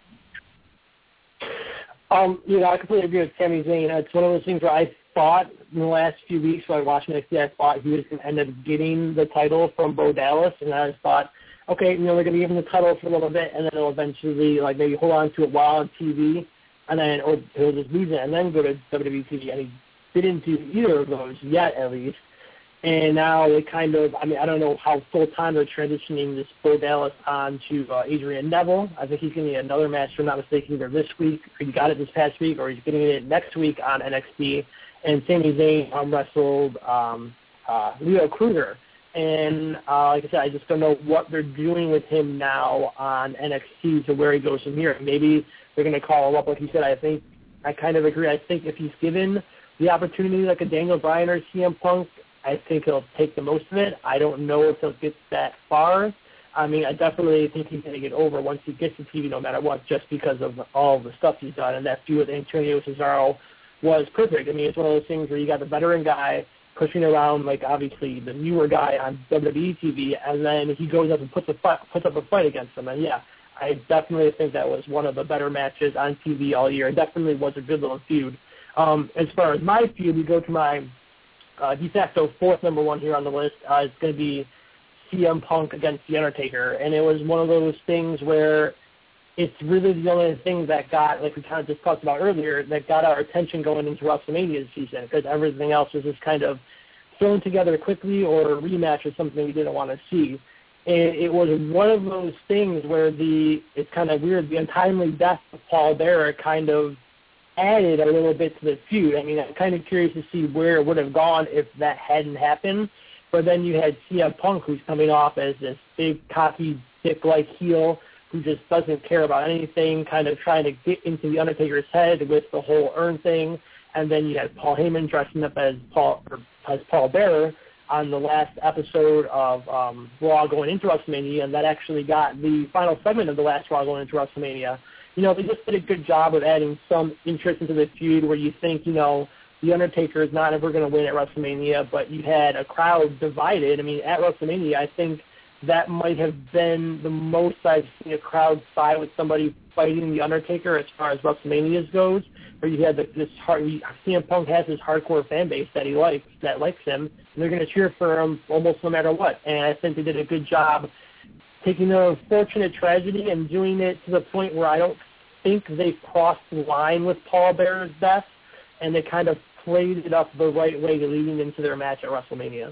Speaker 2: Um, you know, I completely agree with Sami Zayn. It's one of those things where I thought in the last few weeks while I watched N X T, I thought he was going to end up getting the title from Bo Dallas, and I just thought, okay, you know, they're going to give him the title for a little bit, and then they'll eventually, like, maybe hold on to it while on T V, and then, or he'll just lose it and then go to W W E T V, and he didn't do either of those yet, at least. And now they kind of, I mean, I don't know how full-time they're transitioning this Bo Dallas on to uh, Adrian Neville. I think he's going to get another match, if I'm not mistaken, either this week, or he got it this past week, or he's getting it next week on N X T. And Sami Zayn um, wrestled um, uh, Leo Kruger. And uh, like I said, I just don't know what they're doing with him now on N X T to where he goes from here. Maybe they're going to call him up, like you said. I think, I kind of agree. I think if he's given the opportunity like a Daniel Bryan or C M Punk, I think he'll take the most of it. I don't know if he'll get that far. I mean, I definitely think he's going to get over once he gets to T V no matter what, just because of all the stuff he's done. And that feud with Antonio Cesaro was perfect. I mean, it's one of those things where you got the veteran guy pushing around, like, obviously the newer guy on W W E T V, and then he goes up and puts, a fight, puts up a fight against him. And, yeah, I definitely think that was one of the better matches on T V all year. It definitely was a good little feud. Um, as far as my feud, we go to my Uh, de facto fourth number one here on the list uh, is going to be C M Punk against The Undertaker. And it was one of those things where it's really the only thing that got, like we kind of just talked about earlier, that got our attention going into WrestleMania this season, because everything else was just kind of thrown together quickly or a rematch or something we didn't want to see. And it was one of those things where the, it's kind of weird, the untimely death of Paul Bearer kind of added a little bit to the feud. I mean, I'm kind of curious to see where it would have gone if that hadn't happened. But then you had C M Punk, who's coming off as this big, cocky, dick-like heel who just doesn't care about anything, kind of trying to get into The Undertaker's head with the whole Earn thing. And then you had Paul Heyman dressing up as Paul or as Paul Bearer on the last episode of um, Raw going into WrestleMania, and that actually got the final segment of the last Raw going into WrestleMania. You know, they just did a good job of adding some interest into the feud where you think, you know, The Undertaker is not ever going to win at WrestleMania, but you had a crowd divided. I mean, at WrestleMania, I think that might have been the most I've seen a crowd side with somebody fighting The Undertaker as far as WrestleManias goes, where you had the, this hard, C M Punk has this hardcore fan base that he likes, that likes him, and they're going to cheer for him almost no matter what. And I think they did a good job taking the unfortunate tragedy and doing it to the point where I don't think they crossed the line with Paul Bearer's death, and they kind of played it up the right way leading into their match at WrestleMania.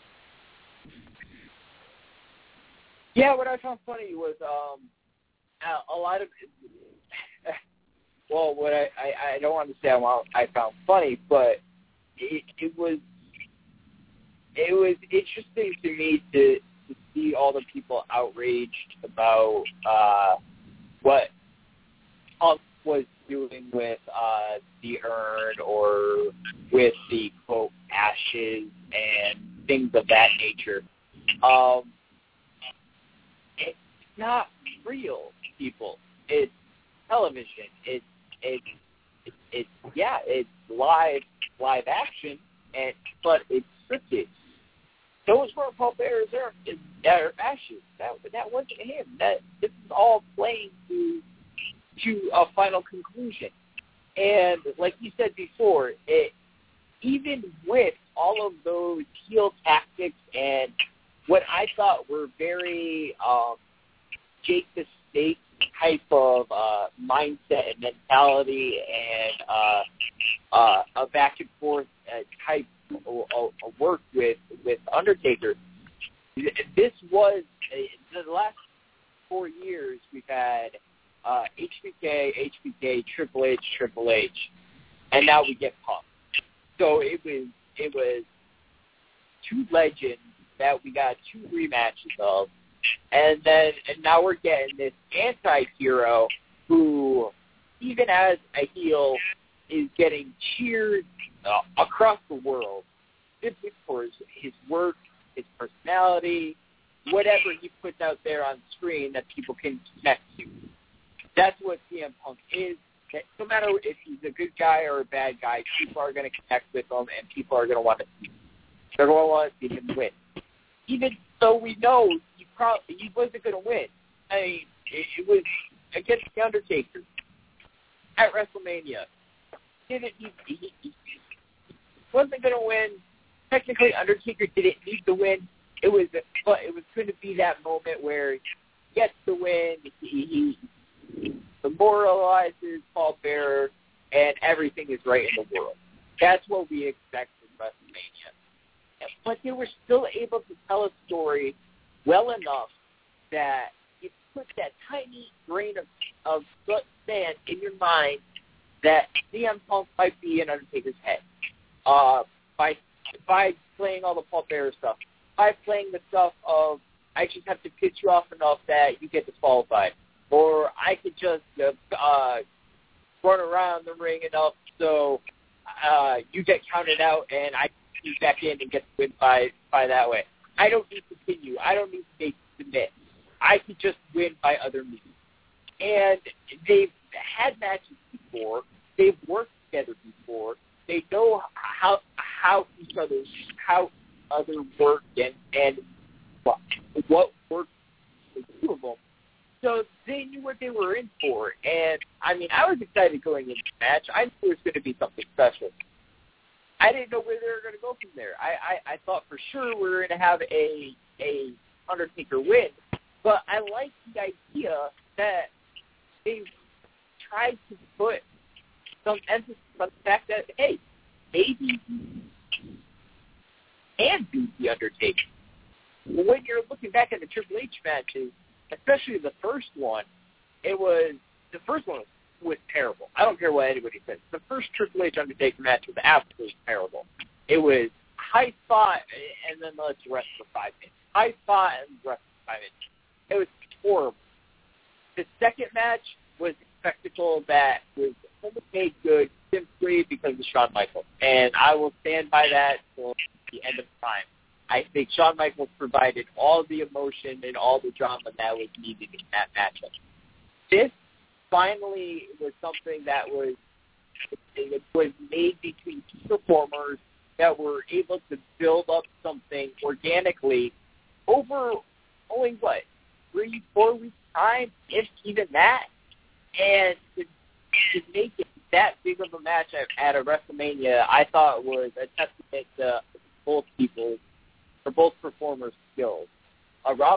Speaker 1: Yeah, what I found funny was um, a lot of well, what I, I, I don't want to say I found funny, but it, it was it was interesting to me to, to see all the people outraged about uh, what Punk was doing with uh, the urn or with the, quote, ashes and things of that nature. Um, it's not real, people. It's television. It's, it's, it's, it's yeah, it's live, live action, and but it's scripted. Those were Paul Bearer's ashes. That that wasn't him. That this is all playing to to a final conclusion. And like you said before, it, even with all of those heel tactics and what I thought were very um, Jake the Snake type of uh, mindset and mentality and uh, uh, a back and forth uh, type of, of work with, with Undertaker, this was uh, the last four years we've had uh, H B K, H B K, Triple H, Triple H, and now we get Punk. So it was it was two legends that we got two rematches of, and then and now we're getting this anti-hero who, even as a heel, is getting cheered uh, across the world simply for his, his work, his personality, whatever he puts out there on screen that people can connect to. That's what C M Punk is. No matter if he's a good guy or a bad guy, people are going to connect with him, and people are going to want to see him. They're going to want to see him win. Even though we know he probably he wasn't going to win. I mean, it, it was against The Undertaker at WrestleMania. Didn't he, he, he wasn't going to win. Technically, Undertaker didn't need to win. It was, but it was going to be that moment where he gets the win. He, he demoralizes Paul Bearer, and everything is right in the world. That's what we expect from WrestleMania. But they were still able to tell a story well enough that it put that tiny grain of, of sand in your mind that C M Punk might be in Undertaker's head uh, by by playing all the Paul Bearer stuff, by playing the stuff of I just have to pitch you off enough that you get disqualified, or I could just uh, uh, run around the ring enough so uh, you get counted out and I can back in and get the win by, by that way. I don't need to pin you. I don't need to make you submit. I could just win by other means. And they've had matches before. They've worked together before. They know how how each other how other work and and what, what works for the two of them. So they knew what they were in for. And I mean, I was excited going into the match. I knew it was going to be something special. I didn't know where they were going to go from there. I, I, I thought for sure we were going to have a a Undertaker win, but I like the idea that they tried to put some emphasis on the fact that, hey, maybe he can beat the Undertaker. When you're looking back at the Triple H matches, especially the first one, it was the first one was terrible. I don't care what anybody says. The first Triple H Undertaker match was absolutely terrible. It was high spot and then let's rest for five minutes. High spot and rest for five minutes. It was horrible. The second match was a spectacle that was only made good simply because of Shawn Michaels. And I will stand by that till the end of time. I think Shawn Michaels provided all the emotion and all the drama that was needed in that matchup. This finally was something that was it was made between two performers that were able to build up something organically over only, what, three, four weeks' time, if even that. And to, to make it that big of a match at, at a WrestleMania, I thought was a testament to both people's, or both performers' skills. Uh, Rob?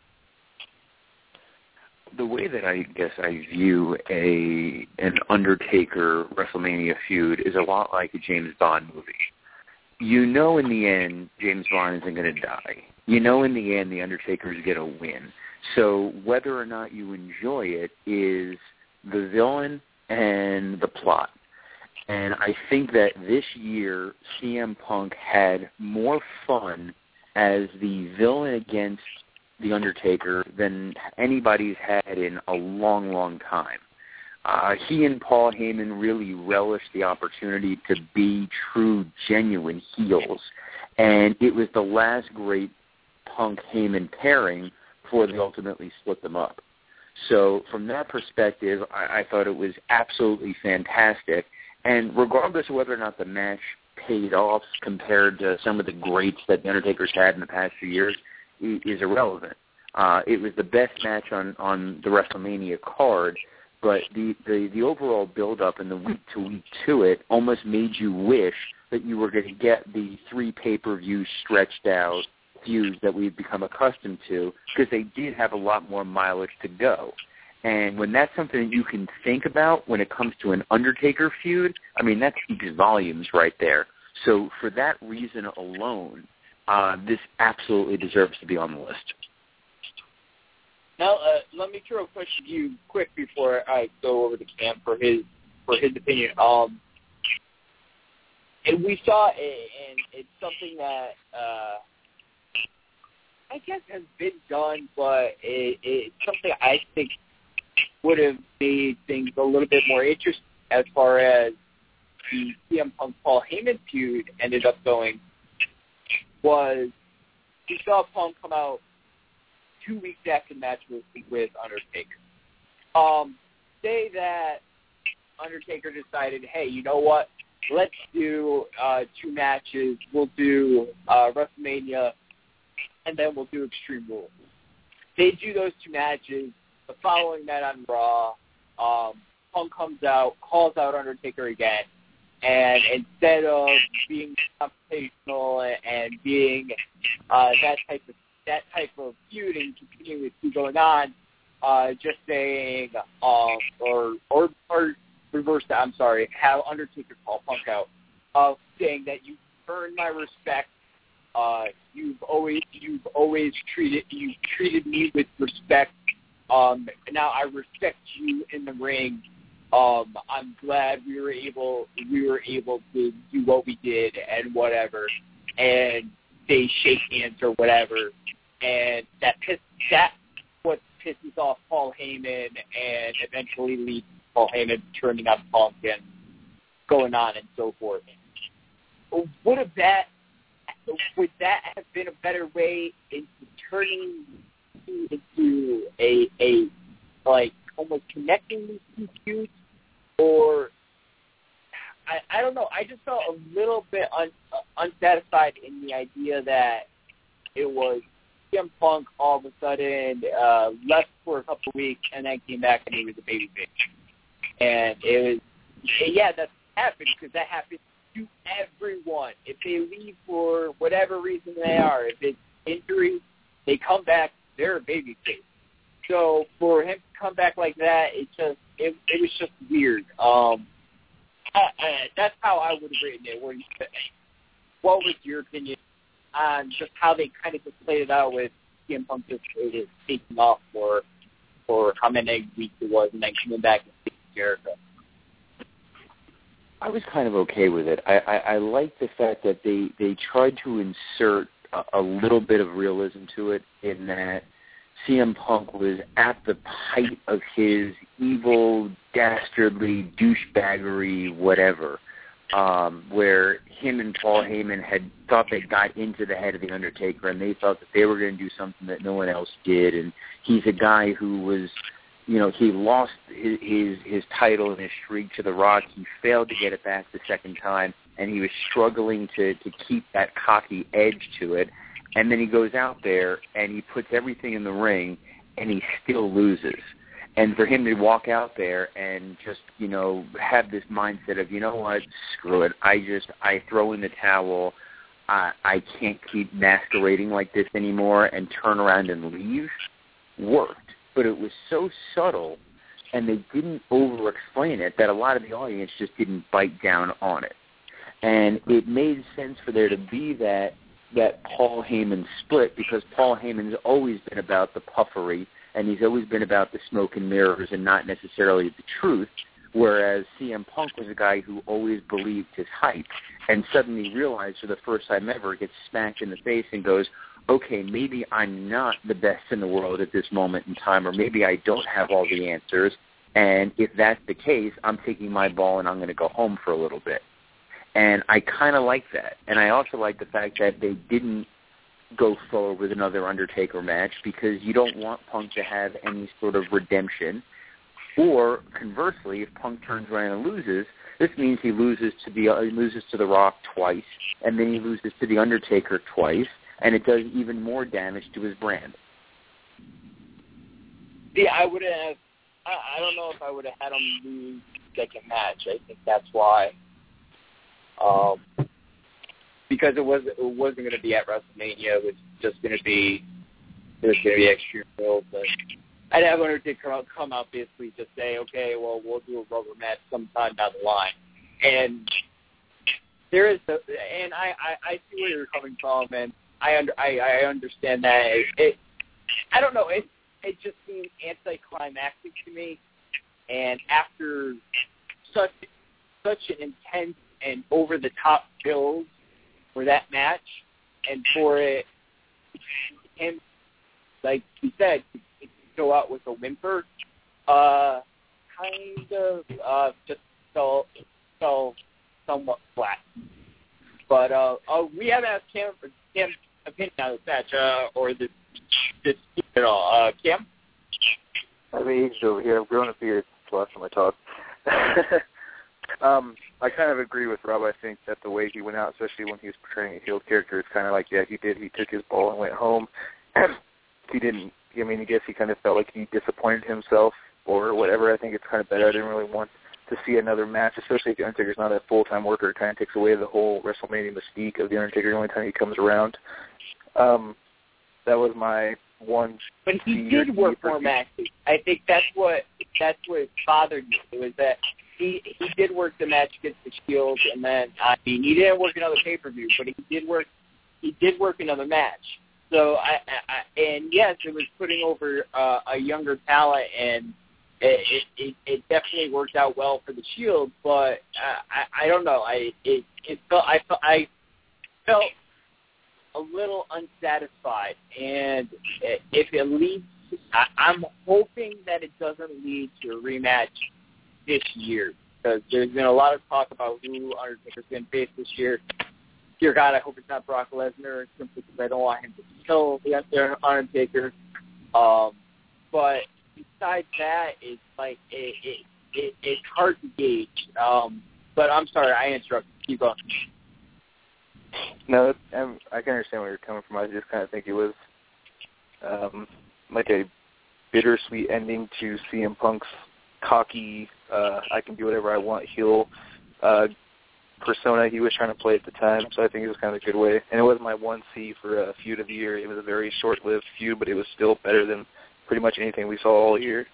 Speaker 5: The way that I guess I view a an Undertaker WrestleMania feud is a lot like a James Bond movie. You know in the end James Bond isn't going to die. You know in the end the Undertaker is going to win. So whether or not you enjoy it is the villain and the plot. And I think that this year C M Punk had more fun as the villain against The Undertaker than anybody's had in a long, long time. Uh, he and Paul Heyman really relished the opportunity to be true, genuine heels, and it was the last great Punk-Heyman pairing before they ultimately split them up. So from that perspective, I, I thought it was absolutely fantastic, and regardless of whether or not the match paid-offs compared to some of the greats that the Undertaker's had in the past few years is irrelevant. Uh, it was the best match on, on the WrestleMania card, but the, the, the overall build-up and the week-to-week to it almost made you wish that you were going to get the three pay-per-view stretched-out feuds that we've become accustomed to, because they did have a lot more mileage to go. And when that's something that you can think about when it comes to an Undertaker feud, I mean, that speaks volumes right there. So for that reason alone, uh, this absolutely deserves to be on the list.
Speaker 1: Now, uh, let me throw a question to you quick before I go over to Cam for his for his opinion. Um, and we saw, it, and it's something that uh, I guess has been done, but it, it's something I think would have made things a little bit more interesting as far as the C M Punk Paul Heyman feud ended up going. Was we saw Punk come out two weeks after the match with, with Undertaker. Um, say that Undertaker decided, hey, you know what? Let's do uh, two matches. We'll do uh, WrestleMania, and then we'll do Extreme Rules. They do those two matches. The following night on Raw, um, Punk comes out, calls out Undertaker again, and instead of being confrontational and being uh, that type of that type of feud and continuing to going on, uh, just saying, um, or or or reverse that. I'm sorry, have Undertaker call Punk out, uh, saying that you earned my respect. Uh, you've always you've always treated you treated me with respect. Um, now I respect you in the ring. Um, I'm glad we were able we were able to do what we did and whatever, and they shake hands or whatever, and that piss that what pisses off Paul Heyman and eventually leads Paul Heyman turning on Punk and going on and so forth. Would have that would that have been a better way into turning into a a like almost connecting these two feuds, or I, I don't know. I just felt a little bit un, uh, unsatisfied in the idea that it was C M Punk all of a sudden uh, left for a couple of weeks and then came back and he was a babyface. And it was, yeah, that happened because that happens to everyone. If they leave for whatever reason they are, if it's injury, they come back, they're a babyface. So for him to come back like that, it just it, it was just weird. Um, I, I, that's how I would have written it. Where you, what was your opinion on just how they kind of just played it out with C M Punk just is taking off for for how many weeks it was, and then coming back and facing Jericho?
Speaker 5: I was kind of okay with it. I, I, I like the fact that they, they tried to insert a, a little bit of realism to it in that C M Punk was at the height of his evil, dastardly, douchebaggery, whatever, um, where him and Paul Heyman had thought they got into the head of The Undertaker, and they thought that they were going to do something that no one else did. And he's a guy who was, you know, he lost his, his, his title and his streak to The Rock. He failed to get it back the second time, and he was struggling to, to keep that cocky edge to it. And then he goes out there and he puts everything in the ring and he still loses. And for him to walk out there and just, you know, have this mindset of, you know what, screw it. I just, I throw in the towel. I, I can't keep masquerading like this anymore and turn around and leave worked. But it was so subtle and they didn't over-explain it that a lot of the audience just didn't bite down on it. And it made sense for there to be that that Paul Heyman split because Paul Heyman's always been about the puffery and he's always been about the smoke and mirrors and not necessarily the truth, whereas C M Punk was a guy who always believed his hype and suddenly realized for the first time ever, gets smacked in the face and goes, okay, maybe I'm not the best in the world at this moment in time, or maybe I don't have all the answers, and if that's the case, I'm taking my ball and I'm going to go home for a little bit. And I kind of like that. And I also like the fact that they didn't go forward with another Undertaker match because you don't want Punk to have any sort of redemption. Or conversely, if Punk turns around and loses, this means he loses to the uh, he loses to The Rock twice, and then he loses to The Undertaker twice, and it does even more damage to his brand.
Speaker 1: Yeah, I would have. I, I don't know if I would have had him lose second match. I think that's why. Um, because it was it wasn't going to be at WrestleMania. It was just going to be it was going to be Extreme Rules. And I'd have Undertaker come out, come out basically just say, okay, well, we'll do a rubber match sometime down the line. And there is, a, and I, I, I see where you're coming from, and I under, I, I understand that. It, it, I don't know, it it just seemed anticlimactic to me. And after such such an intense and over the top build for that match, and for it, him, like he said, go out with a whimper, uh, kind of uh, just fell, fell somewhat flat. But uh, uh, we haven't asked Cam, Cam's opinion on this match, uh, or this, this at all. Uh, Cam?
Speaker 3: I'm aged over here. I've grown a beard last time I talked. um, I kind of agree with Rob. I think that the way he went out, especially when he was portraying a heel character, it's kind of like, yeah, he did. He took his ball and went home. He didn't. I mean, I guess he kind of felt like he disappointed himself or whatever. I think it's kind of better. I didn't really want to see another match, especially if The Undertaker's not a full-time worker. It kind of takes away the whole WrestleMania mystique of The Undertaker the only time he comes around. Um, that was my one.
Speaker 1: But he did work more matches. I think that's what that's what bothered me. It was that he he did work the match against the Shield, and then I mean he didn't work another pay-per-view, but he did work he did work another match. So I, I and yes, it was putting over uh, a younger talent, and it, it it definitely worked out well for the Shield. But uh, I I don't know. I it it felt I felt I felt a little unsatisfied, and if it leads, I, I'm hoping that it doesn't lead to a rematch this year, because there's been a lot of talk about who Undertaker's going to face this year. Dear God, I hope it's not Brock Lesnar, simply because I don't want him to kill the Undertaker. Um, but besides that, it's like it, it, it, it's hard to gauge. Um, but I'm sorry, I interrupted. Keep going.
Speaker 3: No, I'm, I can understand where you're coming from. I just kind of think it was um, like a bittersweet ending to C M Punk's cocky, uh, I can do whatever I want heel uh, persona he was trying to play at the time. So I think it was kind of a good way. And it was my one C for a feud of the year. It was a very short-lived feud, but it was still better than pretty much anything we saw all year.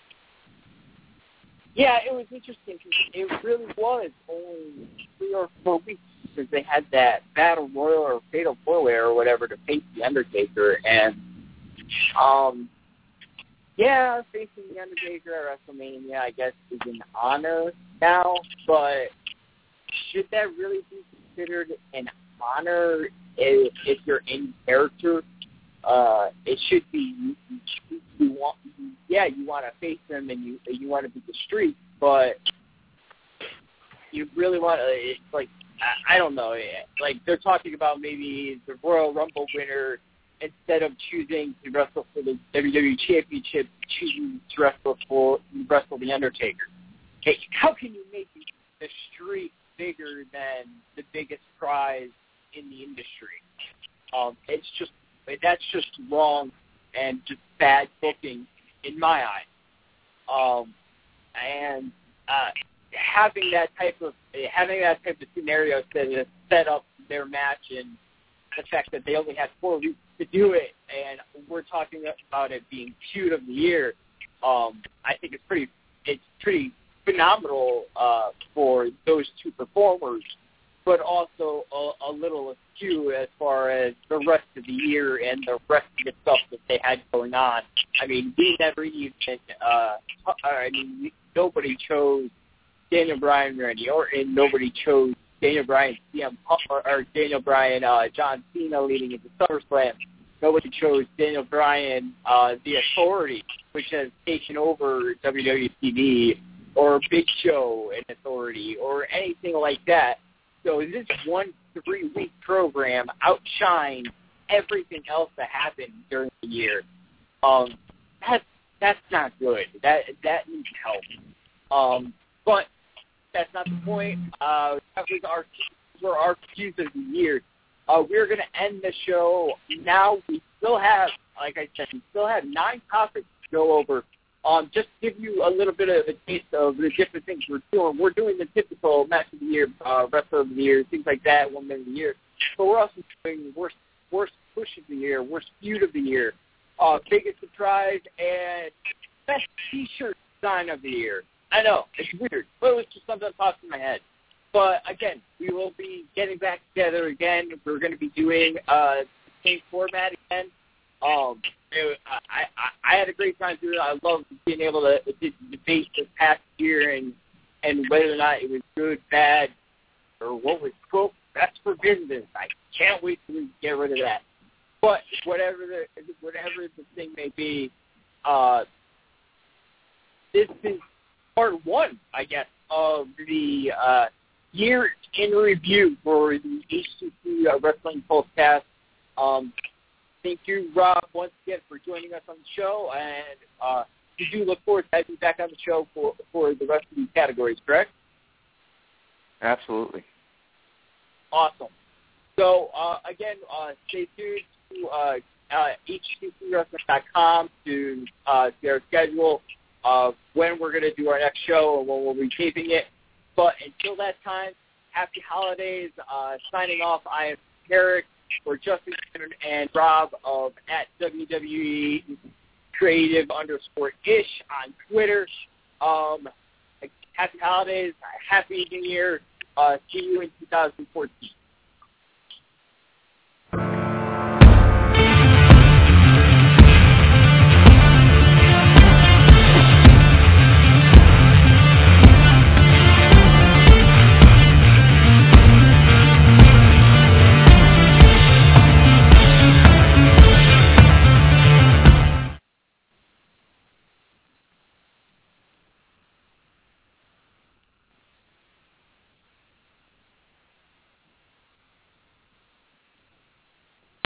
Speaker 1: Yeah, it was interesting because it really was only three or four weeks because they had that Battle Royal or Fatal four-way or whatever to face The Undertaker. And, um, yeah, facing The Undertaker at WrestleMania, I guess, is an honor now. But should that really be considered an honor if, if you're in character? Uh, it should be you, you, you want, yeah, you want to face them and you you want to beat the streak, but you really want to. It's like I, I don't know, like they're talking about maybe the Royal Rumble winner instead of choosing to wrestle for the W W E Championship, choosing to wrestle for wrestle the Undertaker. Hey, how can you make the streak bigger than the biggest prize in the industry? Um, it's just. That's just wrong and just bad booking in my eyes. Um, and uh, having that type of having that type of scenario to set up their match, and the fact that they only had four weeks to do it, and we're talking about it being feud of the year, um, I think it's pretty it's pretty phenomenal uh, for those two performers, but also a, a little askew as far as the rest of the year and the rest of the stuff that they had going on. I mean, we never even, uh, I mean, nobody chose Daniel Bryan, Randy Orton. Nobody chose Daniel Bryan, C M Punk, or, or Daniel Bryan, uh, John Cena leading into SummerSlam. Nobody chose Daniel Bryan, uh, The Authority, which has taken over W W E T V, or Big Show and Authority, or anything like that. So this one three-week program outshined everything else that happened during the year. Um, that's that's not good. That that needs help. Um, but that's not the point. Uh, that was our for our cues of the year. Uh, we're going to end the show now. We still have, like I said, we still have nine topics to go over. Um, just to give you a little bit of a taste of the different things we're doing. We're doing the typical match of the year, uh, wrestler of the year, things like that, one minute of the year. But we're also doing worst worst push of the year, worst feud of the year, uh, biggest surprise, and best T-shirt design of the year. I know, it's weird, but it was just something that popped in my head. But, again, we will be getting back together again. We're going to be doing uh, the same format again. Um, it, I, I, I had a great time doing it. I love being able to, to debate this past year and, and whether or not it was good, bad, or what was quote, best for business. I can't wait to get rid of that. But whatever the whatever the thing may be, uh, this is part one, I guess, of the uh, year in review for the H C C uh, Wrestling Pulsecast. Um, thank you, Rob, once again for joining us on the show, and uh, we do look forward to having you back on the show for, for the rest of these categories, correct?
Speaker 5: Absolutely.
Speaker 1: Awesome. So, uh, again, uh, stay tuned to uh, uh, H C C wrestling dot com to uh, see our schedule of when we're going to do our next show and when we'll be taping it. But until that time, happy holidays. Uh, signing off, I am Eric for Justin and Rob of at W W E Creative underscore ish on Twitter. Um, happy holidays. Happy New Year. Uh, see you in two thousand fourteen.